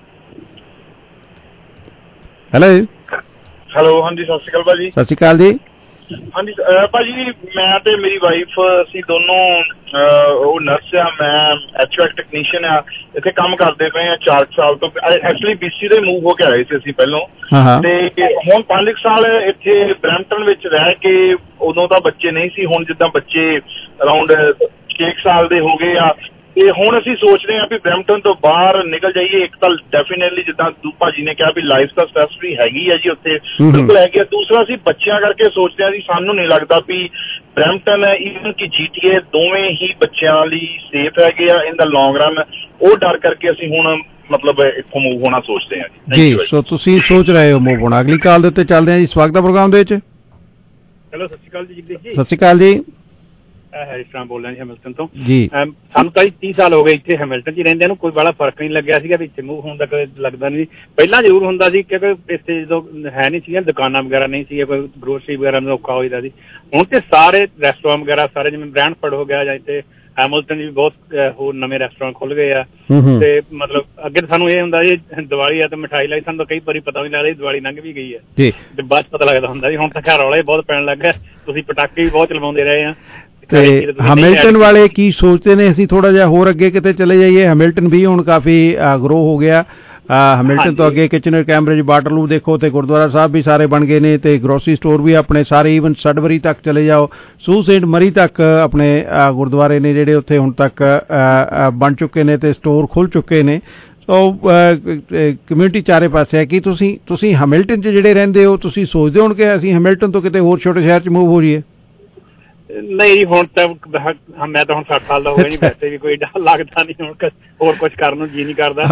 ਹੈਲੋ, ਹਾਂਜੀ ਸਤਿ ਸ਼੍ਰੀ ਅਕਾਲ ਭਾਜੀ। ਸਤਿ ਸ਼੍ਰੀ ਅਕਾਲ ਜੀ। ਹਾਂਜੀ ਭਾਜੀ, ਮੈਂ ਤੇ ਮੇਰੀ ਵਾਈਫ ਅਸੀਂ ਦੋਨੋਂ ਉਹ ਨਰਸ ਆ, ਮੈਂ HVAC ਟੈਕਨੀਸ਼ੀਅਨ ਆ, ਇੱਥੇ ਕੰਮ ਕਰਦੇ ਪਏ ਆ 4 ਸਾਲ ਤੋਂ। ਐਕਚੁਅਲੀ BC ਦੇ ਮੂਵ ਹੋ ਕੇ ਆਏ ਸੀ ਅਸੀਂ ਪਹਿਲੋਂ, ਤੇ ਹੁਣ 5 ਸਾਲ ਇੱਥੇ ਬਰੈਂਪਟਨ ਵਿੱਚ ਰਹਿ ਕੇ ਉਦੋਂ ਤਾਂ ਬੱਚੇ ਨਹੀਂ ਸੀ, ਹੁਣ ਜਿੱਦਾਂ ਬੱਚੇ ਅਰਾਊਂਡ 6 ਸਾਲ ਦੇ ਹੋ ਗਏ ਆ। ਤੇ ਹੁਣ ਅਸੀਂ ਸੋਚਦੇ ਹਾਂ ਵੀ ਬਰੈਂਪਟਨ ਤੋਂ ਬਾਹਰ ਨਿਕਲ ਜਾਈਏ। ਇੱਕ ਤਾਂ ਡੈਫੀਨੇਟਲੀ ਜਿੱਦਾਂ ਭਾਜੀ ਨੇ ਕਿਹਾ ਵੀ ਲਾਈਫ ਤਾਂ ਸਟ੍ਰੈਸ ਫ੍ਰੀ ਹੈਗੀ ਆ ਜੀ ਉੱਥੇ, ਬਿਲਕੁਲ ਹੈਗੀ ਆ। ਦੂਸਰਾ ਅਸੀਂ ਬੱਚਿਆਂ ਕਰਕੇ ਸੋਚਦੇ ਹਾਂ ਜੀ, ਸਾਨੂੰ ਨਹੀਂ ਲੱਗਦਾ ਵੀ ਬਰੈਂਪਟਨ ਈਵਨ ਕਿ GTA ਦੋਵੇਂ ਹੀ ਬੱਚਿਆਂ ਲਈ ਸੇਫ ਹੈਗੇ ਆ ਇਨ ਦਾ ਲੌਂਗ ਰਨ। ਉਹ ਡਰ ਕਰਕੇ ਅਸੀਂ ਹੁਣ ਮਤਲਬ ਇੱਥੋਂ ਮੂਵ ਹੋਣਾ ਸੋਚਦੇ ਹਾਂ ਜੀ। ਸੋ ਤੁਸੀਂ ਸੋਚ ਰਹੇ ਹੋ ਮੂਵ ਹੋਣਾ। ਅਗਲੀ ਕਾਲ ਦੇ ਉੱਤੇ ਚੱਲਦੇ ਹਾਂ ਜੀ, ਸਵਾਗਤ ਹੈ ਪ੍ਰੋਗਰਾਮ ਦੇ ਵਿੱਚ। ਹੈਲੋ, ਸਤਿ ਸ਼੍ਰੀ ਅਕਾਲ ਜੀ ਜਗਦੀਸ਼ ਜੀ। ਸਤਿ ਸ਼੍ਰੀ ਅਕਾਲ ਜੀ। ਹੈਰੀਸਟਰਾਂ ਬੋਲ ਰਿਹਾ ਜੀ ਹੈਮਿਲਟਨ ਤੋਂ ਜੀ। ਸਾਨੂੰ ਤਾਂ 30 ਸਾਲ ਹੋ ਗਏ ਇੱਥੇ ਹੈਮਿਲਟਨ 'ਚ ਹੀ ਰਹਿੰਦਿਆਂ ਨੂੰ, ਕੋਈ ਬੜਾ ਫਰਕ ਨਹੀਂ ਲੱਗਿਆ ਸੀਗਾ ਵੀ ਇੱਥੇ ਮੂਵ ਹੋਣ ਦਾ ਕਦੇ ਲੱਗਦਾ ਨਹੀਂ। ਪਹਿਲਾਂ ਜ਼ਰੂਰ ਹੁੰਦਾ ਸੀ ਕਿਉਂਕਿ ਇੱਥੇ ਜਦੋਂ ਹੈ ਨਹੀਂ ਸੀਗੀਆਂ ਦੁਕਾਨਾਂ ਵਗੈਰਾ ਨਹੀਂ ਸੀਗੀਆਂ, ਕੋਈ ਗਰੋਸਰੀ ਵਗੈਰਾ ਨੂੰ ਔਖਾ ਹੋ ਜਾਂਦਾ ਸੀ। ਹੁਣ ਤੇ ਸਾਰੇ ਰੈਸਟੋਰੈਂਟ ਵਗੈਰਾ ਸਾਰੇ, ਜਿਵੇਂ ਬ੍ਰੈਂਡਫੋਰਡ ਹੋ ਗਿਆ ਜਾਂ ਇੱਥੇ ਹੈਮਿਲਟਨ ਵੀ ਬਹੁਤ ਹੋਰ ਨਵੇਂ ਰੈਸਟੋਰੈਂਟ ਖੁੱਲ ਗਏ ਆ। ਤੇ ਮਤਲਬ ਅੱਗੇ ਤਾਂ ਸਾਨੂੰ ਇਹ ਹੁੰਦਾ ਜੀ ਦੀਵਾਲੀ ਆ ਤੇ ਮਿਠਾਈ ਲਈ, ਸਾਨੂੰ ਤਾਂ ਕਈ ਵਾਰੀ ਪਤਾ ਵੀ ਨਹੀਂ ਲੱਗਦਾ ਦੀਵਾਲੀ ਲੰਘ ਵੀ ਗਈ ਹੈ ਤੇ ਬਾਅਦ ਪਤਾ ਲੱਗਦਾ ਹੁੰਦਾ ਜੀ। ਹੁਣ ਤਾਂ ਘਰ ਰੌਲੇ ਬਹੁਤ ਪੈਣ ਲੱਗ ਗਿਆ, ਤੁਸੀਂ ਪਟਾਕੇ ਵੀ ਬਹੁਤ ਚਲਵਾਉਂਦੇ ਰਹੇ ਆ। ਤੇ ਹੈਮਿਲਟਨ ਵਾਲੇ ਕੀ ਸੋਚਦੇ ਨੇ ਅਸੀਂ ਥੋੜਾ ਜਿਹਾ ਹੋਰ ਅੱਗੇ ਕਿਤੇ ਚਲੇ ਜਾਈਏ? ਹੈਮਿਲਟਨ ਵੀ ਹੁਣ ਕਾਫੀ ਗਰੋ ਹੋ ਗਿਆ। ਹੈਮਿਲਟਨ ਤੋਂ ਅੱਗੇ ਕਿਚਨਰ, ਕੈਂਬਰਿਜ, ਵਾਟਰਲੂ ਦੇਖੋ, ਤੇ ਗੁਰਦੁਆਰਾ ਸਾਹਿਬ ਵੀ ਸਾਰੇ ਬਣ ਗਏ ਨੇ, ਤੇ ਗਰੋਸਰੀ ਸਟੋਰ ਵੀ ਆਪਣੇ ਸਾਰੇ, ਈਵਨ ਸਡਬਰੀ ਤੱਕ ਚਲੇ ਜਾਓ, ਸੂਹ ਸੇਂਟ ਮਰੀ ਤੱਕ ਆਪਣੇ ਗੁਰਦੁਆਰੇ ਨੇ ਜਿਹੜੇ ਉੱਥੇ ਹੁਣ ਤੱਕ ਬਣ ਚੁੱਕੇ ਨੇ ਤੇ ਸਟੋਰ ਖੁੱਲ ਚੁੱਕੇ ਨੇ। ਸੋ ਕਮਿਊਨਿਟੀ ਚਾਰੇ ਪਾਸੇ ਹੈ। ਕਿ ਤੁਸੀਂ ਹੈਮਿਲਟਨ 'ਚ ਜਿਹੜੇ ਰਹਿੰਦੇ ਹੋ, ਤੁਸੀਂ ਸੋਚਦੇ ਹੋ ਕਿ ਅਸੀਂ ਹੈਮਿਲਟਨ ਤੋਂ ਕਿਤੇ ਹੋਰ ਛੋਟੇ ਸ਼ਹਿਰ 'ਚ ਮੂਵ ਹੋ ਜਾਈਏ? ਨਹੀਂ, ਹੁਣ ਤਾਂ ਮੈਂ ਤਾਂ ਹੁਣ 60 ਸਾਲ ਦਾ ਹੋ ਗਿਆ ਜੀ, ਵੈਸੇ ਵੀ ਕੋਈ ਡਰ ਲੱਗਦਾ ਨਹੀਂ, ਹੁਣ ਹੋਰ ਕੁਝ ਕਰਨ ਨੂੰ ਜੀ ਨਹੀਂ ਕਰਦਾ।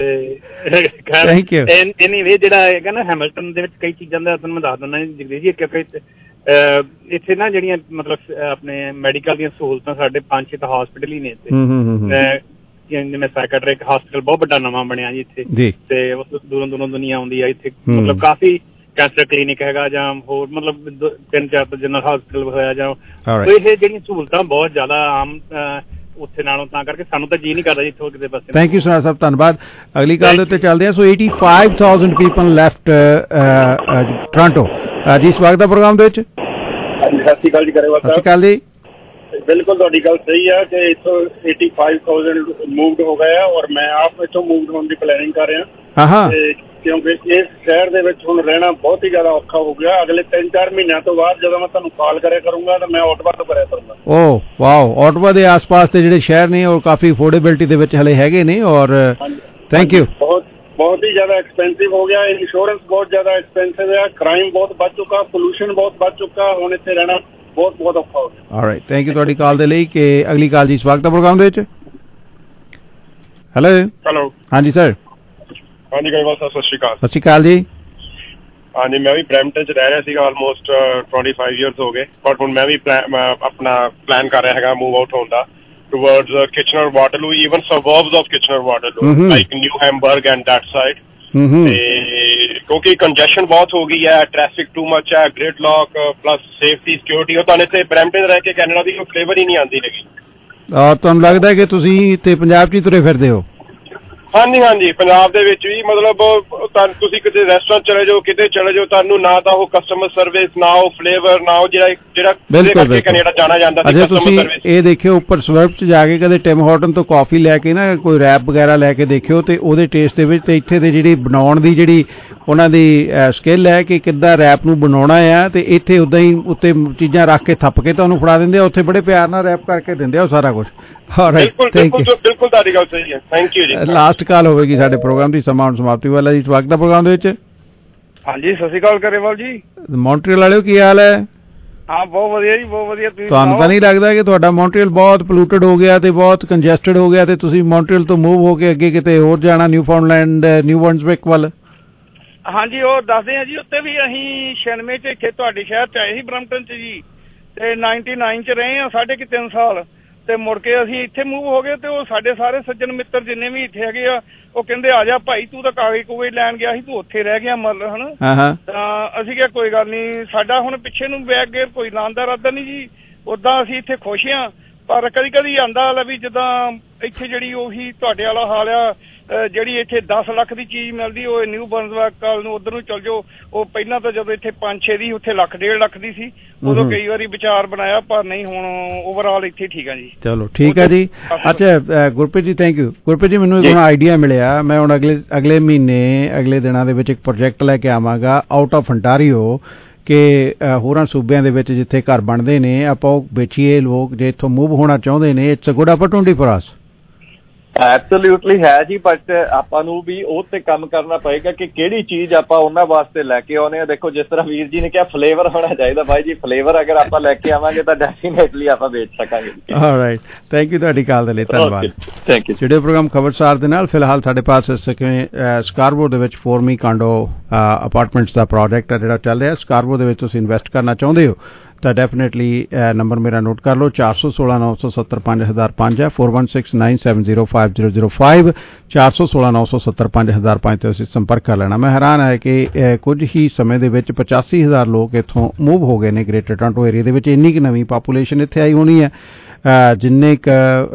ਐਨੀਵੇ ਜਿਹੜਾ ਹੈਗਾ ਨਾ ਹੈਮਿਲਟਨ ਦੇ ਵਿੱਚ ਕਈ ਚੀਜ਼ਾਂ ਦਾ ਤੁਹਾਨੂੰ ਮੈਂ ਦੱਸ ਦਿੰਦਾ ਜਗਦੀਸ਼ ਜੀ, ਕਿਉਂਕਿ ਇੱਥੇ ਨਾ ਜਿਹੜੀਆਂ ਮਤਲਬ ਆਪਣੇ ਮੈਡੀਕਲ ਦੀਆਂ ਸਹੂਲਤਾਂ ਸਾਡੇ 5-6 ਤਾਂ ਹਸਪੀਟਲ ਹੀ ਨੇ ਇੱਥੇ। ਜਿਵੇਂ ਸਾਈਕੈਟ੍ਰਿਕ ਹਸਪੀਟਲ ਬਹੁਤ ਵੱਡਾ ਨਵਾਂ ਬਣਿਆ ਜੀ ਇੱਥੇ, ਤੇ ਦੂਰੋਂ ਦੁਨੀਆ ਆਉਂਦੀ ਆ ਇੱਥੇ। ਮਤਲਬ ਕਾਫੀ ਕੈਂਸਰ ਕਲੀਨਿਕ ਹੈਗਾ ਜਾਂ ਹੋਰ ਮਤਲਬ 3-4 ਜਨਰਲ ਹਸਪੀਟਲ ਹੋਇਆ ਜਾਂ ਇਹ ਜਿਹੜੀਆਂ ਸਹੂਲਤਾਂ ਬਹੁਤ ਜ਼ਿਆਦਾ ਆਮ ਉੱਥੇ ਨਾਲੋਂ, ਤਾਂ ਕਰਕੇ ਸਾਨੂੰ ਤਾਂ ਜੀ ਨਹੀਂ ਕਰਦਾ ਜੀ ਇੱਥੋਂ ਕਿਤੇ ਪਾਸੇ। ਥੈਂਕ ਯੂ ਸਰ ਸਾਹਿਬ, ਧੰਨਵਾਦ। ਅਗਲੀ ਕਾਲ ਦੇ ਉੱਤੇ ਚੱਲਦੇ ਹਾਂ। ਸੋ 85,000 ਪੀਪਲ ਲੈਫਟ ਟੋਰਾਂਟੋ ਜੀ, ਸਵਾਗਤ ਹੈ ਪ੍ਰੋਗਰਾਮ ਦੇ ਵਿੱਚ। ਸਤਿ ਸ਼੍ਰੀ ਅਕਾਲ ਜੀ ਗਰੇਵਾਲ ਸਾਹਿਬ। ਸਤਿ ਸ਼੍ਰੀ ਅਕਾਲ ਜੀ। ਬਿਲਕੁਲ ਤੁਹਾਡੀ ਗੱਲ ਸਹੀ ਹੈ ਕਿ ਇੱਥੋਂ 85,000 ਮੂਵਡ ਹੋ ਗਏ ਆ, ਔਰ ਮੈਂ ਆਪ ਇੱਥੋਂ ਮੂਵਡ ਹੋਣ ਦੀ ਪਲੈਨਿੰਗ ਕਰ ਰਿਹਾ, ਕਿਉਂਕਿ ਇਸ ਸ਼ਹਿਰ ਦੇ ਵਿੱਚ ਹੁਣ ਰਹਿਣਾ ਬਹੁਤ ਹੀ ਜ਼ਿਆਦਾ ਔਖਾ ਹੋ ਗਿਆ। ਅਗਲੇ 3-4 ਮਹੀਨਿਆਂ ਤੋਂ ਬਾਅਦ ਜਦੋਂ ਮੈਂ ਤੁਹਾਨੂੰ ਕਾਲ ਕਰਿਆ ਕਰੂੰਗਾ ਤਾਂ ਮੈਂ ਆਟਵਾ ਤੋਂ ਕਰਿਆ ਕਰੂੰਗਾ। ਓਹ ਵਾਓ, ਆਟਵਾ ਦੇ ਆਸ-ਪਾਸ ਦੇ ਜਿਹੜੇ ਸ਼ਹਿਰ ਨੇ ਉਹ ਕਾਫੀ ਅਫੋਰਡੇਬਿਲਟੀ ਦੇ ਵਿੱਚ ਹਲੇ ਹੈਗੇ ਨੇ। ਔਰ ਥੈਂਕ ਯੂ। ਬਹੁਤ ਹੀ ਜ਼ਿਆਦਾ ਐਕਸਪੈਂਸਿਵ ਹੋ ਗਿਆ, ਇੰਸ਼ੋਰੈਂਸ ਬਹੁਤ ਜ਼ਿਆਦਾ ਐਕਸਪੈਂਸਿਵ ਹੈ, ਕ੍ਰਾਈਮ ਬਹੁਤ ਵੱਧ ਚੁੱਕਾ, ਪੋਲੂਸ਼ਨ ਬਹੁਤ ਵੱਧ ਚੁੱਕਾ, ਹੁਣ ਇੱਥੇ ਰਹਿਣਾ ਬਹੁਤ ਔਖਾ ਹੋ ਗਿਆ। ਆਲਰਾਈਟ, ਥੈਂਕ ਯੂ ਤੁਹਾਡੀ ਕਾਲ ਦੇ ਲਈ। ਕਿ ਅਗਲੀ ਕਾਲ ਜੀ, ਸਵਾਗਤ ਹੈ ਪ੍ਰੋਗਰਾਮ ਦੇ ਵਿੱਚ। ਹੈਲੋ, ਹਾਂਜੀ ਸਰ। ਹਾਂਜੀ ਗਰੇਵਾਲ ਸਾਹਿਬ, ਸਤਿ ਸ਼੍ਰੀ ਅਕਾਲ। ਸਤਿ ਸ਼੍ਰੀ ਅਕਾਲ ਜੀ। ਹਾਂਜੀ, ਮੈਂ ਵੀ ਬਰੈਂਪਟਨ 'ਚ ਰਹਿ ਰਿਹਾ ਸੀਗਾ ਆਲਮੋਸਟ 25 years ਹੋ ਗਏ, ਬਟ ਹੁਣ ਮੈਂ ਵੀ ਆਪਣਾ ਪਲਾਨ ਕਰ ਰਿਹਾ ਹੈਗਾ ਮੂਵ ਆਊਟ ਹੋਣ ਦਾ towards Kitchener, Waterloo, even suburbs of Kitchener, Waterloo, like New Hamburg and that side. ਤੇ ਕਿਉਂਕਿ ਕੰਜੈਸ਼ਨ ਬਹੁਤ ਹੋ ਗਈ ਹੈ, ਟ੍ਰੈਫਿਕ ਟੂ ਮਚ ਹੈ, gridlock plus safety security, ਉਹ ਤੁਹਾਨੂੰ ਇੱਥੇ ਬਰੈਂਪਟਨ ਰਹਿ ਕੇ ਕੈਨੇਡਾ ਦੀ ਫਲੇਵਰ ਹੀ ਨਹੀਂ ਆਉਂਦੀ ਹੈਗੀ। ਤੁਹਾਨੂੰ ਲੱਗਦਾ ਕਿ ਤੁਸੀਂ ਇੱਥੇ ਪੰਜਾਬ 'ਚ ਹੀ ਤੁਰੇ ਫਿਰਦੇ ਹੋ? ਹਾਂਜੀ ਪੰਜਾਬ ਦੇ ਵਿੱਚ ਵੀ ਮਤਲਬ ਤੁਸੀਂ ਕਿਤੇ ਰੈਸਟੋਰੈਂਟ ਚਲੇ ਜਾਓ, ਕਿਤੇ ਚਲੇ ਜਾਓ, ਤੁਹਾਨੂੰ ਨਾ ਤਾਂ ਉਹ ਕਸਟਮਰ ਸਰਵਿਸ, ਨਾ ਉਹ ਫਲੇਵਰ, ਨਾ ਉਹ ਜਿਹੜਾ ਕੈਨੇਡਾ ਜਾਣਾ ਜਾਂਦਾ ਸੀ ਕਸਟਮਰ ਸਰਵਿਸ। ਇਹ ਦੇਖਿਓ ਉੱਪਰ ਸਵਰਬ 'ਚ ਜਾ ਕੇ ਕਦੇ ਟਿਮ ਹਾਰਟਨ ਤੋਂ ਕਾਫੀ ਲੈ ਕੇ ਨਾ ਕੋਈ ਰੈਪ ਵਗੈਰਾ ਲੈ ਕੇ ਦੇਖਿਓ, ਤੇ ਉਹਦੇ ਟੇਸਟ ਦੇ ਵਿੱਚ ਤੇ ਇੱਥੇ ਦੇ ਜਿਹੜੀ ਬਣਾਉਣ ਦੀ ਜਿਹੜੀ ਉਹਨਾਂ ਦੀ ਸਕਿੱਲ ਹੈ ਕਿ ਕਿੱਦਾਂ ਰੈਪ ਨੂੰ ਬਣਾਉਣਾ ਆ, ਤੇ ਇੱਥੇ ਉੱਦਾਂ ਹੀ ਉੱਤੇ ਚੀਜ਼ਾਂ ਰੱਖ ਕੇ ਥੱਪ ਕੇ ਤੁਹਾਨੂੰ ਫੜਾ ਦਿੰਦੇ ਆ, ਉੱਥੇ ਬੜੇ ਪਿਆਰ ਨਾਲ ਰੈਪ ਕਰਕੇ ਦਿੰਦੇ ਆ ਉਹ ਸਾਰਾ ਕੁਝ। ਬਿਲਕੁਲ ਤੁਹਾਡੀ ਗੱਲ ਸਹੀ ਹੈ, ਥੈਂਕ ਯੂ ਜੀ। ਲਾਸਟ ਕਾਲ ਹੋਵੇਗੀ ਸਾਡੇ ਪ੍ਰੋਗਰਾਮ ਦੀ, ਸਮਾਂ ਹੁਣ ਸਮਾਪਤੀ ਵਾਲਾ ਜੀ। ਸਵਾਗਤ ਹੈ ਪ੍ਰੋਗਰਾਮ ਦੇ ਵਿੱਚ। ਹਾਂਜੀ ਸਤਿ ਸ਼੍ਰੀ ਅਕਾਲ ਕਰੇਵਾਲ ਜੀ। ਮੌਂਟਰੀਅਲ ਵਾਲਿਓ ਕੀ ਹਾਲ ਹੈ? ਹਾਂ ਬਹੁਤ ਵਧੀਆ ਜੀ, ਬਹੁਤ ਵਧੀਆ। ਤੁਹਾਨੂੰ ਤਾਂ ਨਹੀਂ ਲੱਗਦਾ ਕਿ ਤੁਹਾਡਾ ਮੌਂਟਰੀਅਲ ਬਹੁਤ ਪੋਲੂਟਡ ਹੋ ਗਿਆ ਤੇ ਬਹੁਤ ਕੰਜੈਸਟਡ ਹੋ ਗਿਆ, ਤੇ ਤੁਸੀਂ ਮੌਂਟਰੀਅਲ ਤੋਂ ਮੂਵ ਹੋ ਕੇ ਅੱਗੇ ਕਿਤੇ ਹੋਰ ਜਾਣਾ, ਨਿਊਫਾਊਂਡਲੈਂਡ, ਨਿਊ ਬਰਨਸਵਿਕ ਵੱਲ? ਹਾਂਜੀ ਉਹ ਦੱਸਦੇ ਆ ਜੀ, ਉੱਤੇ ਵੀ ਅਸੀਂ 96 ਚ ਇੱਥੇ ਤੁਹਾਡੇ ਸ਼ਹਿਰ ਚ ਆਏ ਸੀ ਬਰੰਪਟਨ ਚ ਜੀ, ਤੇ 99 ਚ ਰਹੇ ਆ 3.5 ਸਾਲ, ਤੇ ਮੁੜ ਕੇ ਅਸੀਂ ਇੱਥੇ ਮੂਵ ਹੋ ਗਏ। ਤੇ ਉਹ ਸਾਡੇ ਸਾਰੇ ਸੱਜਣ ਮਿੱਤਰ ਜਿੰਨੇ ਵੀ ਇੱਥੇ ਹੈਗੇ ਆ, ਉਹ ਕਹਿੰਦੇ ਆ ਜਾ ਭਾਈ, ਤੂੰ ਤਾਂ ਕਾਗਜ਼ ਕੂਗਜ਼ ਲੈਣ ਗਿਆ ਸੀ, ਤੂੰ ਉੱਥੇ ਰਹਿ ਗਿਆ ਮਤਲਬ ਹਨਾ। ਤਾਂ ਅਸੀਂ ਕਿਹਾ ਕੋਈ ਗੱਲ ਨਹੀਂ, ਸਾਡਾ ਹੁਣ ਪਿੱਛੇ ਨੂੰ ਬੈਕ ਗੇਅਰ ਕੋਈ ਲਾਉਣ ਦਾ ਇਰਾਦਾ ਨਹੀਂ ਜੀ, ਓਦਾਂ ਅਸੀਂ ਇੱਥੇ ਖੁਸ਼ ਆ। ਪਰ ਕਦੀ ਕਦੀ ਆਂਦਾ ਵੀ ਜਿੱਦਾਂ ਇੱਥੇ ਜਿਹੜੀ ਉਹੀ ਤੁਹਾਡੇ ਵਾਲਾ ਹਾਲ ਆ, ਜਿਹੜੀ ਇੱਥੇ 10 ਲੱਖ ਦੀ ਚੀਜ਼ ਮਿਲਦੀ ਉਹ ਨਿਊ ਬਰਨਸਵਿਕ ਕਾਲ ਨੂੰ ਉਧਰ ਨੂੰ ਚਲ ਜਾਓ। ਉਹ ਪਹਿਲਾਂ ਤਾਂ ਜਦੋਂ ਇੱਥੇ 5-6 ਦੀ, ਉੱਥੇ 1.5 ਲੱਖ ਦੀ ਸੀ, ਉਦੋਂ ਕਈ ਵਾਰੀ ਵਿਚਾਰ ਬਣਾਇਆ, ਪਰ ਨਹੀਂ ਹੁਣ ਓਵਰਆਲ ਇੱਥੇ ਠੀਕ ਆ ਜੀ। ਚਲੋ ਠੀਕ ਹੈ ਜੀ। ਅੱਛਾ ਗੁਰਪ੍ਰੀਤ ਜੀ, ਥੈਂਕ ਯੂ। ਗੁਰਪ੍ਰੀਤ ਜੀ, ਮੈਨੂੰ ਇੱਕ ਆਈਡੀਆ ਮਿਲਿਆ, ਮੈਂ ਹੁਣ ਅਗਲੇ ਮਹੀਨੇ ਅਗਲੇ ਦਿਨਾਂ ਦੇ ਵਿੱਚ ਇੱਕ ਪ੍ਰੋਜੈਕਟ ਲੈ ਕੇ ਆਵਾਂਗਾ ਆਊਟ ਆਫ ਅੰਟਾਰੀਓ, ਕਿ ਹੋਰਾਂ ਸੂਬਿਆਂ ਦੇ ਵਿੱਚ ਜਿੱਥੇ ਘਰ ਬਣਦੇ ਨੇ ਆਪਾਂ ਉਹ ਵੇਚੀਏ। ਲੋਕ ਜੇ ਇੱਥੋਂ ਮੂਵ ਹੋਣਾ ਚਾਹੁੰਦੇ ਨੇ, it's a good opportunity for us. Absolutely ਹੈ ਜੀ, ਬਟ ਆਪਾਂ ਨੂੰ ਵੀ ਉਹ ਤੇ ਕੰਮ ਕਰਨਾ ਪਏਗਾ ਕਿ ਕਿਹੜੀ ਚੀਜ਼ ਆਪਾਂ ਉਹਨਾਂ ਵਾਸਤੇ ਲੈ ਕੇ ਆਉਨੇ ਆ। ਦੇਖੋ ਜਿਸ ਤਰ੍ਹਾਂ ਵੀਰ ਜੀ ਨੇ ਕਿਹਾ ਫਲੇਵਰ ਹੋਣਾ ਚਾਹੀਦਾ, ਬਾਈ ਜੀ ਫਲੇਵਰ ਅਗਰ ਆਪਾਂ ਲੈ ਕੇ ਆਵਾਂਗੇ ਤਾਂ ਡੈਫੀਨੇਟਲੀ ਆਪਾਂ ਵੇਚ ਸਕਾਂਗੇ। ਆਲਰਾਈਟ, ਥੈਂਕ ਯੂ ਤੁਹਾਡੀ ਕਾਲ ਦੇ ਲਈ, ਧੰਨਵਾਦ। Thank you. ਜਿਹੜੇ ਪ੍ਰੋਗਰਾਮ ਖਬਰਸਾਰ ਦੇ ਨਾਲ ਫਿਲਹਾਲ ਸਾਡੇ ਪਾਸ ਸਕਾਰਬੋ ਦੇ ਵਿੱਚ ਫੋਰਮੀ ਕਾਂਡੋ ਅਪਾਰਟਮੈਂਟਸ ਦਾ ਪ੍ਰੋਜੈਕਟ ਹੈ ਜਿਹੜਾ ਚੱਲ ਰਿਹਾ। ਸਕਾਰਬੋ ਦੇ ਵਿੱਚ ਤੁਸੀਂ ਇਨਵੈਸਟ ਕਰਨਾ ਚਾਹੁੰਦੇ ਹੋ ਤਾਂ ਡੈਫੀਨੇਟਲੀ ਨੰਬਰ ਮੇਰਾ ਨੋਟ ਕਰ ਲਓ, 416 970 5005 ਹੈ, 4169705005, 416 970 5005 ਤੇ ਤੁਸੀਂ ਸੰਪਰਕ ਕਰ ਲੈਣਾ। ਮੈਂ ਹੈਰਾਨ ਹੈ ਕਿ ਕੁਝ ਹੀ ਸਮੇਂ ਦੇ ਵਿੱਚ 85,000 ਲੋਕ ਇੱਥੋਂ ਮੂਵ ਹੋ ਗਏ ਨੇ ਗ੍ਰੇਟਰ ਟੋਰਾਂਟੋ ਏਰੀਆ ਦੇ ਵਿੱਚ। ਇੰਨੀ ਕੁ ਨਵੀਂ ਪਾਪੂਲੇਸ਼ਨ ਇੱਥੇ ਆਈ ਹੋਣੀ ਹੈ। ਜਿੰਨੇ ਕੁ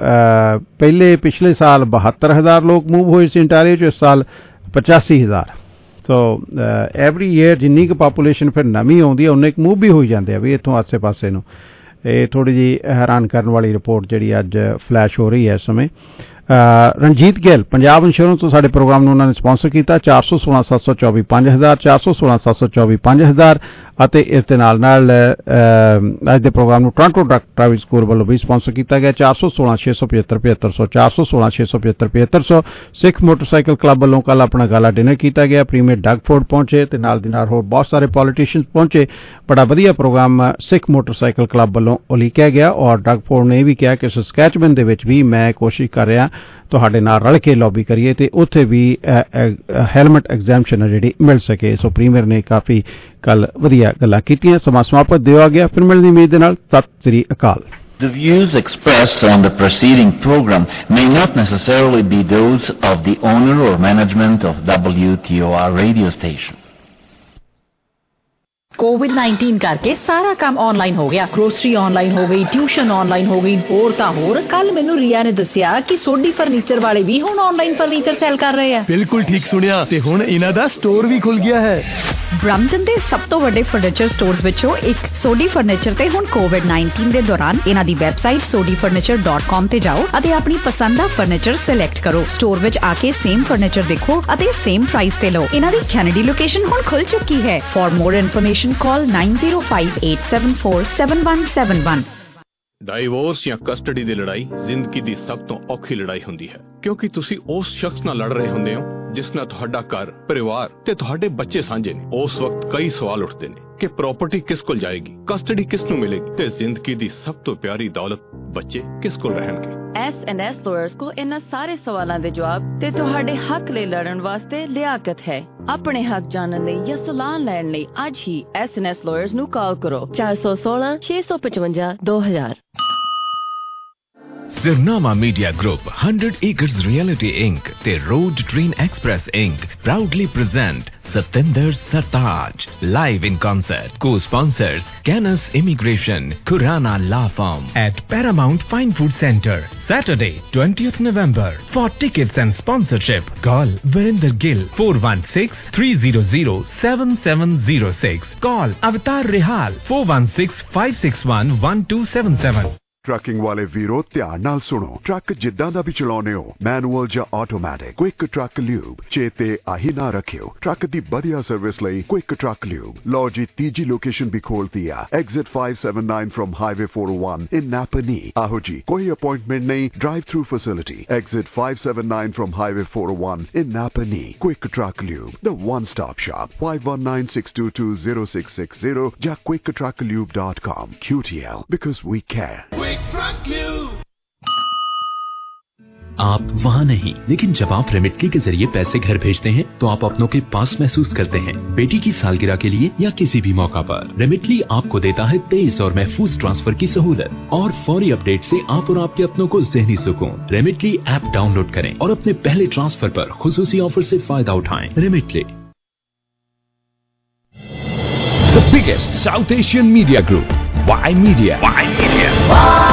ਪਿਛਲੇ ਸਾਲ 72,000 ਲੋਕ ਮੂਵ ਹੋਏ ਸੀ ਇੰਟਾਰੀਓ 'ਚ, ਇਸ ਸਾਲ 85,000। ਸੋ ਐਵਰੀ ਈਅਰ ਜਿੰਨੀ ਕੁ ਪਾਪੂਲੇਸ਼ਨ ਫਿਰ ਨਵੀਂ ਆਉਂਦੀ ਹੈ ਉਨੇ ਕੁ ਮੂਵ ਵੀ ਹੋਈ ਜਾਂਦੇ ਆ ਵੀ ਇੱਥੋਂ ਆਸੇ ਪਾਸੇ ਨੂੰ। ਇਹ ਥੋੜ੍ਹੀ ਜਿਹੀ ਹੈਰਾਨ ਕਰਨ ਵਾਲੀ ਰਿਪੋਰਟ ਜਿਹੜੀ ਅੱਜ ਫਲੈਸ਼ ਹੋ ਰਹੀ ਹੈ ਇਸ ਸਮੇਂ। ਰਣਜੀਤ ਗਿੱਲ ਪੰਜਾਬ ਇੰਸ਼ੋਰੈਂਸ ਤੋਂ ਸਾਡੇ ਪ੍ਰੋਗਰਾਮ ਨੂੰ ਉਹਨਾਂ ਨੇ ਸਪਾਂਸਰ ਕੀਤਾ। 416 724 5000, 416 724 5000 ਅਤੇ ਇਸ ਦੇ ਨਾਲ ਅੱਜ ਦੇ ਪ੍ਰੋਗਰਾਮ ਨੂੰ ਟੋਰਾਂਟੋ ਡਰਾਈਵਿੰਗ ਸਕੂਲ ਵੱਲੋਂ ਵੀ ਸਪਾਂਸਰ ਕੀਤਾ ਗਿਆ। 416 675 7500, 416 675 7500। ਸਿੱਖ ਮੋਟਰਸਾਈਕਲ ਕਲੱਬ ਵੱਲੋਂ ਕੱਲ ਆਪਣਾ ਗਾਲਾ ਡਿਨਰ ਕੀਤਾ ਗਿਆ। ਪ੍ਰੀਮੀਅਰ ਡਗਫੋਰਡ ਪਹੁੰਚੇ ਤੇ ਨਾਲ ਦੀ ਨਾਲ ਹੋਰ ਬਹੁਤ ਸਾਰੇ ਪੋਲੀਟੀਸ਼ੀਅਨਸ ਪਹੁੰਚੇ। ਬੜਾ ਵਧੀਆ ਪ੍ਰੋਗਰਾਮ ਸਿੱਖ ਮੋਟਰਸਾਈਕਲ ਕਲੱਬ ਵੱਲੋਂ ਉਲੀਕਿਆ ਗਿਆ ਔਰ ਡਗਫੋਰਡ ਨੇ ਇਹ ਵੀ ਕਿਹਾ ਕਿ ਸਸਕੈਚਮੈਨ ਦੇ ਵਿੱਚ ਵੀ ਮੈਂ ਕੋਸ਼ਿਸ਼ ਕਰ ਰਿਹਾ ਤੁਹਾਡੇ ਨਾਲ ਰਲ ਕੇ ਲੌਬੀ ਕਰੀਏ ਤੇ ਉੱਥੇ ਵੀ ਹੈਲਮਟ ਐਗਜ਼ੈਂਪਸ਼ਨ ਜਿਹੜੀ ਮਿਲ ਸਕੇ। ਸੋ ਪ੍ਰੀਮੀਅਰ ਨੇ ਕਾਫੀ ਕੱਲ ਵਧੀਆ ਗੱਲਾਂ ਕੀਤੀਆਂ। ਸਮਾਂ ਸਮਾਪਤ ਦਿਓ ਗਿਆ, ਫਿਰ ਮਿਲਣ ਦੀ ਉਮੀਦ ਦੇ ਨਾਲ। ਸਤਿ ਸ੍ਰੀ ਅਕਾਲ। The views expressed on the preceding program may not necessarily be those of the owner or management of WTOR radio station. COVID-19 ਕਰਕੇ ਸਾਰਾ ਕੰਮ ਆਨਲਾਈਨ ਹੋ ਗਿਆ। ਗਰੋਸਰੀ ਆਨਲਾਈਨ ਹੋ ਗਈ, ਟਿਊਸ਼ਨ ਆਨਲਾਈਨ ਹੋ ਗਈ, ਹੋਰ ਤਾਂ ਹੋਰ। ਕੱਲ ਮੈਨੂੰ ਰੀਆ ਨੇ ਦੱਸਿਆ ਕਿ ਸੋਢੀ ਫਰਨੀਚਰ ਵਾਲੇ ਵੀ ਹੁਣ ਆਨਲਾਈਨ ਫਰਨੀਚਰ ਸੈਲ ਕਰ ਰਹੇ ਆ। ਬਿਲਕੁਲ ਠੀਕ ਸੁਣਿਆ, ਤੇ ਹੁਣ ਇਹਨਾਂ ਦਾ ਸਟੋਰ ਵੀ ਖੁੱਲ ਗਿਆ ਹੈ। ਬ੍ਰੈਂਪਟਨ ਦੇ ਸਭ ਤੋਂ ਵੱਡੇ ਫਰਨੀਚਰ ਸਟੋਰਸ ਵਿੱਚੋਂ ਇੱਕ ਸੋਢੀ ਫਰਨੀਚਰ ਤੇ ਹੁਣ COVID-19 ਦੇ ਦੌਰਾਨ ਇਹਨਾਂ ਦੀ ਵੈਬਸਾਈਟ sodifurniture.com ਤੇ ਜਾਓ ਅਤੇ ਆਪਣੀ ਪਸੰਦ ਦਾ ਫਰਨੀਚਰ ਸਿਲੈਕਟ ਕਰੋ। ਸਟੋਰ ਵਿੱਚ ਆ ਕੇ ਸੇਮ ਫਰਨੀਚਰ ਦੇਖੋ ਅਤੇ ਸੇਮ ਪ੍ਰਾਈਸ ਤੇ ਲਓ। ਇਹਨਾਂ ਦੀ ਕੈਨੇਡੀ ਲੋਕੇਸ਼ਨ ਹੁਣ ਖੁੱਲ ਚੁੱਕੀ ਹੈ। For more information call 9058747171। Divorce ਜਾਂ ਕਸਟਡੀ ਦੀ ਲੜਾਈ ਜ਼ਿੰਦਗੀ ਦੀ ਸਭ ਤੋਂ ਔਖੀ ਲੜਾਈ ਹੁੰਦੀ ਹੈ, ਕਿਉਂਕਿ ਤੁਸੀਂ ਉਸ ਸ਼ਖਸ ਨਾਲ ਲੜ ਰਹੇ ਹੁੰਦੇ ਹੋ ਜਿਸ ਨਾਲ ਤੁਹਾਡਾ ਘਰ, ਪਰਿਵਾਰ ਤੇ ਤੁਹਾਡੇ ਬੱਚੇ ਸਾਂਝੇ ਨੇ। ਉਸ ਵਕਤ ਕਈ ਸਵਾਲ ਉੱਠਦੇ ਨੇ ਕਿ ਪ੍ਰਾਪਰਟੀ ਕਿਸ ਕੋਲ ਜਾਏਗੀ, ਕਸਟਡੀ ਕਿਸ ਨੂੰ ਮਿਲੇਗੀ ਤੇ ਜ਼ਿੰਦਗੀ ਦੀ ਸਭ ਤੋਂ ਪਿਆਰੀ ਦੌਲਤ ਬੱਚੇ ਕਿਸ ਕੋਲ ਰਹਿਣਗੇ। S&S ਲਾਇਰਸ ਕੋਲ ਇਹਨਾਂ ਸਾਰੇ ਸਵਾਲਾਂ ਦੇ ਜਵਾਬ ਤੇ ਤੁਹਾਡੇ ਹੱਕ ਲਈ ਲੜਨ ਵਾਸਤੇ ਲਿਆਕਤ ਹੈ। ਆਪਣੇ ਹੱਕ ਜਾਣਨ ਲਈ ਜਾਂ ਸਲਾਹ ਲੈਣ ਲਈ ਅੱਜ ਹੀ S&S ਲਾਇਰਸ ਨੂੰ ਕਾਲ ਕਰੋ 416 655 2000। Sirnama Media Group, 100 Acres Reality Inc. ਤੇ Road Train Express Inc. proudly present Satinder Sartaj. Live in concert. Co-sponsors Canis Immigration, Khurana Law Firm at Paramount Fine Food Center. Saturday, 20th November. For tickets and sponsorship, call Verinder Gill 416-300-7706. Call Avatar Rehal 416-561-1277. Trucking वाले वीरो ध्यान नाल सुनो truck जिद्दां दा भी चलाउने हो manual या ऑटोमैटिक क्विक ट्रक ल्यूब चेते आही ना रखियो ट्रक दी बढ़िया सर्विस लई क्विक ट्रक ल्यूब लो जी तीजी लोकेशन भी खोल दिया exit 579 from highway 401 in Napanee आहो जी कोई अपॉइंटमेंट नहीं drive through facility exit 579 from highway 401 in Napanee quick truck lube the one stop shop 5196220660 या quicktrucklube.com QTL because we care. आप वहाँ नहीं, लेकिन जब आप रेमिटली के जरिए पैसे घर भेजते हैं तो आप अपनों के पास महसूस करते हैं। बेटी की सालगिरह के लिए या किसी भी मौका पर रेमिटली आपको देता है तेज और महफूज ट्रांसफर की सहूलत और फौरी अपडेट से आप और आपके अपनों को ज़हनी सुकून। रेमिटली ऐप डाउनलोड करें और अपने पहले ट्रांसफर पर खुसूसी ऑफर से फायदा उठाएं। रेमिटली। The biggest South Asian media group, Y Media.